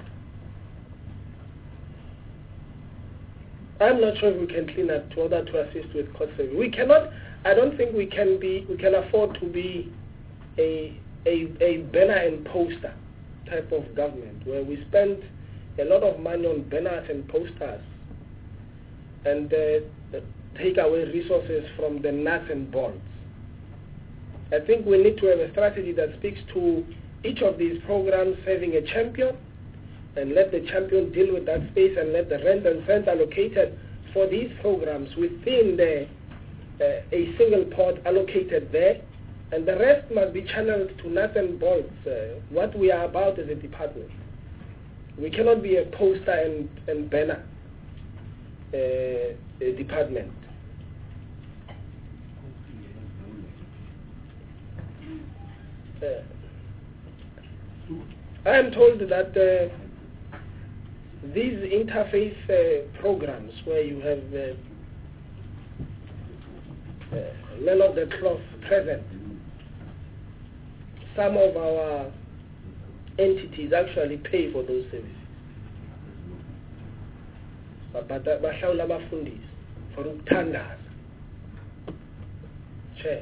I'm not sure if we can clean up in order to assist with cost saving. We cannot. I don't think we can afford to be a banner and poster type of government where we spend a lot of money on banners and posters and take away resources from the nuts and bolts. I think we need to have a strategy that speaks to each of these programs having a champion and let the champion deal with that space and let the rent and cents allocated for these programs within a single pot allocated there, and the rest must be channeled to nuts and bolts, what we are about as a department. We cannot be a poster and banner department. I am told that these interfaith programs where you have men of the cloth present, some of our entities actually pay for those services. Bahlawula abafundisi for ukuthandaza. Chair.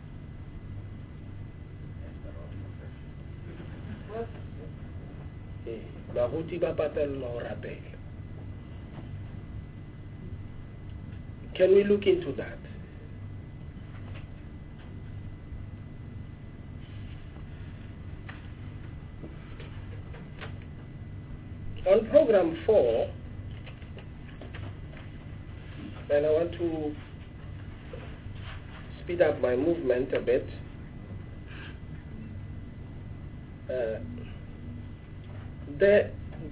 Baruti ba patella ho rapela. Can we look into that? On program 4, and I want to speed up my movement a bit. The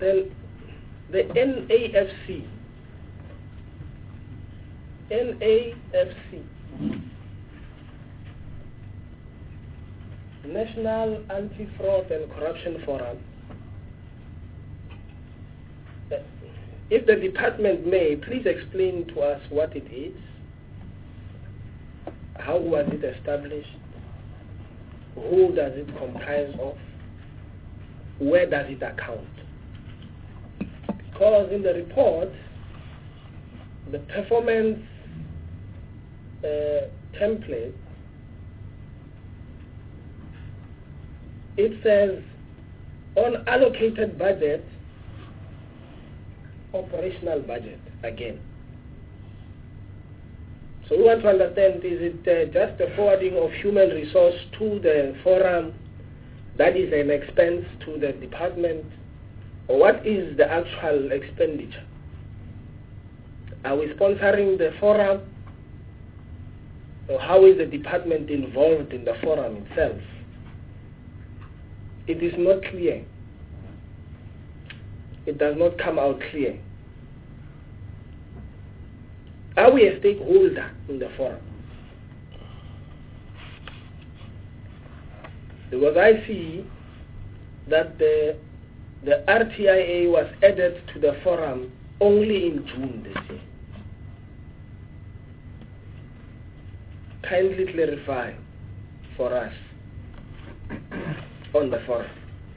NAFC, National Anti-Fraud and Corruption Forum. If the department may, please explain to us what it is, how was it established, who does it comprise of, where does it account? Because in the report, the performance template, it says on allocated budget, operational budget again. So we want to understand, is it just the forwarding of human resource to the forum that is an expense to the department, or what is the actual expenditure? Are we sponsoring the forum, or how is the department involved in the forum itself? It is not clear. It does not come out clear. Are we a stakeholder in the forum? Because I see that the RTIA was added to the forum only in June this year. Kindly clarify for us on the forum.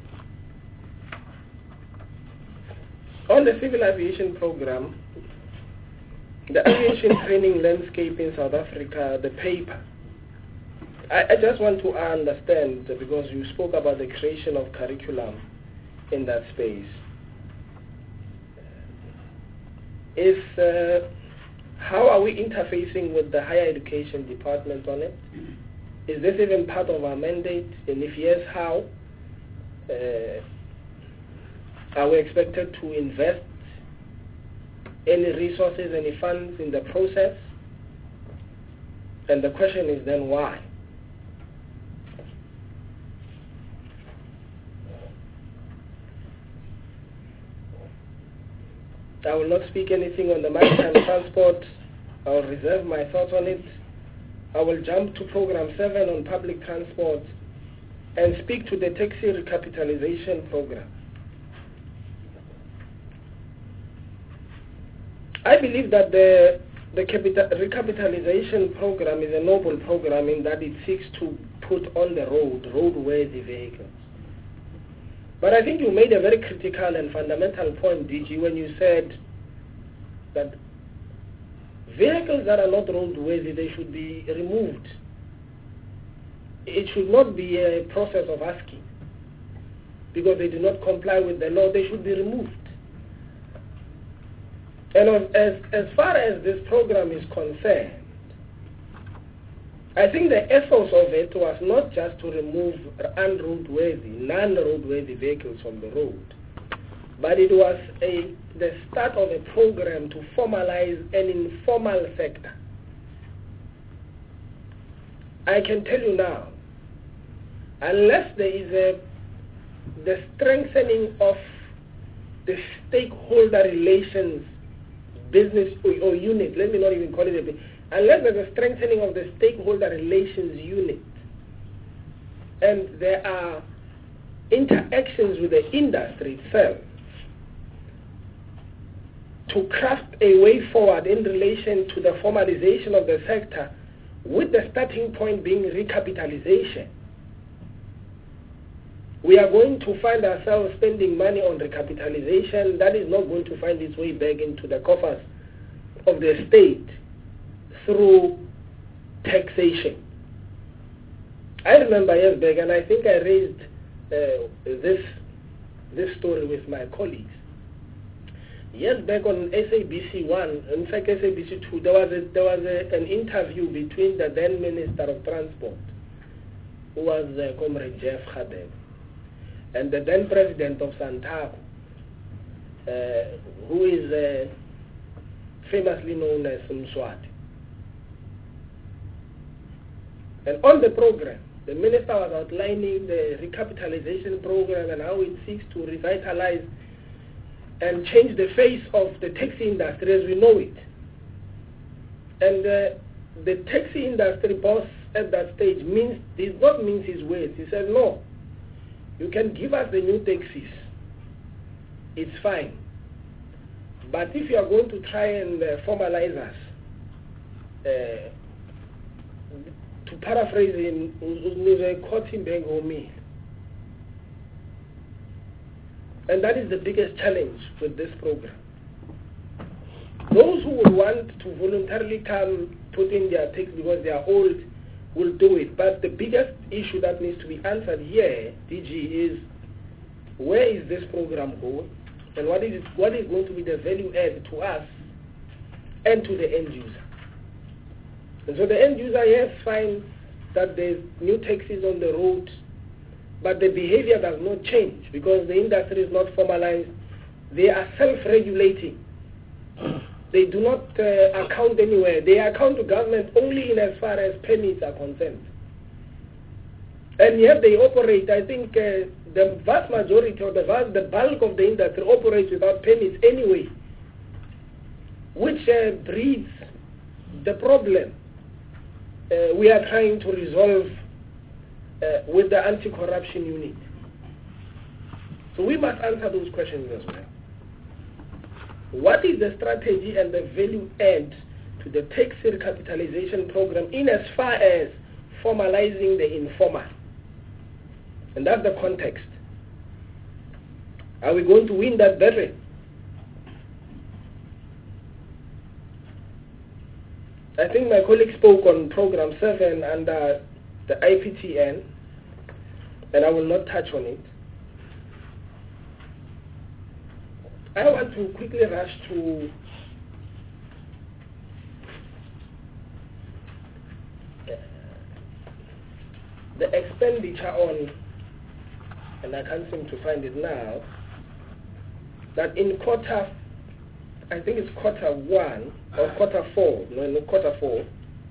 On the civil aviation program, the aviation training landscape in South Africa, the paper, I just want to understand, because you spoke about the creation of curriculum in that space. How are we interfacing with the higher education department on it? Is this even part of our mandate? And if yes, how? Are we expected to invest any resources, any funds in the process? And the question is then why? I will not speak anything on the maritime transport. I will reserve my thoughts on it. I will jump to program 7 on public transport and speak to the taxi recapitalization program. I believe that the recapitalization program is a noble program in that it seeks to put on the road roadworthy vehicles. But I think you made a very critical and fundamental point, DG, when you said that vehicles that are not roadworthy, they should be removed. It should not be a process of asking. Because they do not comply with the law, they should be removed. And as far as this program is concerned, I think the ethos of it was not just to remove non-roadworthy vehicles from the road, but it was the start of a program to formalize an informal sector. I can tell you now, unless there is the strengthening of the stakeholder relations business or unit, let me not even call it a bit, unless there's a strengthening of the stakeholder relations unit, and there are interactions with the industry itself to craft a way forward in relation to the formalization of the sector, with the starting point being recapitalization, we are going to find ourselves spending money on recapitalization that is not going to find its way back into the coffers of the state through taxation. I remember years back, and I think I raised this story with my colleagues. Years back on SABC 1, in fact SABC 2, there was an interview between the then Minister of Transport, who was Comrade Jeff Radebe, and the then President of Santaco, who is famously known as Mswati. And on the program, the minister was outlining the recapitalization program and how it seeks to revitalize and change the face of the taxi industry as we know it. And the taxi industry boss at that stage did not mince his words. He said, no, you can give us the new taxis, it's fine. But if you are going to try and formalize us, to paraphrase him, and that is the biggest challenge with this program. Those who would want to voluntarily come put in their tax because they are old will do it. But the biggest issue that needs to be answered here, DG, is where is this program going, and what is going to be the value add to us and to the end user. And so the end user, yes, finds that there's new taxis on the road, but the behavior does not change because the industry is not formalized. They are self-regulating. They do not account anywhere. They account to government only in as far as permits are concerned. And yet they operate, I think the vast majority or the bulk of the industry operates without permits anyway, which breeds the problem we are trying to resolve with the anti-corruption unit. So we must answer those questions as well. What is the strategy and the value add to the taxi recapitalization program in as far as formalizing the informal? And that's the context. Are we going to win that battle? I think my colleague spoke on Program 7 under the IPTN, and I will not touch on it. I want to quickly rush to the expenditure on, and I can't seem to find it now, that in quarter, I think it's quarter 1 or quarter 4, no, quarter 4,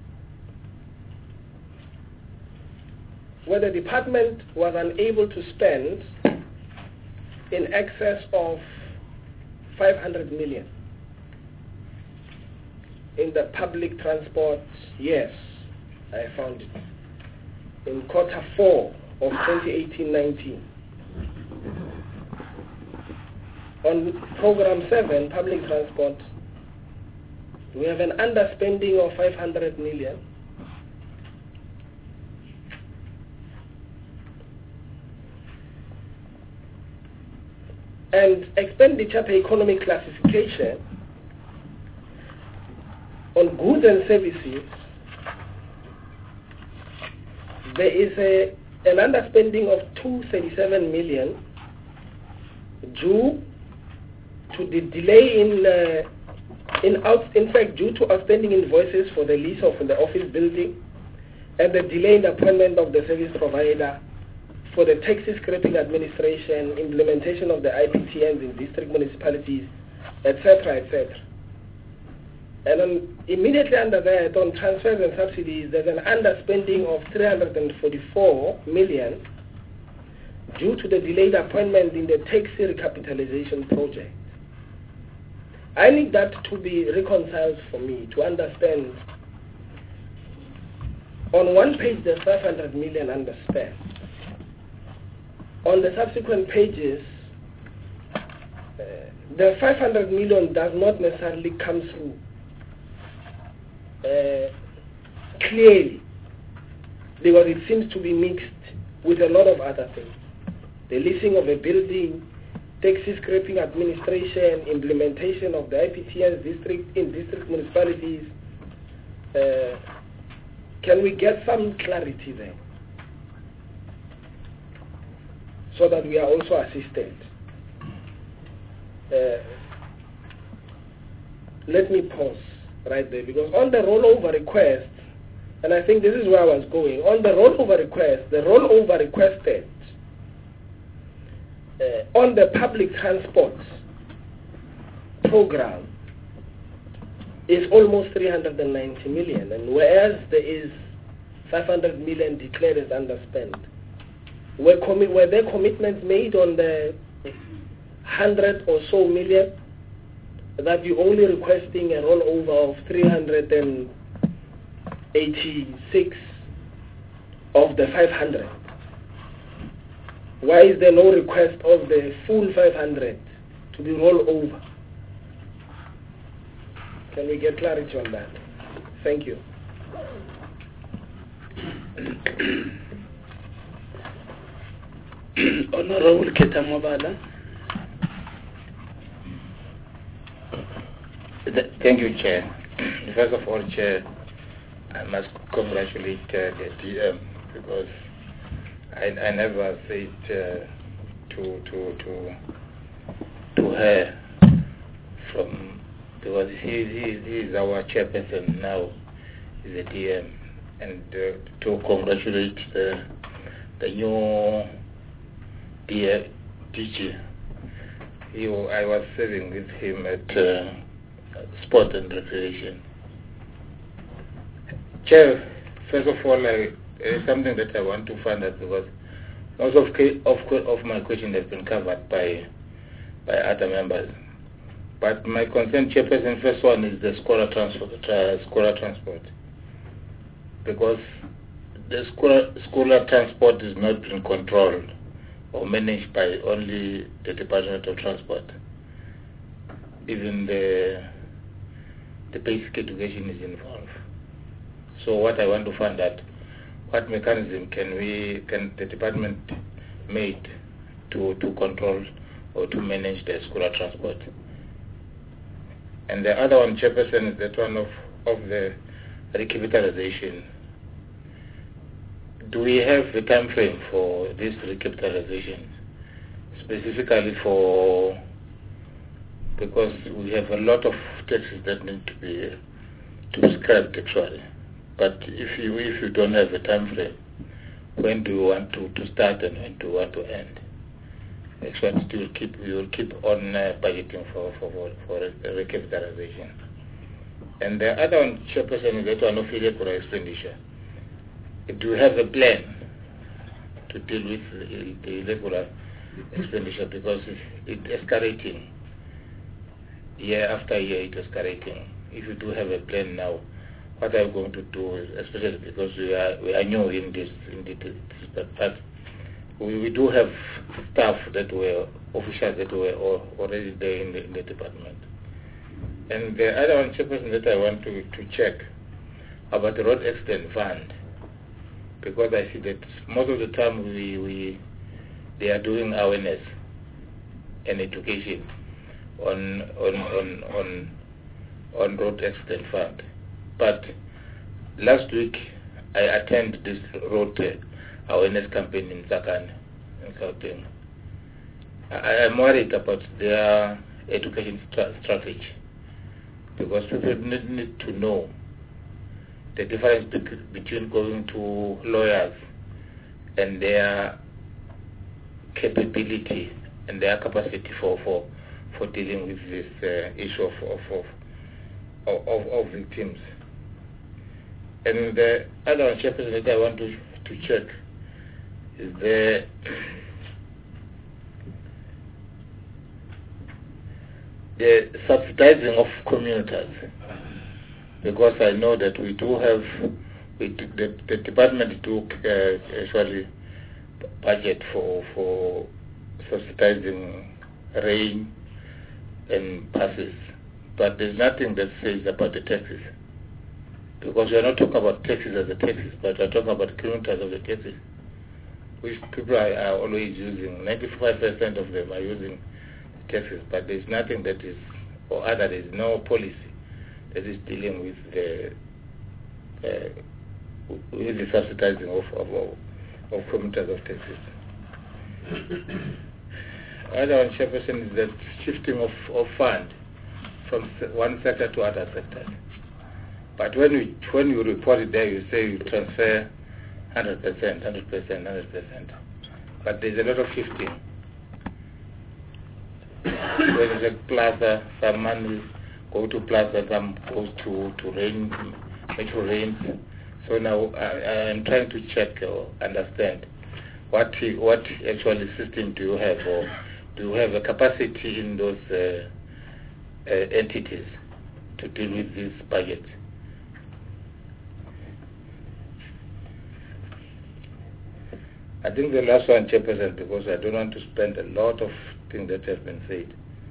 where the department was unable to spend in excess of 500 million in the public transport. Yes, I found it. In quarter 4 of 2018-19. On Program 7, public transport, we have an underspending of 500 million. And expenditure per economic classification on goods and services, there is an underspending of 237 million due to the delay in fact due to outstanding invoices for the lease of the office building and the delay in the appointment of the service provider for the taxi scraping administration, implementation of the IPTNs in district municipalities, etc., etc. And immediately under that, on transfers and subsidies, there's an underspending of 344 million due to the delayed appointment in the taxi recapitalization project. I need that to be reconciled for me to understand. On one page, there's 500 million underspent. On the subsequent pages, the 500 million does not necessarily come through clearly, because it seems to be mixed with a lot of other things. The leasing of a building, taxi scraping administration, implementation of the IPTNs in district municipalities. Can we get some clarity there so that we are also assisted? Let me pause right there, because on the rollover request, and I think this is where I was going, on the rollover request, the rollover requested on the public transport program is almost 390 million, and whereas there is 500 million declared as underspent. Were there commitments made on the 100 or so million that you're only requesting a rollover of 386 of the 500? Why is there no request of the full 500 to be rolled over? Can we get clarity on that? Thank you. Honorable Ketamobala. Thank you, Chair. First of all, Chair, I must congratulate the DM, because I never said to her because he is our chairperson now, he's a DM, and to congratulate the new DG. I was serving with him at Sport and Recreation. Chair, first of all, it's something that I want to find out, because most of my questions have been covered by other members. But my concern, Chairperson, first one is the scholar transport. Because the scholar transport is not being controlled or managed by only the Department of Transport. Even the basic education is involved. So what I want to find out, what mechanism can the department make to control or to manage the scholar transport? And the other one, Chairperson, is that one of the recapitalization. Do we have a time frame for this recapitalization, specifically because we have a lot of taxes that need to be scrapped actually? But if you don't have a time frame, when do you want to start and when do you want to end? Actually, we will keep on budgeting for recapitalization. And the other one, Chairperson, is that one of irregular expenditure. Do you have a plan to deal with the irregular expenditure, because it's escalating year after year? It's escalating. If you do have a plan now, what are you going to do, especially because we are new in this but we do have staff that were officials that were already there in the department. And the other one, Chairperson, that I want to check about the road accident fund, because I see that most of the time they are doing awareness and education on road accident fund. But last week I attended this road awareness campaign in Tsakane, in Gauteng. I am worried about their education strategy, because people need to know the difference between going to lawyers and their capability and their capacity for dealing with this issue of victims. And the other chapter that I want to check is the subsidizing of commuters, because I know that we do have, the department do actually budget for subsidizing rain and buses, but there's nothing that says about the taxis, because we're not talking about taxis as a taxis, but we're talking about kilometers of the taxis, which people are always using. 95% of them are using taxis, but there's nothing that is, or other, there's no policy that is dealing with the subsidizing of commuters of taxis. Other one, Chairperson, is that shifting of fund from one sector to other sectors. But when you report it there, you say you transfer 100%. But there's a lot of shifting. When it's a plaza, some money go to plaza, some goes to rain, metro rains. So now I'm trying to check or understand what actually system do you have, or do you have a capacity in those entities to deal with this budget? I think the last one, Chairperson, because I don't want to spend a lot of things that have been said.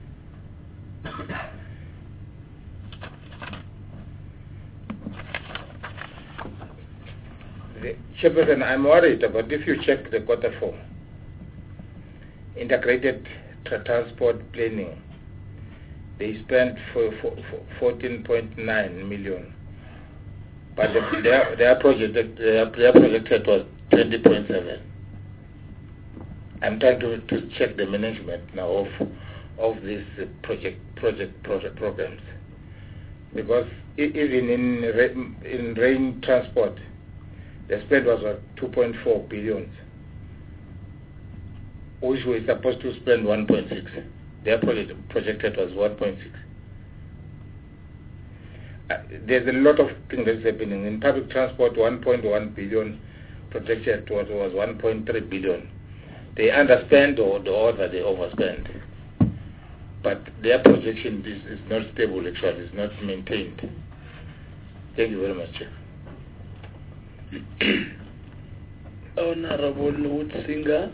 Chairperson, I'm worried about if you check the quarter 4, integrated transport planning, they spent for 14.9 million, but their projected was 20.7. I'm trying to check the management now of these project programs, because even in rain transport, the spend was 2.4 billion, which we were supposed to spend 1.6. Their projected was 1.6. There's a lot of things that's happening. In public transport, 1.1 billion projected was 1.3 billion. They underspend or they overspend. But their projection is not stable, actually, it's not maintained. Thank you very much, Chair. Honorable Woodsinger.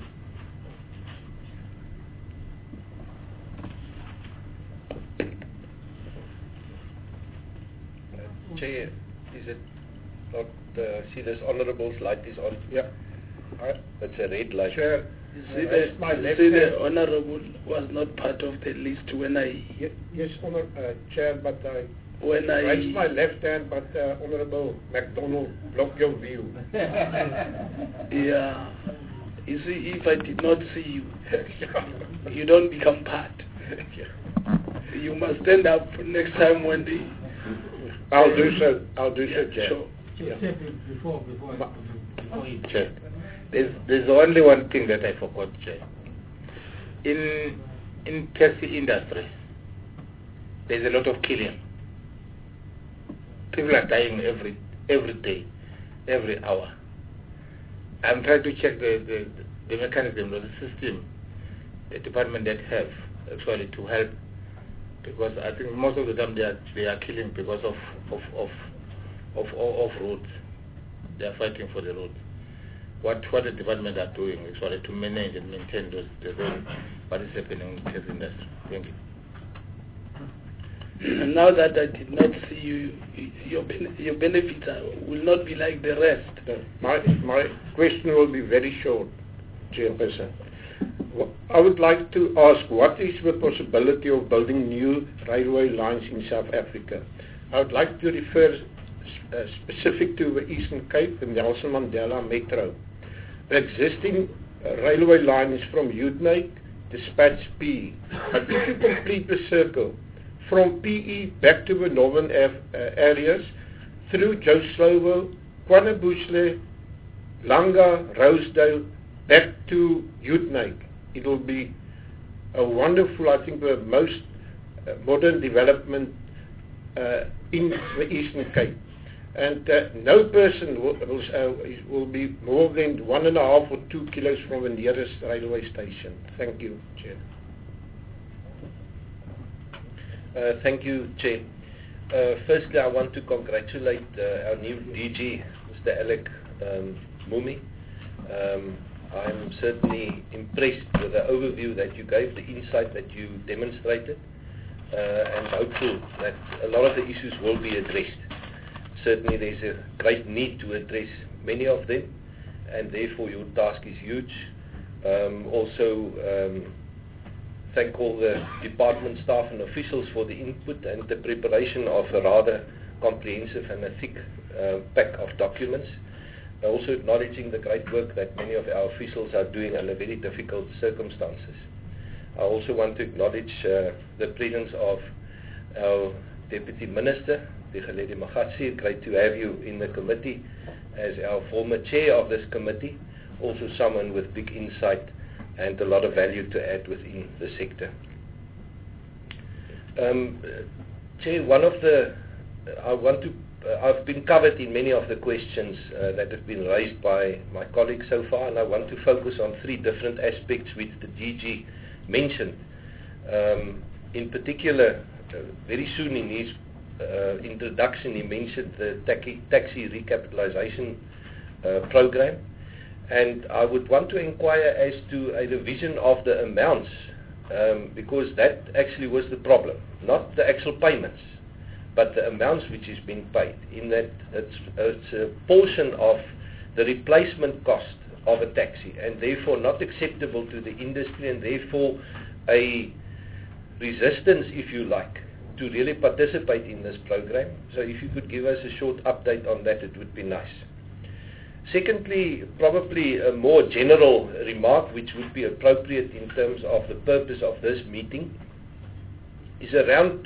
Chair, is it not, see this honorable's light is on? Yeah. That's a red light. Chair, the honorable was not part of the list when I... Yes, Chair, but when I raised my left hand, but Honorable MacDonald blocked your view. Yeah. You see, if I did not see you, you don't become part. You must stand up next time when they... I'll do so, Chair. Sure. Yeah. Before Chair, there's only one thing that I forgot, Chair. In taxi industry, there's a lot of killing. People are dying every day, every hour. I'm trying to check the mechanism, the system, the department that have actually to help, because I think most of the time they are killing because of roads. They are fighting for the roads. What the department are doing actually to manage and maintain the road, what is happening in the taxi industry. Thank you. And now that I did not see you, your benefits will not be like the rest. My question will be very short, Chairperson. I would like to ask, what is the possibility of building new railway lines in South Africa? I would like to refer specific to the Eastern Cape and Nelson Mandela Metro. The existing railway line is from Utenhage, Dispatch P. But if you complete the circle, from PE back to the northern areas, through Joe Slovo, KwaNobuhle, Langa, Rosedale, back to Utenhage, it will be a wonderful, I think, the most modern development in the Eastern Cape. And no person will be more than 1.5 or 2 kilos from the nearest railway station. Thank you, Chair. Thank you, Chair. Firstly, I want to congratulate our new DG, Mr. Alec Mumi. I'm certainly impressed with the overview that you gave, the insight that you demonstrated, and hopeful that a lot of the issues will be addressed. Certainly there's a great need to address many of them, and therefore your task is huge. Thank all the department staff and officials for the input and the preparation of a rather comprehensive and a thick pack of documents. Also acknowledging the great work that many of our officials are doing under very difficult circumstances. I also want to acknowledge the presence of our Deputy Minister, Digiledi Magatsi. Great to have you in the committee as our former chair of this committee, also someone with big insight and a lot of value to add within the sector. Chair, I've been covered in many of the questions that have been raised by my colleagues so far, and I want to focus on 3 different aspects which the DG mentioned. In particular, very soon in his introduction, he mentioned the taxi recapitalization program, and I would want to inquire as to a revision of the amounts, because that actually was the problem, not the actual payments, but the amounts which is being paid, in that it's a portion of the replacement cost of a taxi, and therefore not acceptable to the industry, and therefore a resistance, if you like, to really participate in this program. So if you could give us a short update on that, it would be nice. Secondly, probably a more general remark which would be appropriate in terms of the purpose of this meeting is around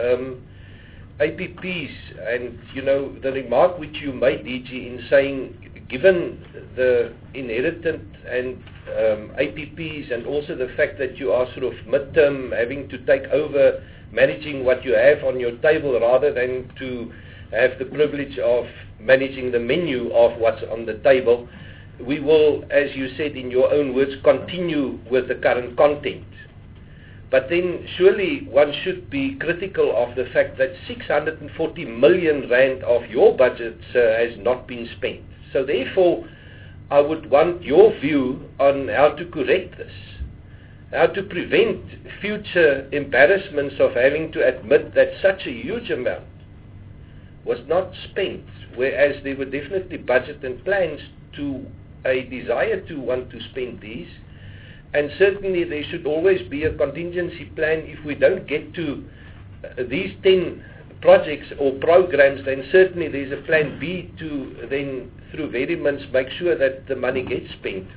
APPs, and the remark which you made, DG, in saying given the inherited and APPs, and also the fact that you are sort of midterm having to take over managing what you have on your table rather than to have the privilege of managing the menu of what's on the table, we will, as you said in your own words, continue with the current content. But then surely one should be critical of the fact that 640 million rand of your budget, sir, has not been spent. So therefore, I would want your view on how to correct this, how to prevent future embarrassments of having to admit that such a huge amount was not spent, whereas there were definitely budget and plans to a desire to want to spend these. And certainly there should always be a contingency plan if we don't get to these 10 projects or programs, then certainly there's a plan B to then, through variants, make sure that the money gets spent.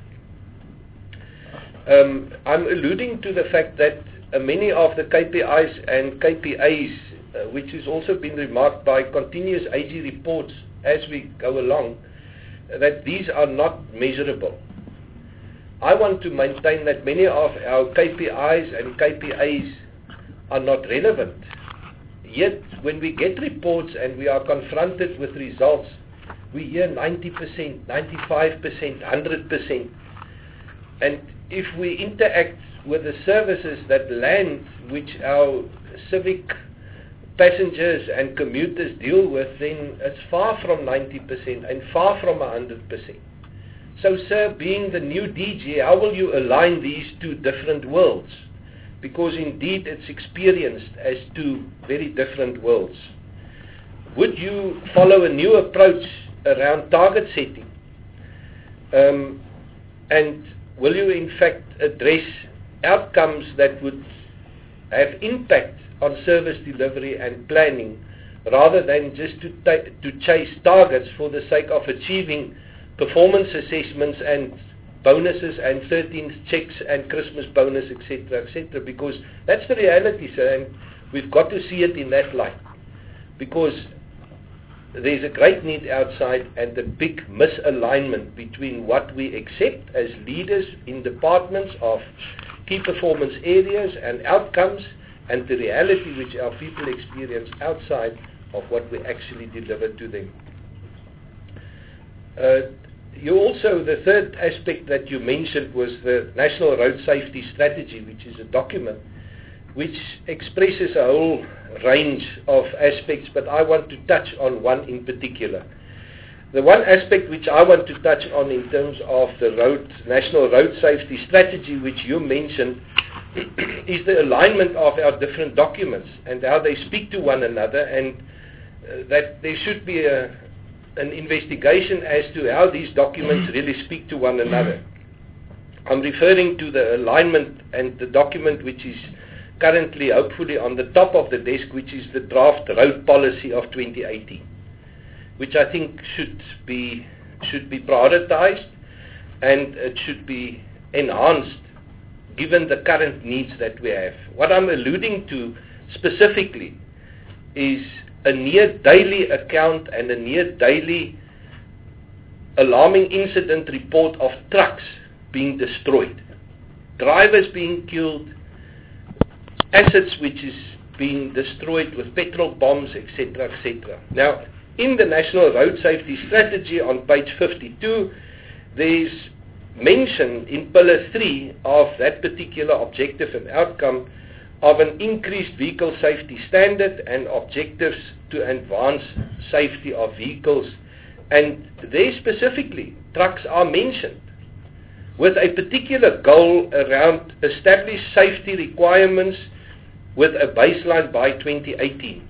I'm alluding to the fact that many of the KPIs and KPAs, which has also been remarked by continuous AG reports as we go along, that these are not measurable. I want to maintain that many of our KPIs and KPAs are not relevant. Yet, when we get reports and we are confronted with results, we hear 90%, 95%, 100%. And if we interact with the services that land, which our civic passengers and commuters deal with, then it's far from 90% and far from 100%. So, sir, being the new DG, how will you align these two different worlds? Because indeed it's experienced as two very different worlds. Would you follow a new approach around target setting? And will you in fact address outcomes that would have impact on service delivery and planning, rather than just to chase targets for the sake of achieving performance assessments and bonuses and 13th checks and Christmas bonus, etc., etc., because that's the reality, sir, and we've got to see it in that light. Because there's a great need outside and a big misalignment between what we accept as leaders in departments of key performance areas and outcomes and the reality which our people experience outside of what we actually deliver to them. The third aspect that you mentioned was the National Road Safety Strategy, which is a document which expresses a whole range of aspects, but I want to touch on one in particular. The one aspect which I want to touch on in terms of the National Road Safety Strategy, which you mentioned, is the alignment of our different documents and how they speak to one another, and that there should be an investigation as to how these documents really speak to one another. I'm referring to the alignment and the document which is currently, hopefully, on the top of the desk, which is the draft road policy of 2018, which I think should be prioritized, and it should be enhanced given the current needs that we have. What I'm alluding to specifically is a near daily account and a near daily alarming incident report of trucks being destroyed, drivers being killed, assets which is being destroyed with petrol bombs, etc., etc. Now, in the National Road Safety Strategy on page 52, there's mention in Pillar 3 of that particular objective and outcome of an increased vehicle safety standard and objectives to advance safety of vehicles. And there specifically, trucks are mentioned with a particular goal around established safety requirements with a baseline by 2018.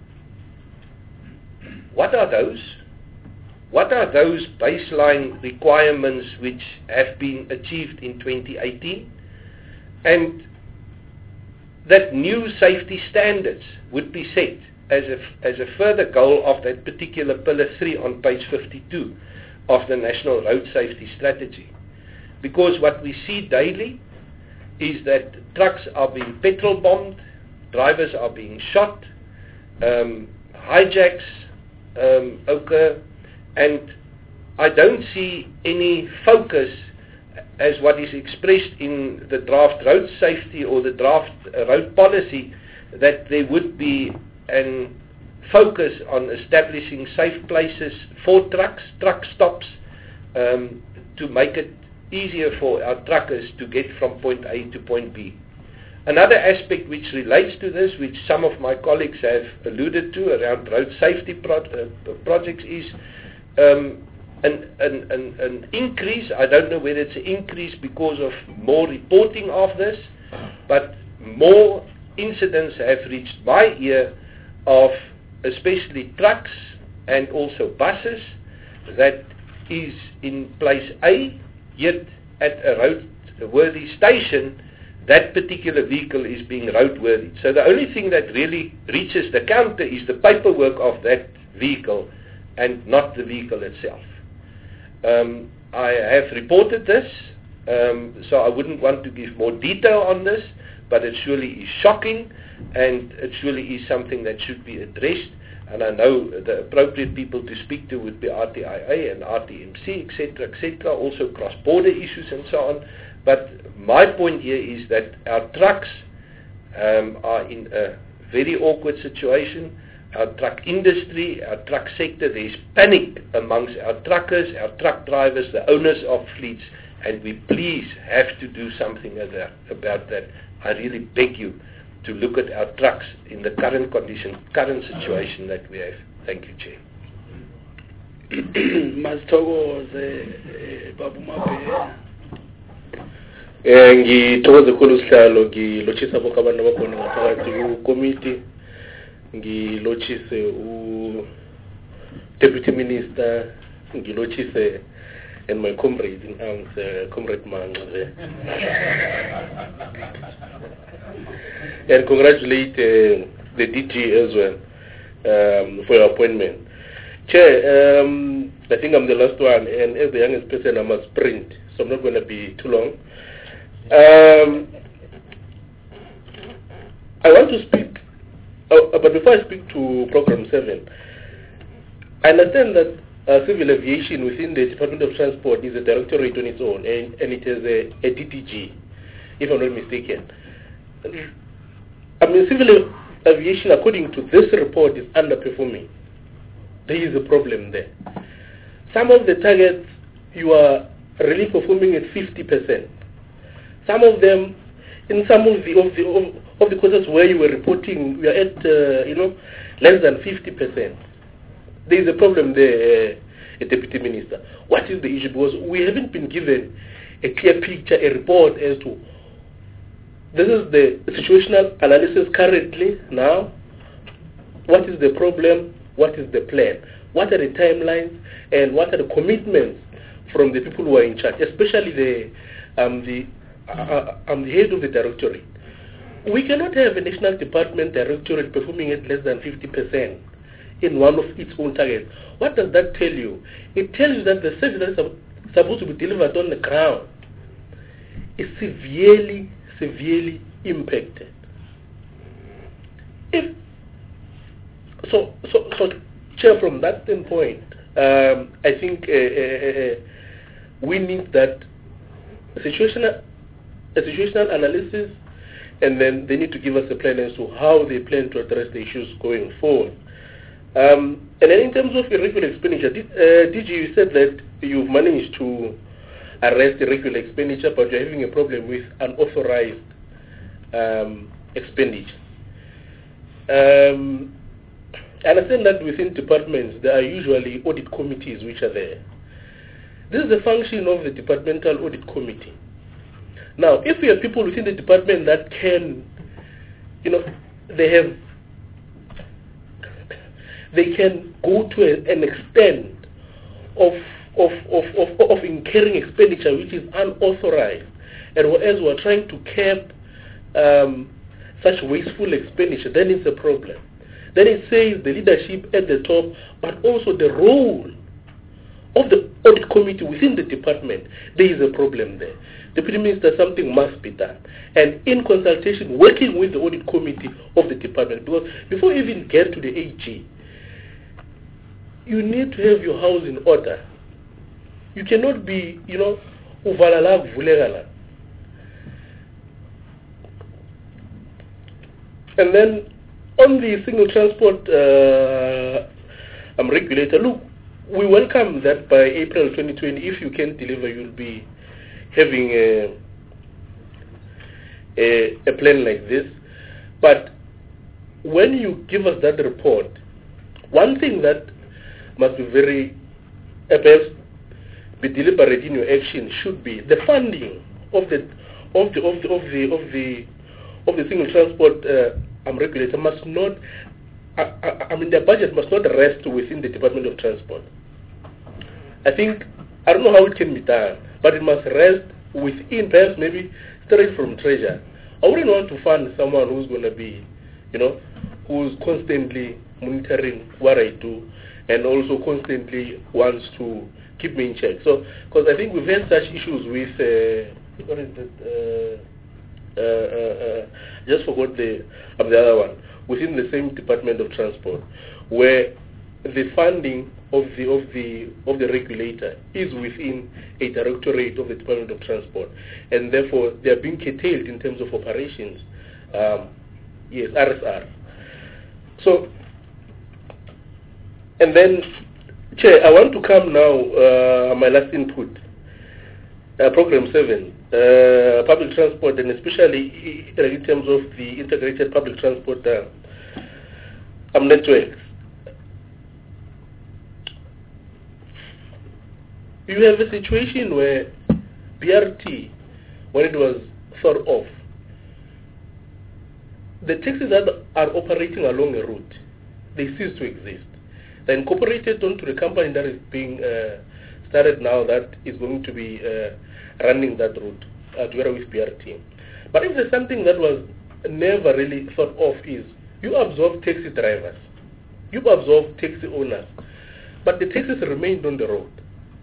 What are those? What are those baseline requirements which have been achieved in 2018? And that new safety standards would be set as a further goal of that particular Pillar 3 on page 52 of the National Road Safety Strategy. Because what we see daily is that trucks are being petrol bombed, drivers are being shot, hijacks occur, and I don't see any focus as what is expressed in the draft road safety or the draft road policy, that there would be a focus on establishing safe places for trucks, truck stops, to make it easier for our truckers to get from point A to point B. Another aspect which relates to this, which some of my colleagues have alluded to around road safety projects, is an increase. I don't know whether it's an increase because of more reporting of this, but more incidents have reached my ear of especially trucks and also buses that is in place A, yet at a roadworthy station, that particular vehicle is being roadworthy. So the only thing that really reaches the counter is the paperwork of that vehicle and not the vehicle itself. I have reported this, so I wouldn't want to give more detail on this, but it surely is shocking, and it surely is something that should be addressed. And I know the appropriate people to speak to would be RTIA and RTMC, etc., also cross-border issues and so on. But my point here is that our trucks are in a very awkward situation. Our truck industry, our truck sector, there is panic amongst our truckers, our truck drivers, the owners of fleets, and we please have to do something about that. I really beg you to look at our trucks in the current condition, current situation that we have. Thank you, Chair. Masithokoze Babu Mabhena. Ngithokoze khulu sihlalo ngilotshisa bonke abantu abakhona ngaphakathi ku-committee, ngilotshise u-Deputy Minister, ngilotshise and my comrade in arms, Comrade Manxa. And congratulate the DG as well for your appointment. Chair, I think I'm the last one, and as the youngest person I must sprint, so I'm not going to be too long. I want to speak, but before I speak to Program 7, I understand that civil aviation within the Department of Transport is a directorate on its own, and it has a DTG, if I'm not mistaken. I mean, civil aviation, according to this report, is underperforming. There is a problem there. Some of the targets you are really performing at 50%. Some of them, in some of the courses where you were reporting, we are at less than 50%. There is a problem there, Deputy Minister. What is the issue? Because we haven't been given a clear picture, a report as to this is the situational analysis currently now. What is the problem? What is the plan? What are the timelines? And what are the commitments from the people who are in charge, especially the head of the directorate? We cannot have a national department directorate performing at less than 50% in one of its own targets. What does that tell you? It tells you that the service that is supposed to be delivered on the ground is severely impacted. So, Chair, from that standpoint, I think we need that situational analysis, and then they need to give us a plan as to how they plan to address the issues going forward. And then in terms of irregular expenditure, DG, you said that you've managed to arrest irregular expenditure, but you're having a problem with unauthorized expenditure. I understand that within departments there are usually audit committees which are there. This is the function of the departmental audit committee. Now, if we have people within the department that can, they can go to an extent of incurring expenditure which is unauthorized, and as we are trying to cap such wasteful expenditure, then it's a problem. Then it says the leadership at the top, but also the role of the audit committee within the department. There is a problem there. Deputy Minister, something must be done. And in consultation, working with the audit committee of the department, because before you even get to the AG, you need to have your house in order. You cannot be, uvalala vulegala. And then on the single transport regulator, look, we welcome that by April 2020, if you can deliver, you'll be having a plan like this. But when you give us that report, one thing that must be very, perhaps be deliberate in your action should be the funding of the single transport regulator must not. The budget must not rest within the Department of Transport. I don't know how it can be done, but it must rest within, perhaps maybe straight from Treasury. I wouldn't want to fund someone who's going to be, who's constantly monitoring what I do and also constantly wants to keep me in check. So, because I think we've had such issues with, what is it, just forgot the other one, within the same Department of Transport, where the funding of the regulator is within a directorate of the Department of Transport, and therefore they are being curtailed in terms of operations. Yes, RSR. So, and then, Chair, I want to come now, my last input, Program 7, public transport, and especially in terms of the integrated public transport networks. You have a situation where BRT, when it was thought of, the taxis that are operating along a route, they cease to exist. They're incorporated onto the company that is being started now, that is going to be running that route together with BRT. But if there's something that was never really thought of, is you absorb taxi drivers, you absorb taxi owners, but the taxis remained on the road.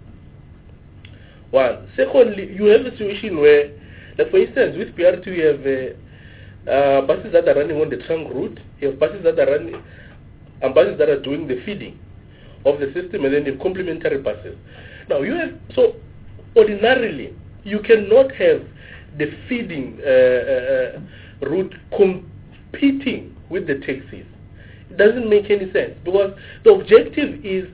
One. Secondly, you have a situation where, like for instance, with BRT, you have buses that are running on the trunk route, you have buses that are running, and buses that are doing the feeding. of the system, and then you have complementary buses. Now you have, so ordinarily you cannot have the feeding route competing with the taxis. It doesn't make any sense, because the objective is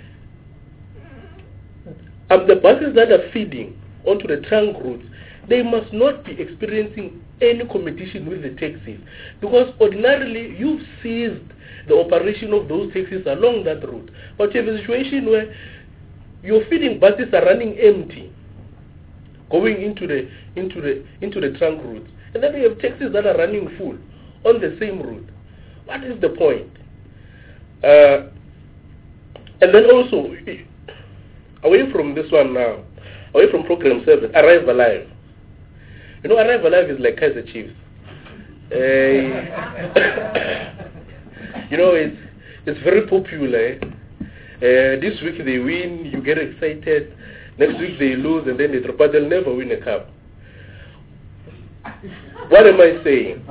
the buses that are feeding onto the trunk routes, they must not be experiencing any competition with the taxis, because ordinarily you've seized the operation of those taxis along that route. But you have a situation where your feeding buses are running empty, going into the trunk routes, and then you have taxis that are running full on the same route. What is the point? And then also, away from this one now, away from program 7, Arrive Alive. You know, Arrive Alive is like Kaiser Chiefs. You know, it's very popular. This week they win, you get excited. Next week they lose, and then they drop, but they'll never win a cup. What am I saying?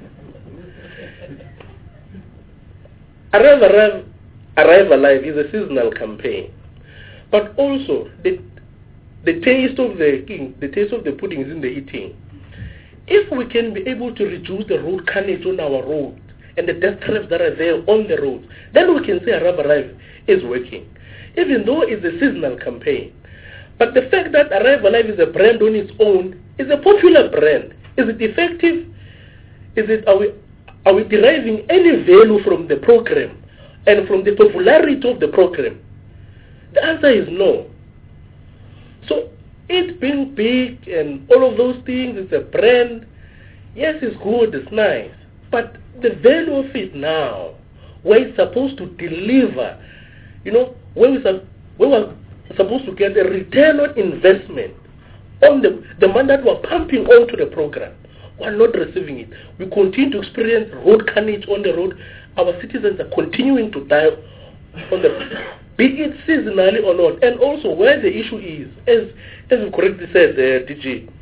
Arrive Alive is a seasonal campaign, but also the taste of the pudding is in the eating. If we can be able to reduce the road carnage on our road and the death traps that are there on the roads, then we can say Arrive Alive is working, even though it's a seasonal campaign. But the fact that Arrive Alive is a brand on its own is a popular brand. Is it effective? Are we deriving any value from the program and from the popularity of the program? The answer is no. So it being big and all of those things, it's a brand. Yes, it's good, it's nice. But the value of it now, where it's supposed to deliver, you know, where we're supposed to get a return on investment on the money that we're pumping onto the program, we're not receiving it. We continue to experience road carnage on the road. Our citizens are continuing to die on the, be it seasonally or not. And also where the issue is, as you correctly said, DG,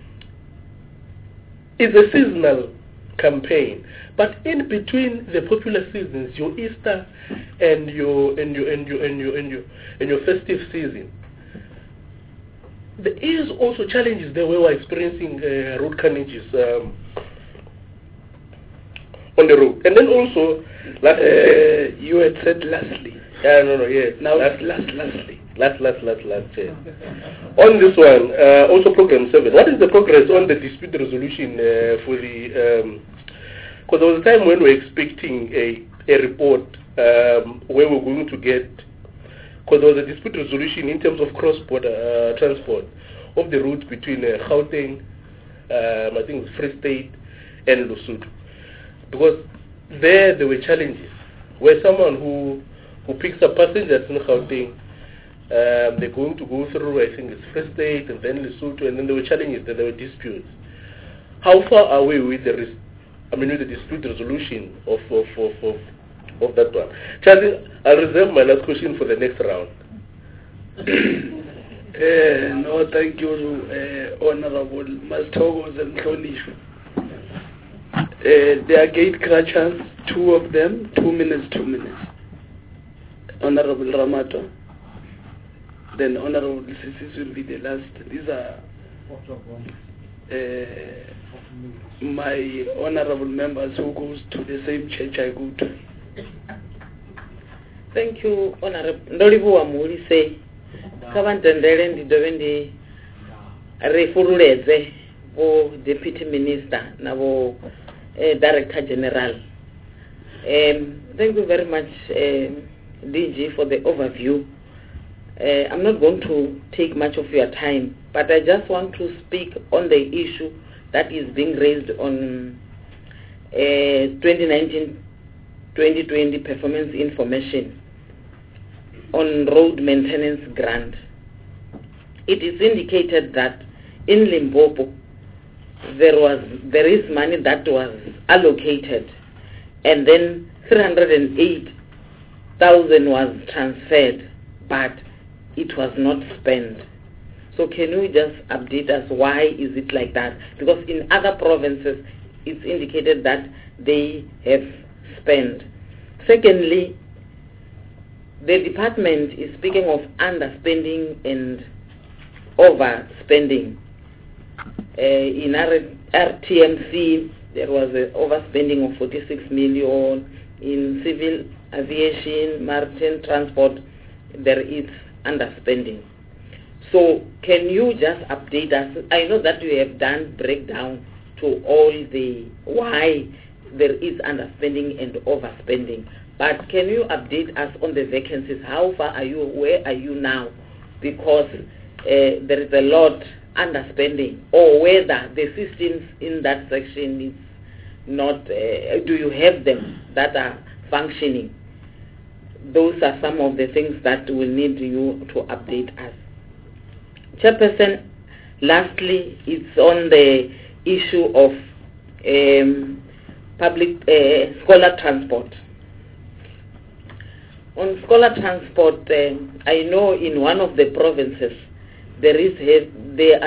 it's a seasonal campaign. But in between the popular seasons, your Easter and your festive season, there is also challenges there where we're experiencing road carnages on the road. And then also, you had said lastly. Now lastly. Last. On this one, also program 7. What is the progress on the dispute resolution for the? Because there was a time when we were expecting a report where we're going to get. Because there was a dispute resolution in terms of cross-border transport of the routes between Gauteng, I think it's Free State, and Lesotho. Because there were challenges where someone who picks up passengers in Gauteng, they're going to go through, I think it's Free State and then Lesotho, and then there were challenges, there were disputes. How far are we with the dispute resolution of that one? Charlie, I'll reserve my last question for the next round. No, thank you, Honorable Mastogos and Klonishu. There are gate crutchers, 2 of them, 2 minutes. Honorable Ramato. Then Honorable Sisis will be the last. These are my honorable members who goes to the same church I go to. Thank you, Honorable Ndolivuwa Mulise. Kavantendele ndidove ndi refuruleze vo Deputy Minister na vo Director General. Thank you very much, DG, for the overview. I'm not going to take much of your time, but I just want to speak on the issue that is being raised on 2019-2020 performance information on road maintenance grant. It is indicated that in Limpopo there is money that was allocated, and then 308,000 was transferred, but it was not spent. So can you just update us why is it like that? Because in other provinces it's indicated that they have spent. Secondly, the department is speaking of underspending and overspending. In RTMC, there was an overspending of 46 million. In civil aviation, maritime transport, there is underspending. So can you just update us? I know that you have done breakdown to all the why there is underspending and overspending, but can you update us on the vacancies? How far are you? Where are you now? Because there is a lot underspending, or whether the systems in that section is not, do you have them that are functioning? Those are some of the things that will need you to update us. Chairperson, lastly, it's on the issue of public scholar transport. On scholar transport, I know in one of the provinces they are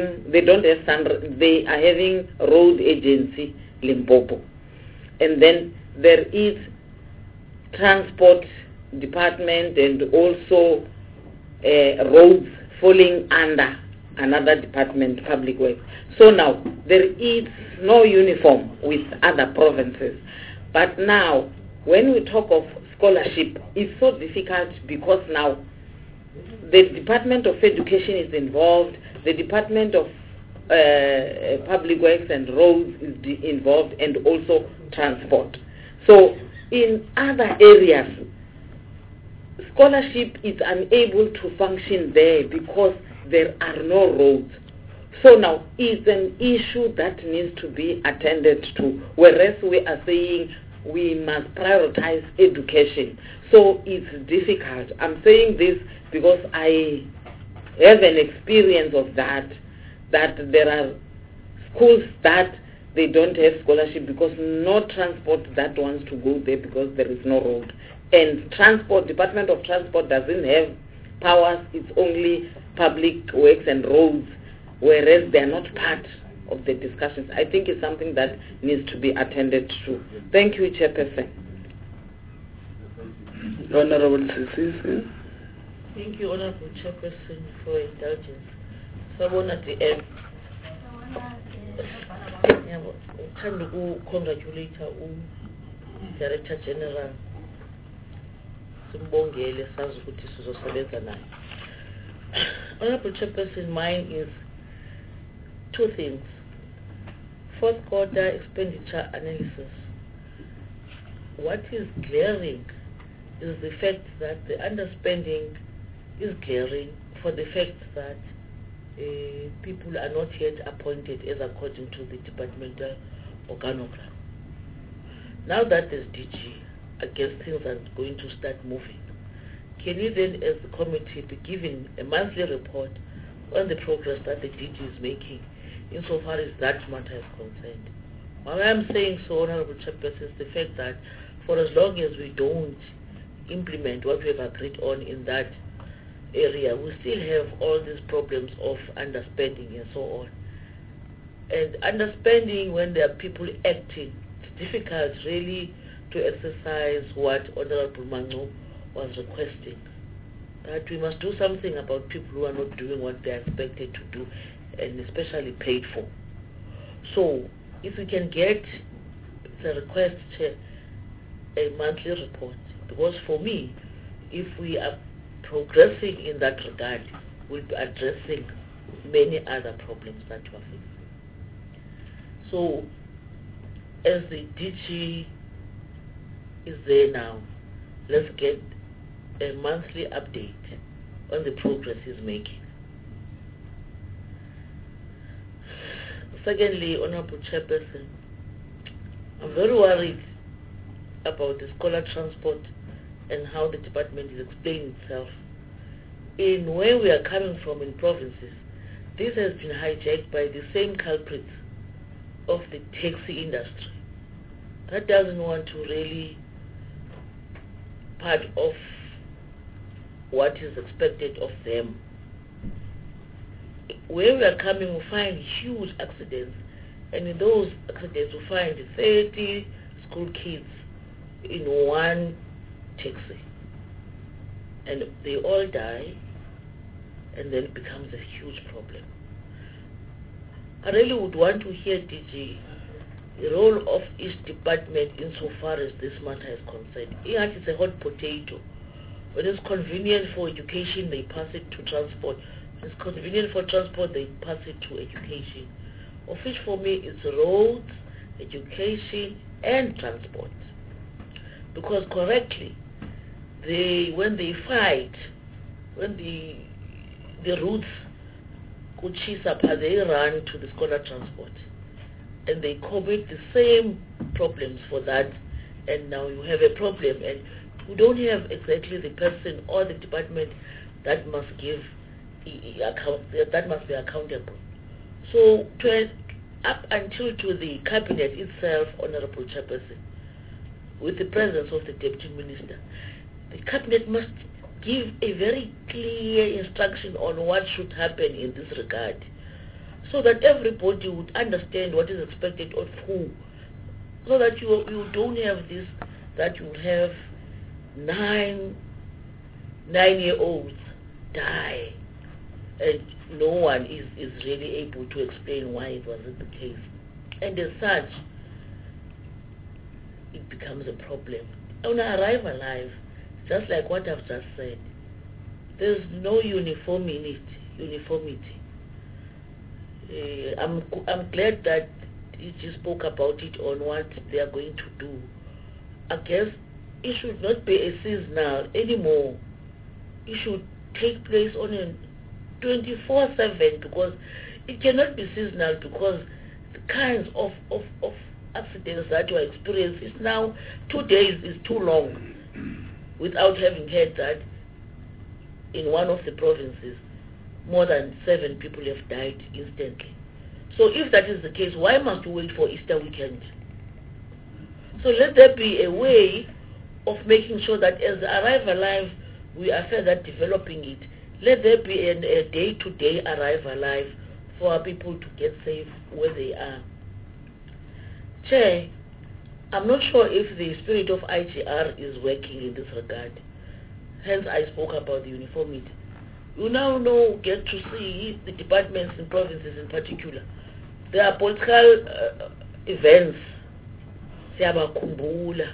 having road agency Limpopo, and then there is transport department and also roads falling under another department, public works. So now there is no uniform with other provinces. But now when we talk of scholarship, it's so difficult because now the Department of Education is involved, the Department of Public Works and Roads is involved, and also transport. So in other areas, scholarship is unable to function there because there are no roads. So now it's an issue that needs to be attended to, whereas we are saying we must prioritize education. So it's difficult. I'm saying this because I have an experience of that there are schools that they don't have scholarship because no transport that wants to go there because there is no road. And transport, Department of Transport doesn't have powers, it's only public works and roads, whereas they are not part of the discussions. I think it's something that needs to be attended to. Thank you, Chairperson. Honorable Sisisi. Thank you, Honorable Chairperson, for indulgence. So I want to congratulate Director General Simbongele sazi ukuthi sizosebenza naye. Honorable Chairperson, mine is two things. Fourth quarter expenditure analysis. What is glaring is the fact that the underspending is glaring for the fact that people are not yet appointed as according to the departmental organogram. Now that there's DG, I guess things are going to start moving. Can you then, as the committee, be given a monthly report on the progress that the DG is making insofar as that matter is concerned? Why I'm saying so, Honorable Chairperson, is the fact that for as long as we don't implement what we have agreed on in that area, we still have all these problems of underspending and so on. And underspending when there are people acting, it's difficult really to exercise what Honorable Mango was requesting. That we must do something about people who are not doing what they are expected to do, and especially paid for. So if we can get the request, Chair, a monthly report, because for me, if we are progressing in that regard, we'll be addressing many other problems that we are facing. So as the DG is there now, let's get a monthly update on the progress he's making. Secondly, Honorable Chairperson, I'm very worried about the scholar transport and how the department is explaining itself. In where we are coming from in provinces, this has been hijacked by the same culprits of the taxi industry that doesn't want to really part of what is expected of them. Where we are coming, we find huge accidents, and in those accidents we find 30 school kids in one taxi. and they all die, and then it becomes a huge problem. I really would want to hear, DG, the role of each department insofar as this matter is concerned. It's a hot potato. When it's convenient for education, they pass it to transport. When it's convenient for transport, they pass it to education. Of which for me it's roads, education, and transport. Because correctly, when they fight, when the routes they run to the scholar transport, and they commit the same problems for that, and now you have a problem, and you don't have exactly the person or the department that must give that must be accountable. So up until to the cabinet itself, Honorable Chairperson, with the presence of the Deputy Minister, the cabinet must give a very clear instruction on what should happen in this regard, so that everybody would understand what is expected of who, so that you don't have this, that you have 9-year-olds die, and no one is really able to explain why it wasn't the case. And as such, it becomes a problem. On arrival alive, just like what I've just said, there's no uniformity. I'm glad that you just spoke about it on what they are going to do. I guess it should not be a seasonal anymore. It should take place on a 24/7, because it cannot be seasonal, because the kinds of accidents that you are experiencing now, 2 days is too long without having heard that in one of the provinces more than 7 people have died instantly. So if that is the case, why must we wait for Easter weekend? So let there be a way of making sure that as the Arrive Alive, we are further developing it. Let there be a day-to-day Arrive Alive for our people to get safe where they are. Chair, I'm not sure if the spirit of IGR is working in this regard. Hence, I spoke about the uniformity. You now get to see the departments in provinces in particular. There are political events, Siyabakumbula,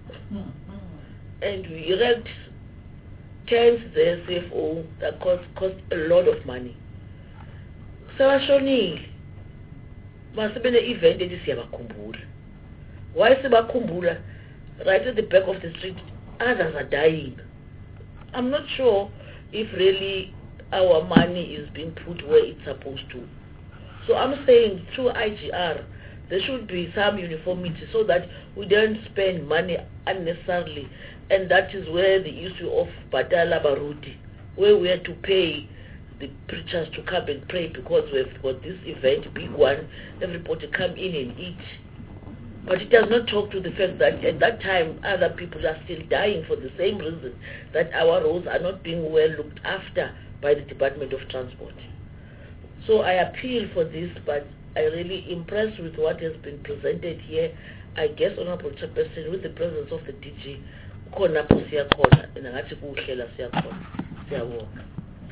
and we erect tents there, CFO, that cost a lot of money. Sewashonile, masebe ne-event ethi Siyabakumbula. Why Siyabakumbula? Right at the back of the street, others are dying. I'm not sure if really our money is being put where it's supposed to. So I'm saying through IGR, there should be some uniformity so that we don't spend money unnecessarily. And that is where the issue of Badala Baruti, where we had to pay the preachers to come and pray because we've got this event, big one, everybody come in and eat. But it does not talk to the fact that at that time other people are still dying for the same reason, that our roads are not being well looked after by the Department of Transport. So I appeal for this, but I really impressed with what has been presented here. I guess, Honorable Chairperson, with the presence of the DG, khona pho siyakhona nangathi kuhlela siyakhona. Siyabonga.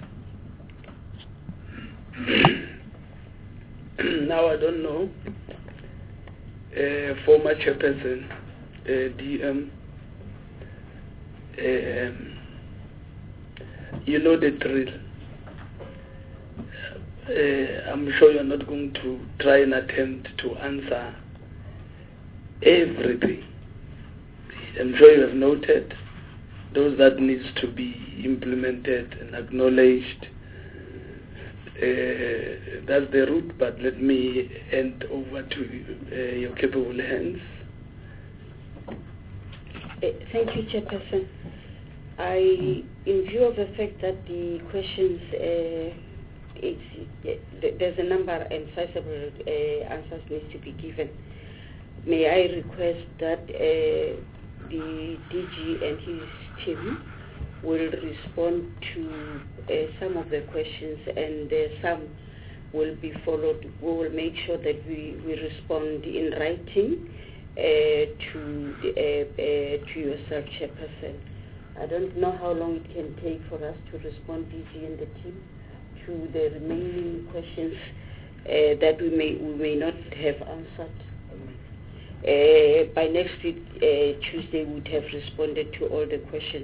Now I don't know. Former Chairperson, DM, you know the drill. I'm sure you're not going to try and attempt to answer everything. I'm sure you have noted those that needs to be implemented and acknowledged. That's the route, but let me hand over to your capable hands. Thank you, Chairperson. In view of the fact that the questions, there's a number and sizable answers needs to be given, may I request that the DG and his team will respond to some of the questions, and some will be followed. We will make sure that we respond in writing to yourself, Chairperson. I don't know how long it can take for us to respond, DG and the team, to the remaining questions that we may not have answered. By next week, Tuesday, we would have responded to all the questions.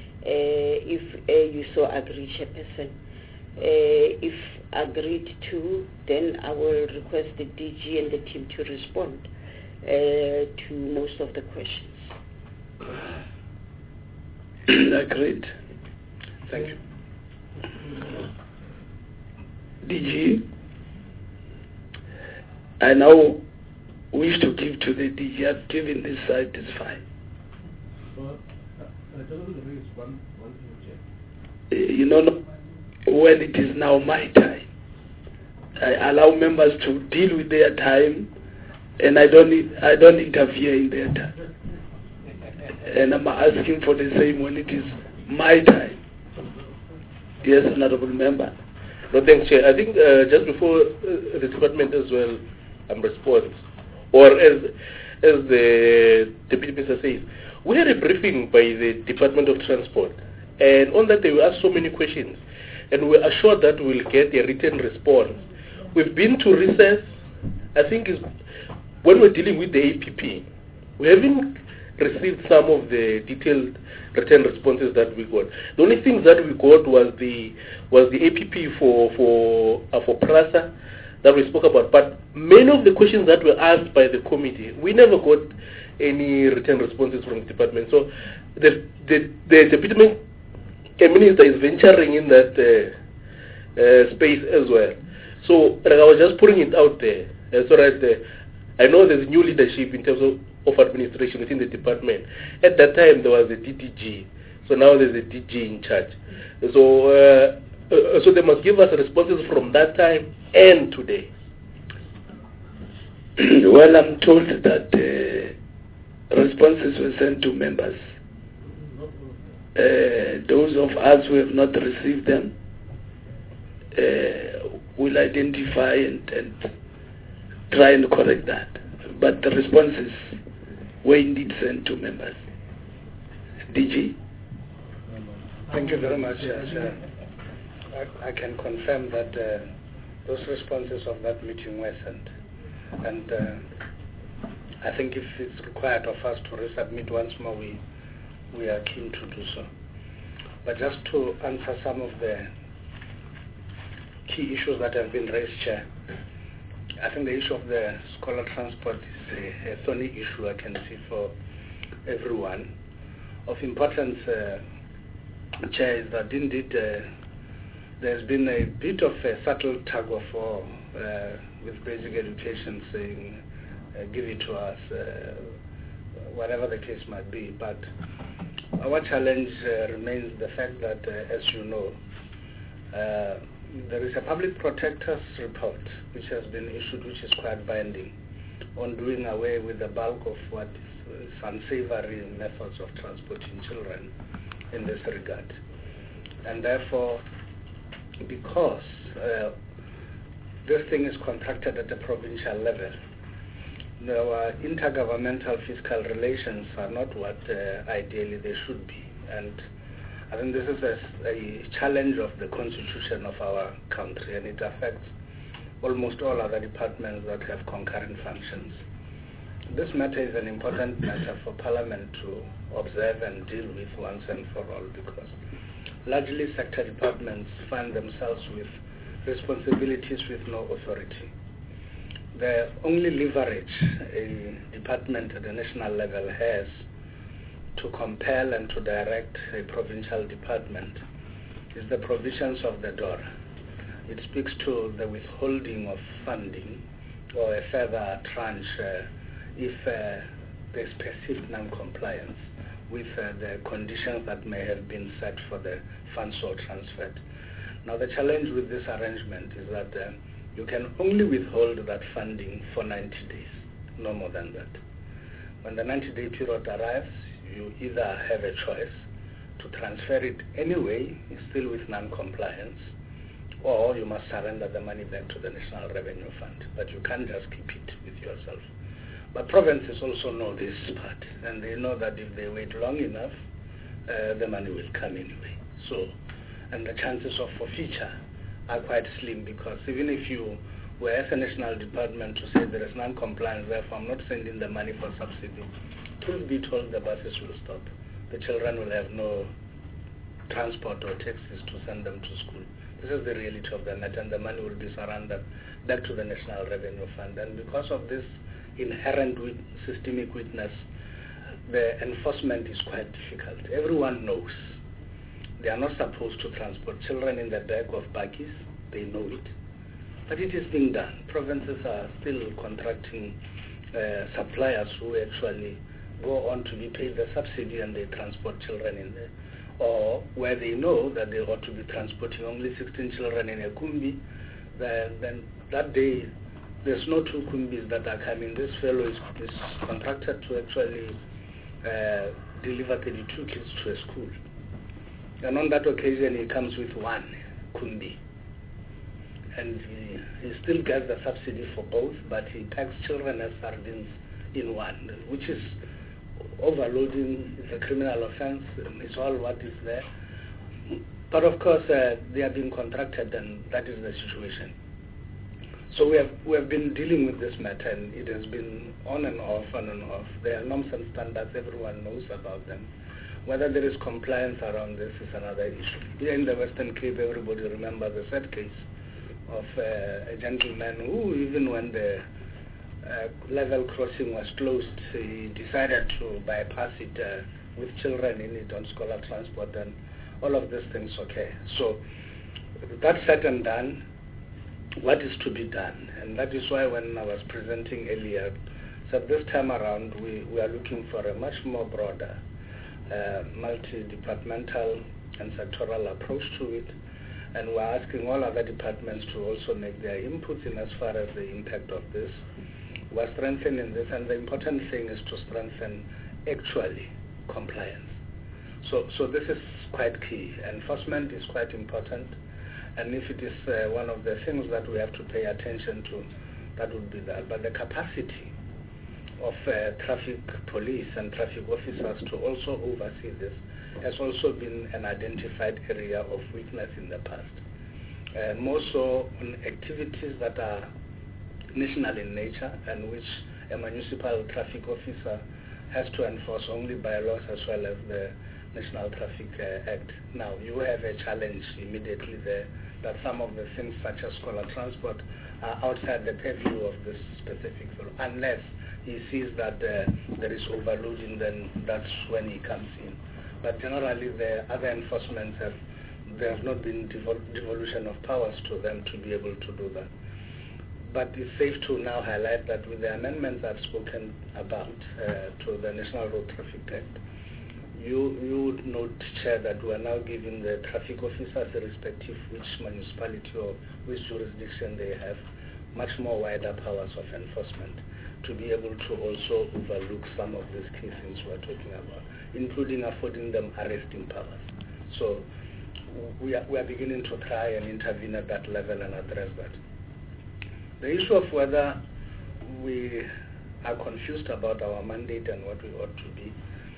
If you so agree, Chairperson. If agreed to, then I will request the DG and the team to respond to most of the questions. Agreed. Thank you. DG, I now wish to give to the DG. I've given this side, it's fine. You know, when it is now my time, I allow members to deal with their time, and I don't interfere in their time. And I'm asking for the same when it is my time. Yes, Honorable Member. No, thanks, Chair. I think just before the department as well responds, or as the Deputy Minister says, we had a briefing by the Department of Transport, and on that they were asked so many questions, and we are assured that we'll get a written response. We've been to recess. I think when we're dealing with the APP, we haven't received some of the detailed written responses that we got. The only things that we got was the APP for PRASA that we spoke about. But many of the questions that were asked by the committee, we never got any written responses from the department. So the Deputy Minister is venturing in that space as well. So I was just putting it out there so that I know there's new leadership in terms of administration within the department. At that time there was a DDG, so now there's a DG in charge. So they must give us responses from that time and today. Well, I'm told that responses were sent to members. Those of us who have not received them will identify and try and correct that. But the responses were indeed sent to members. DG? Thank you very much, Chair. I can confirm that those responses of that meeting were sent. And I think if it's required of us to resubmit once more, we are keen to do so. But just to answer some of the key issues that have been raised, Chair, I think the issue of the scholar transport is a thorny issue I can see for everyone. Of importance, Chair, is that indeed there's been a bit of a subtle tug of war with basic education saying, give it to us, whatever the case might be. But our challenge remains the fact that, as you know, there is a public protector's report which has been issued, which is quite binding, on doing away with the bulk of what is unsavory methods of transporting children in this regard. And therefore, because this thing is contracted at the provincial level, our intergovernmental fiscal relations are not what ideally they should be. And I think this is a challenge of the constitution of our country, and it affects almost all other departments that have concurrent functions. This matter is an important matter for Parliament to observe and deal with once and for all, because largely sector departments find themselves with responsibilities with no authority. The only leverage a department at the national level has to compel and to direct a provincial department is the provisions of the DORA. It speaks to the withholding of funding or a further tranche if there's perceived non-compliance with the conditions that may have been set for the funds so transferred. Now the challenge with this arrangement is that you can only withhold that funding for 90 days, no more than that. When the 90-day period arrives, you either have a choice to transfer it anyway, still with non-compliance, or you must surrender the money back to the National Revenue Fund. But you can't just keep it with yourself. But provinces also know this part, and they know that if they wait long enough, the money will come anyway. So, and the chances of forfeiture are quite slim, because even if you were as a national department to say there is non-compliance, therefore I'm not sending the money for subsidy, truth be told, the buses will stop. The children will have no transport or taxis to send them to school. This is the reality of the matter, and the money will be surrendered back to the National Revenue Fund. And because of this inherent systemic weakness, the enforcement is quite difficult. Everyone knows they are not supposed to transport children in the back of buggies. They know it. But it is being done. Provinces are still contracting suppliers who actually go on to be paid the subsidy and they transport children in there. Or where they know that they ought to be transporting only 16 children in a kumbi, then that day there's no 2 kumbis that are coming. This fellow is contracted to actually deliver 32 kids to a school. And on that occasion he comes with 1 kumbi. And he still gets the subsidy for both, but he packs children as sardines in one, which is overloading. It's a criminal offense. It's all what is there. But of course, they are being contracted, and that is the situation. So we have been dealing with this matter, and it has been on and off, on and off. There are norms and standards. Everyone knows about them. Whether there is compliance around this is another issue. Here in the Western Cape, everybody remembers the sad case of a gentleman who, even when the level crossing was closed, he decided to bypass it with children in it on scholar transport, and all of these things. Okay, so that's said and done. What is to be done? And that is why when I was presenting earlier, so this time around we are looking for a much more broader multi-departmental and sectoral approach to it, and we're asking all other departments to also make their inputs in as far as the impact of this. We're strengthening this, and the important thing is to strengthen actually compliance. So this is quite key. Enforcement is quite important, and if it is one of the things that we have to pay attention to, that would be that. But the capacity of traffic police and traffic officers to also oversee this has also been an identified area of weakness in the past. More so on activities that are national in nature, and which a municipal traffic officer has to enforce only by laws as well as the National Traffic Act. Now, you have a challenge immediately there that some of the things such as scholar transport are outside the purview of this specific fellow. Unless he sees that there is overloading, then that's when he comes in. But generally, the other enforcements there have not been devolution of powers to them to be able to do that. But it's safe to now highlight that with the amendments I've spoken about to the National Road Traffic Act, you would note, Chair, that we are now giving the traffic officers, irrespective which municipality or which jurisdiction they have, much more wider powers of enforcement to be able to also overlook some of these key things we're talking about, including affording them arresting powers. So we are beginning to try and intervene at that level and address that. The issue of whether we are confused about our mandate and what we ought to be,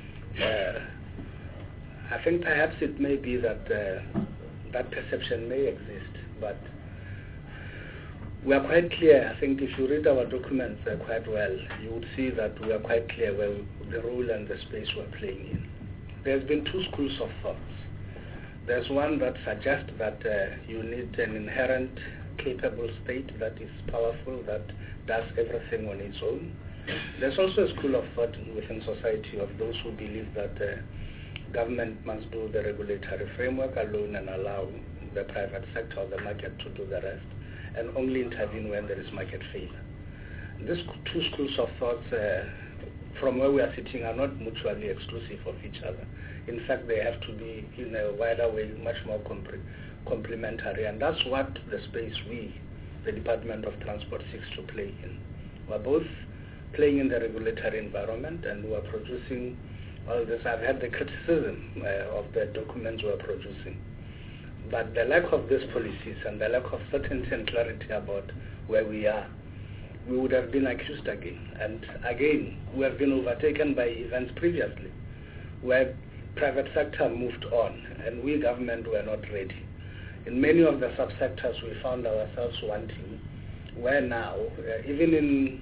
I think perhaps it may be that that perception may exist, but we are quite clear. I think if you read our documents quite well, you would see that we are quite clear where the role and the space we're playing in. There's been 2 schools of thoughts. There's one that suggests that you need an inherent capable state that is powerful, that does everything on its own. There's also a school of thought within society of those who believe that government must do the regulatory framework alone and allow the private sector or the market to do the rest, and only intervene when there is market failure. These 2 schools of thought, from where we are sitting, are not mutually exclusive of each other. In fact, they have to be, in a wider way, much more complementary, and that's what the space we, the Department of Transport, seeks to play in. We're both playing in the regulatory environment, and we're producing all this. I've had the criticism of the documents we're producing, but the lack of these policies and the lack of certainty and clarity about where we are, we would have been accused again. And again, we have been overtaken by events previously, where private sector moved on, and we government were not ready. In many of the subsectors we found ourselves wanting, where now, even in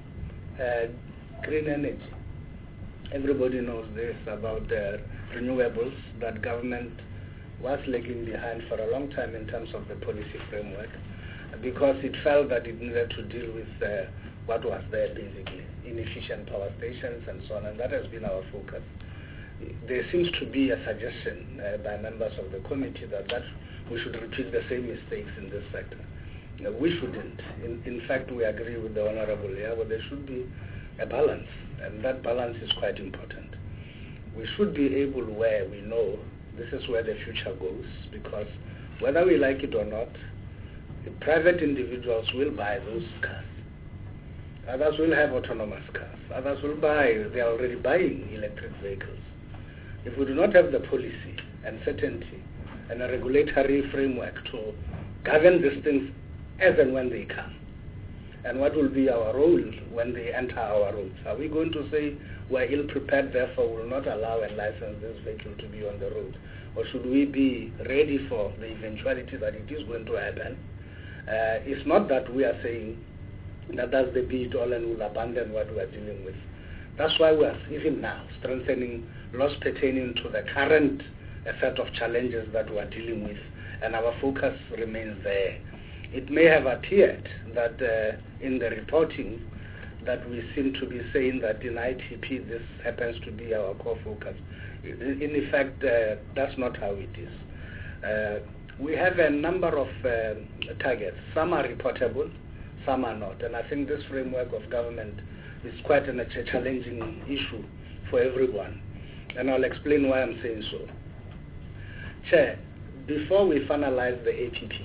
green energy, everybody knows this about the renewables, that government was lagging behind for a long time in terms of the policy framework, because it felt that it needed to deal with what was there basically, inefficient power stations and so on, and that has been our focus. There seems to be a suggestion by members of the committee that we should repeat the same mistakes in this sector. We shouldn't. In fact, we agree with the Honorable here, but there should be a balance, and that balance is quite important. We should be able, where we know this is where the future goes, because whether we like it or not, private individuals will buy those cars. Others will have autonomous cars. Others will buy, they are already buying electric vehicles. If we do not have the policy and certainty and a regulatory framework to govern these things as and when they come, and what will be our role when they enter our roads? Are we going to say we're ill-prepared, therefore will not allow and license this vehicle to be on the road? Or should we be ready for the eventuality that it is going to happen? It's not that we are saying that that's the be it all and we'll abandon what we are dealing with. That's why we are even now strengthening laws pertaining to the current set of challenges that we are dealing with, and our focus remains there. It may have appeared that in the reporting that we seem to be saying that in ITP this happens to be our core focus. In effect, that's not how it is. We have a number of targets. Some are reportable, some are not. And I think this framework of government is quite a challenging issue for everyone. And I'll explain why I'm saying so. Chair, before we finalize the APP,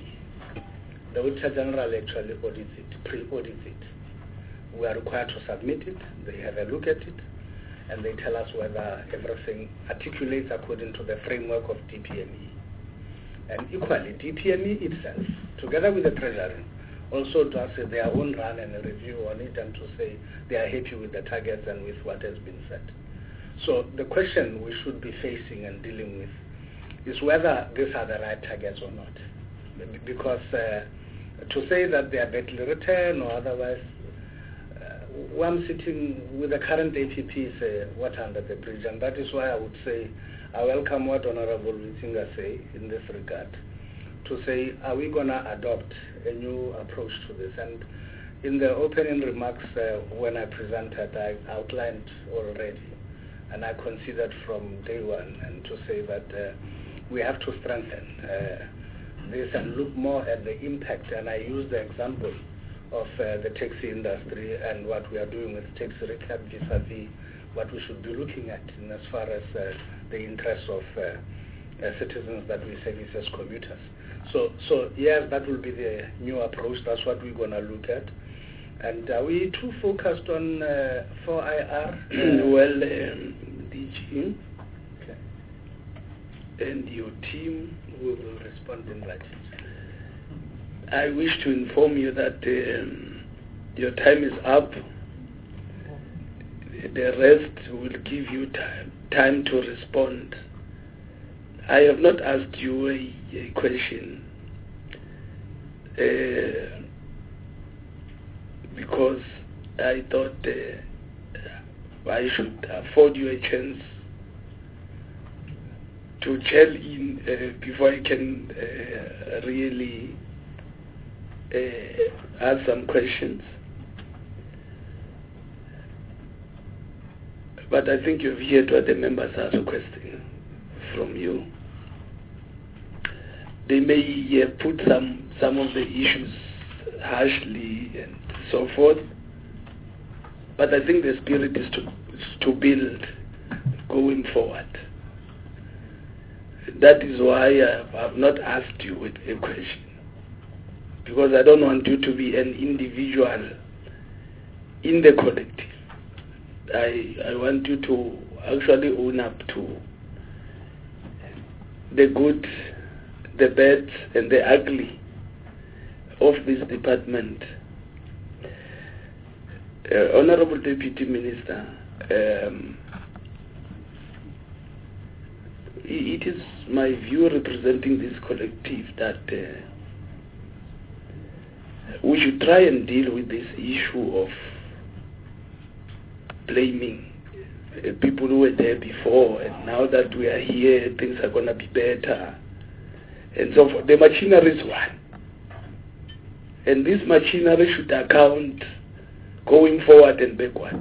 the Auditor General actually audits it, pre-audits it. We are required to submit it, they have a look at it, and they tell us whether everything articulates according to the framework of DPME. And equally, DPME itself, together with the Treasury, also does their own run and a review on it and to say they are happy with the targets and with what has been set. So the question we should be facing and dealing with is whether these are the right targets or not. Because to say that they are badly written or otherwise, where I'm sitting with the current APP is water under the bridge, and that is why I would say I welcome what Honorable Witsinga say in this regard, to say, are we going to adopt a new approach to this? And in the opening remarks when I presented, I outlined already, and I considered from day one, and to say that we have to strengthen this and look more at the impact. And I use the example of the taxi industry and what we are doing with taxi recap vis-a-vis what we should be looking at in as far as the interests of citizens that we service as commuters. So yes, that will be the new approach. That's what we're going to look at. And are we too focused on 4IR? Well, DG and your team will respond in writing. I wish to inform you that your time is up. The rest will give you time to respond. I have not asked you a question because I thought I should afford you a chance to gel in before I can really ask some questions. But I think you've heard what the members are requesting from you. They may put some of the issues harshly and so forth, but I think the spirit is to build going forward. That is why I've not asked you with a question, because I don't want you to be an individual in the collective. I want you to actually own up to the good, the bad, and the ugly of this department. Honorable Deputy Minister, it is my view representing this collective that we should try and deal with this issue of blaming people who were there before, and now that we are here, things are going to be better. And so forth. The machinery is one. And this machinery should account going forward and backwards.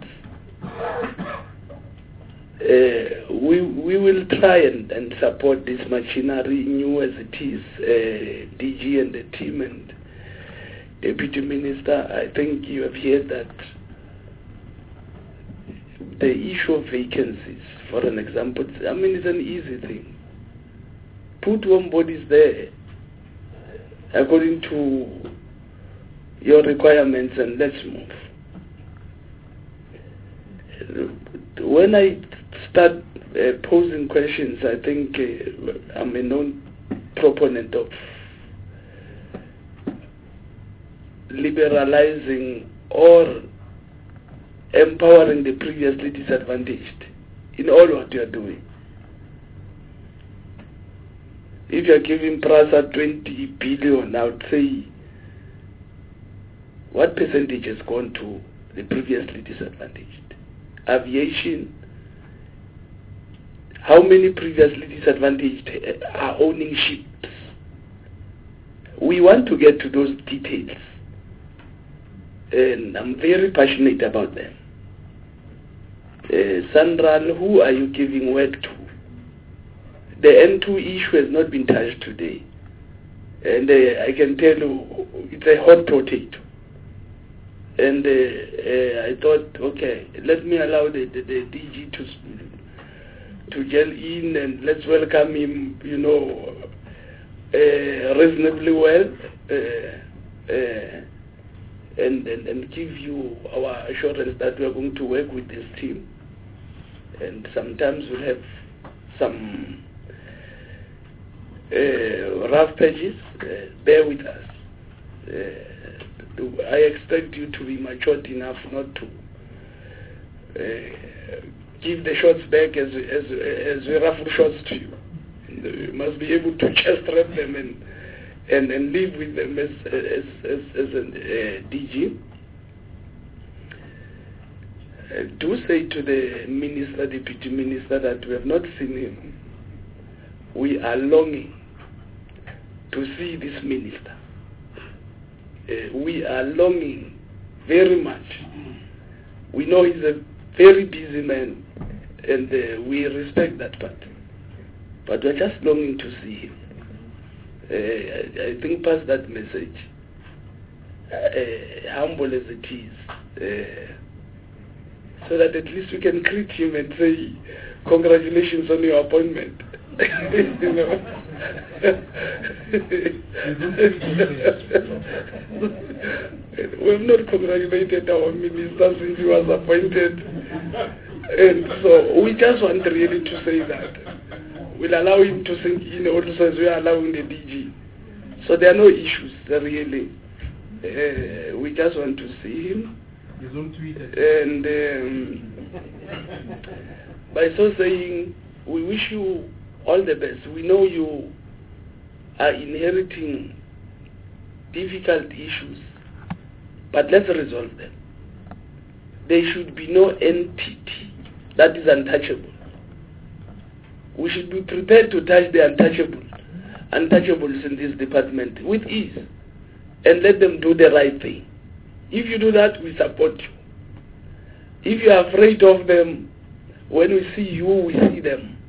We will try and support this machinery, new as it is, DG and the team and Deputy Minister. I think you have heard that the issue of vacancies, for an example, I mean, it's an easy thing. Put home bodies there according to your requirements and let's move. When I start posing questions, I think I'm a known proponent of liberalizing or empowering the previously disadvantaged in all what you are doing. If you are giving PRASA 20 billion, I would say, what percentage has gone to the previously disadvantaged? Aviation, how many previously disadvantaged are owning ships? We want to get to those details, and I'm very passionate about them. Sandral, who are you giving work to? The N2 issue has not been touched today, and I can tell you it's a hot potato. And I thought, okay, let me allow the DG to gel in, and let's welcome him, reasonably well, and give you our assurance that we are going to work with this team. And sometimes we'll have some rough patches. Bear with us. I expect you to be matured enough not to give the shots back as we raffle shots to you. You must be able to just rep them and live with them as a DG. Do say to the Minister, Deputy Minister, that we have not seen him. We are longing to see this Minister. We are longing very much. We know he's a very busy man, and we respect that part. But we're just longing to see him. I think pass that message, humble as it is, so that at least we can greet him and say, congratulations on your appointment. We have not congratulated our minister since he was appointed, and so we just want really to say that. We'll allow him to sink in also as we are allowing the DG. So there are no issues really. We just want to see him. And by so saying, we wish you all the best. We know you are inheriting difficult issues, but let's resolve them. There should be no entity that is untouchable. We should be prepared to touch the untouchables in this department with ease, and let them do the right thing. If you do that, we support you. If you are afraid of them, when we see you, we see them.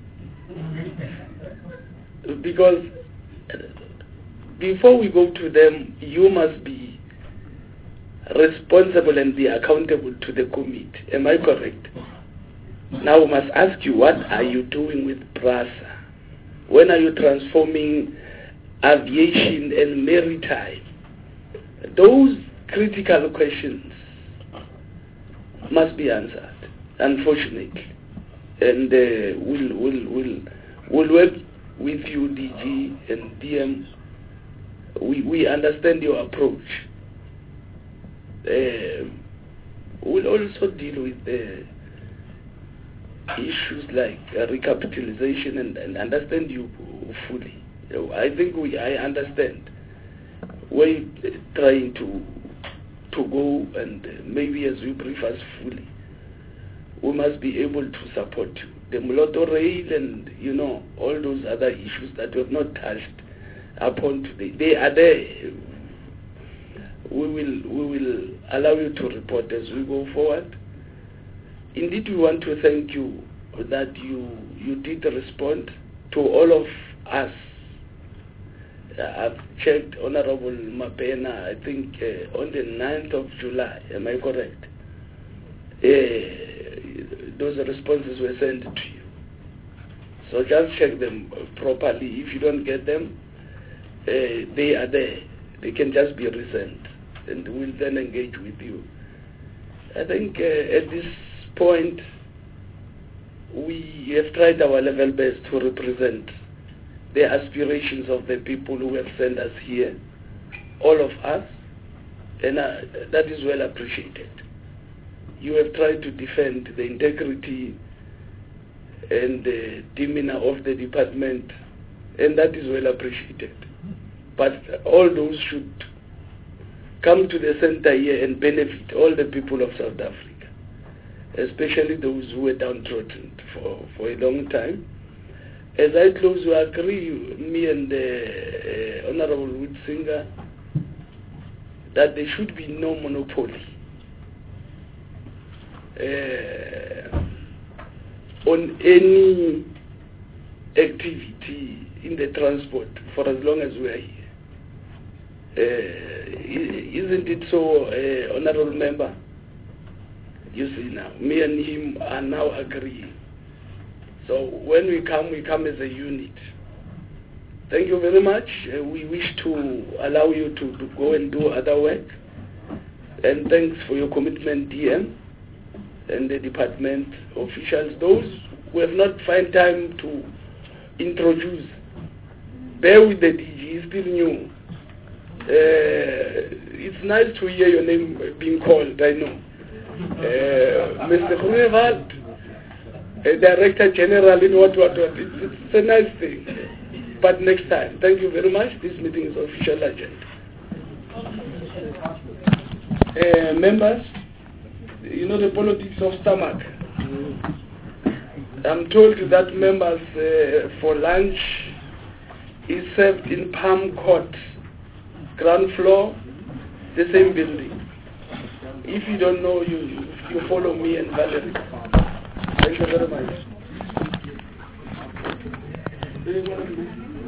Because before we go to them, you must be responsible and be accountable to the committee. Am I correct? Now we must ask you, what are you doing with PRASA? When are you transforming aviation and maritime? Those critical questions must be answered, unfortunately. And we'll work with you, DG and DM. We understand your approach. We'll also deal with the issues like recapitalization and understand you fully. I think I understand where you're trying to go, and maybe as you brief us fully, we must be able to support you. The Moloto Rail and all those other issues that we have not touched upon today, they are there. We will allow you to report as we go forward. Indeed, we want to thank you that you did respond to all of us. I've checked Honorable Mapena, I think on the 9th of July, am I correct? Those responses were sent to you. So just check them properly. If you don't get them, they are there. They can just be resent, and we'll then engage with you. I think at this point, we have tried our level best to represent the aspirations of the people who have sent us here, all of us, and that is well appreciated. You have tried to defend the integrity and the demeanor of the department, and that is well appreciated. But all those should come to the center here and benefit all the people of South Africa, especially those who were downtrodden for a long time. As I close, we agree, me and Honorable Witzinger, that there should be no monopoly on any activity in the transport for as long as we are here. Isn't it so, Honorable Member? You see now, me and him are now agreeing. So when we come as a unit. Thank you very much. We wish to allow you to go and do other work. And thanks for your commitment, DM, and the department officials. Those who have not found time to introduce, bear with the DG, he's still new. It's nice to hear your name being called, I know. Mr. Groenewald, Director General in what. It's a nice thing. But next time. Thank you very much. This meeting is official agenda. Members, you know the politics of stomach. I'm told that members for lunch is served in Palm Court, ground floor, the same building. If you don't know, you follow me and Valerie. Thank you very much.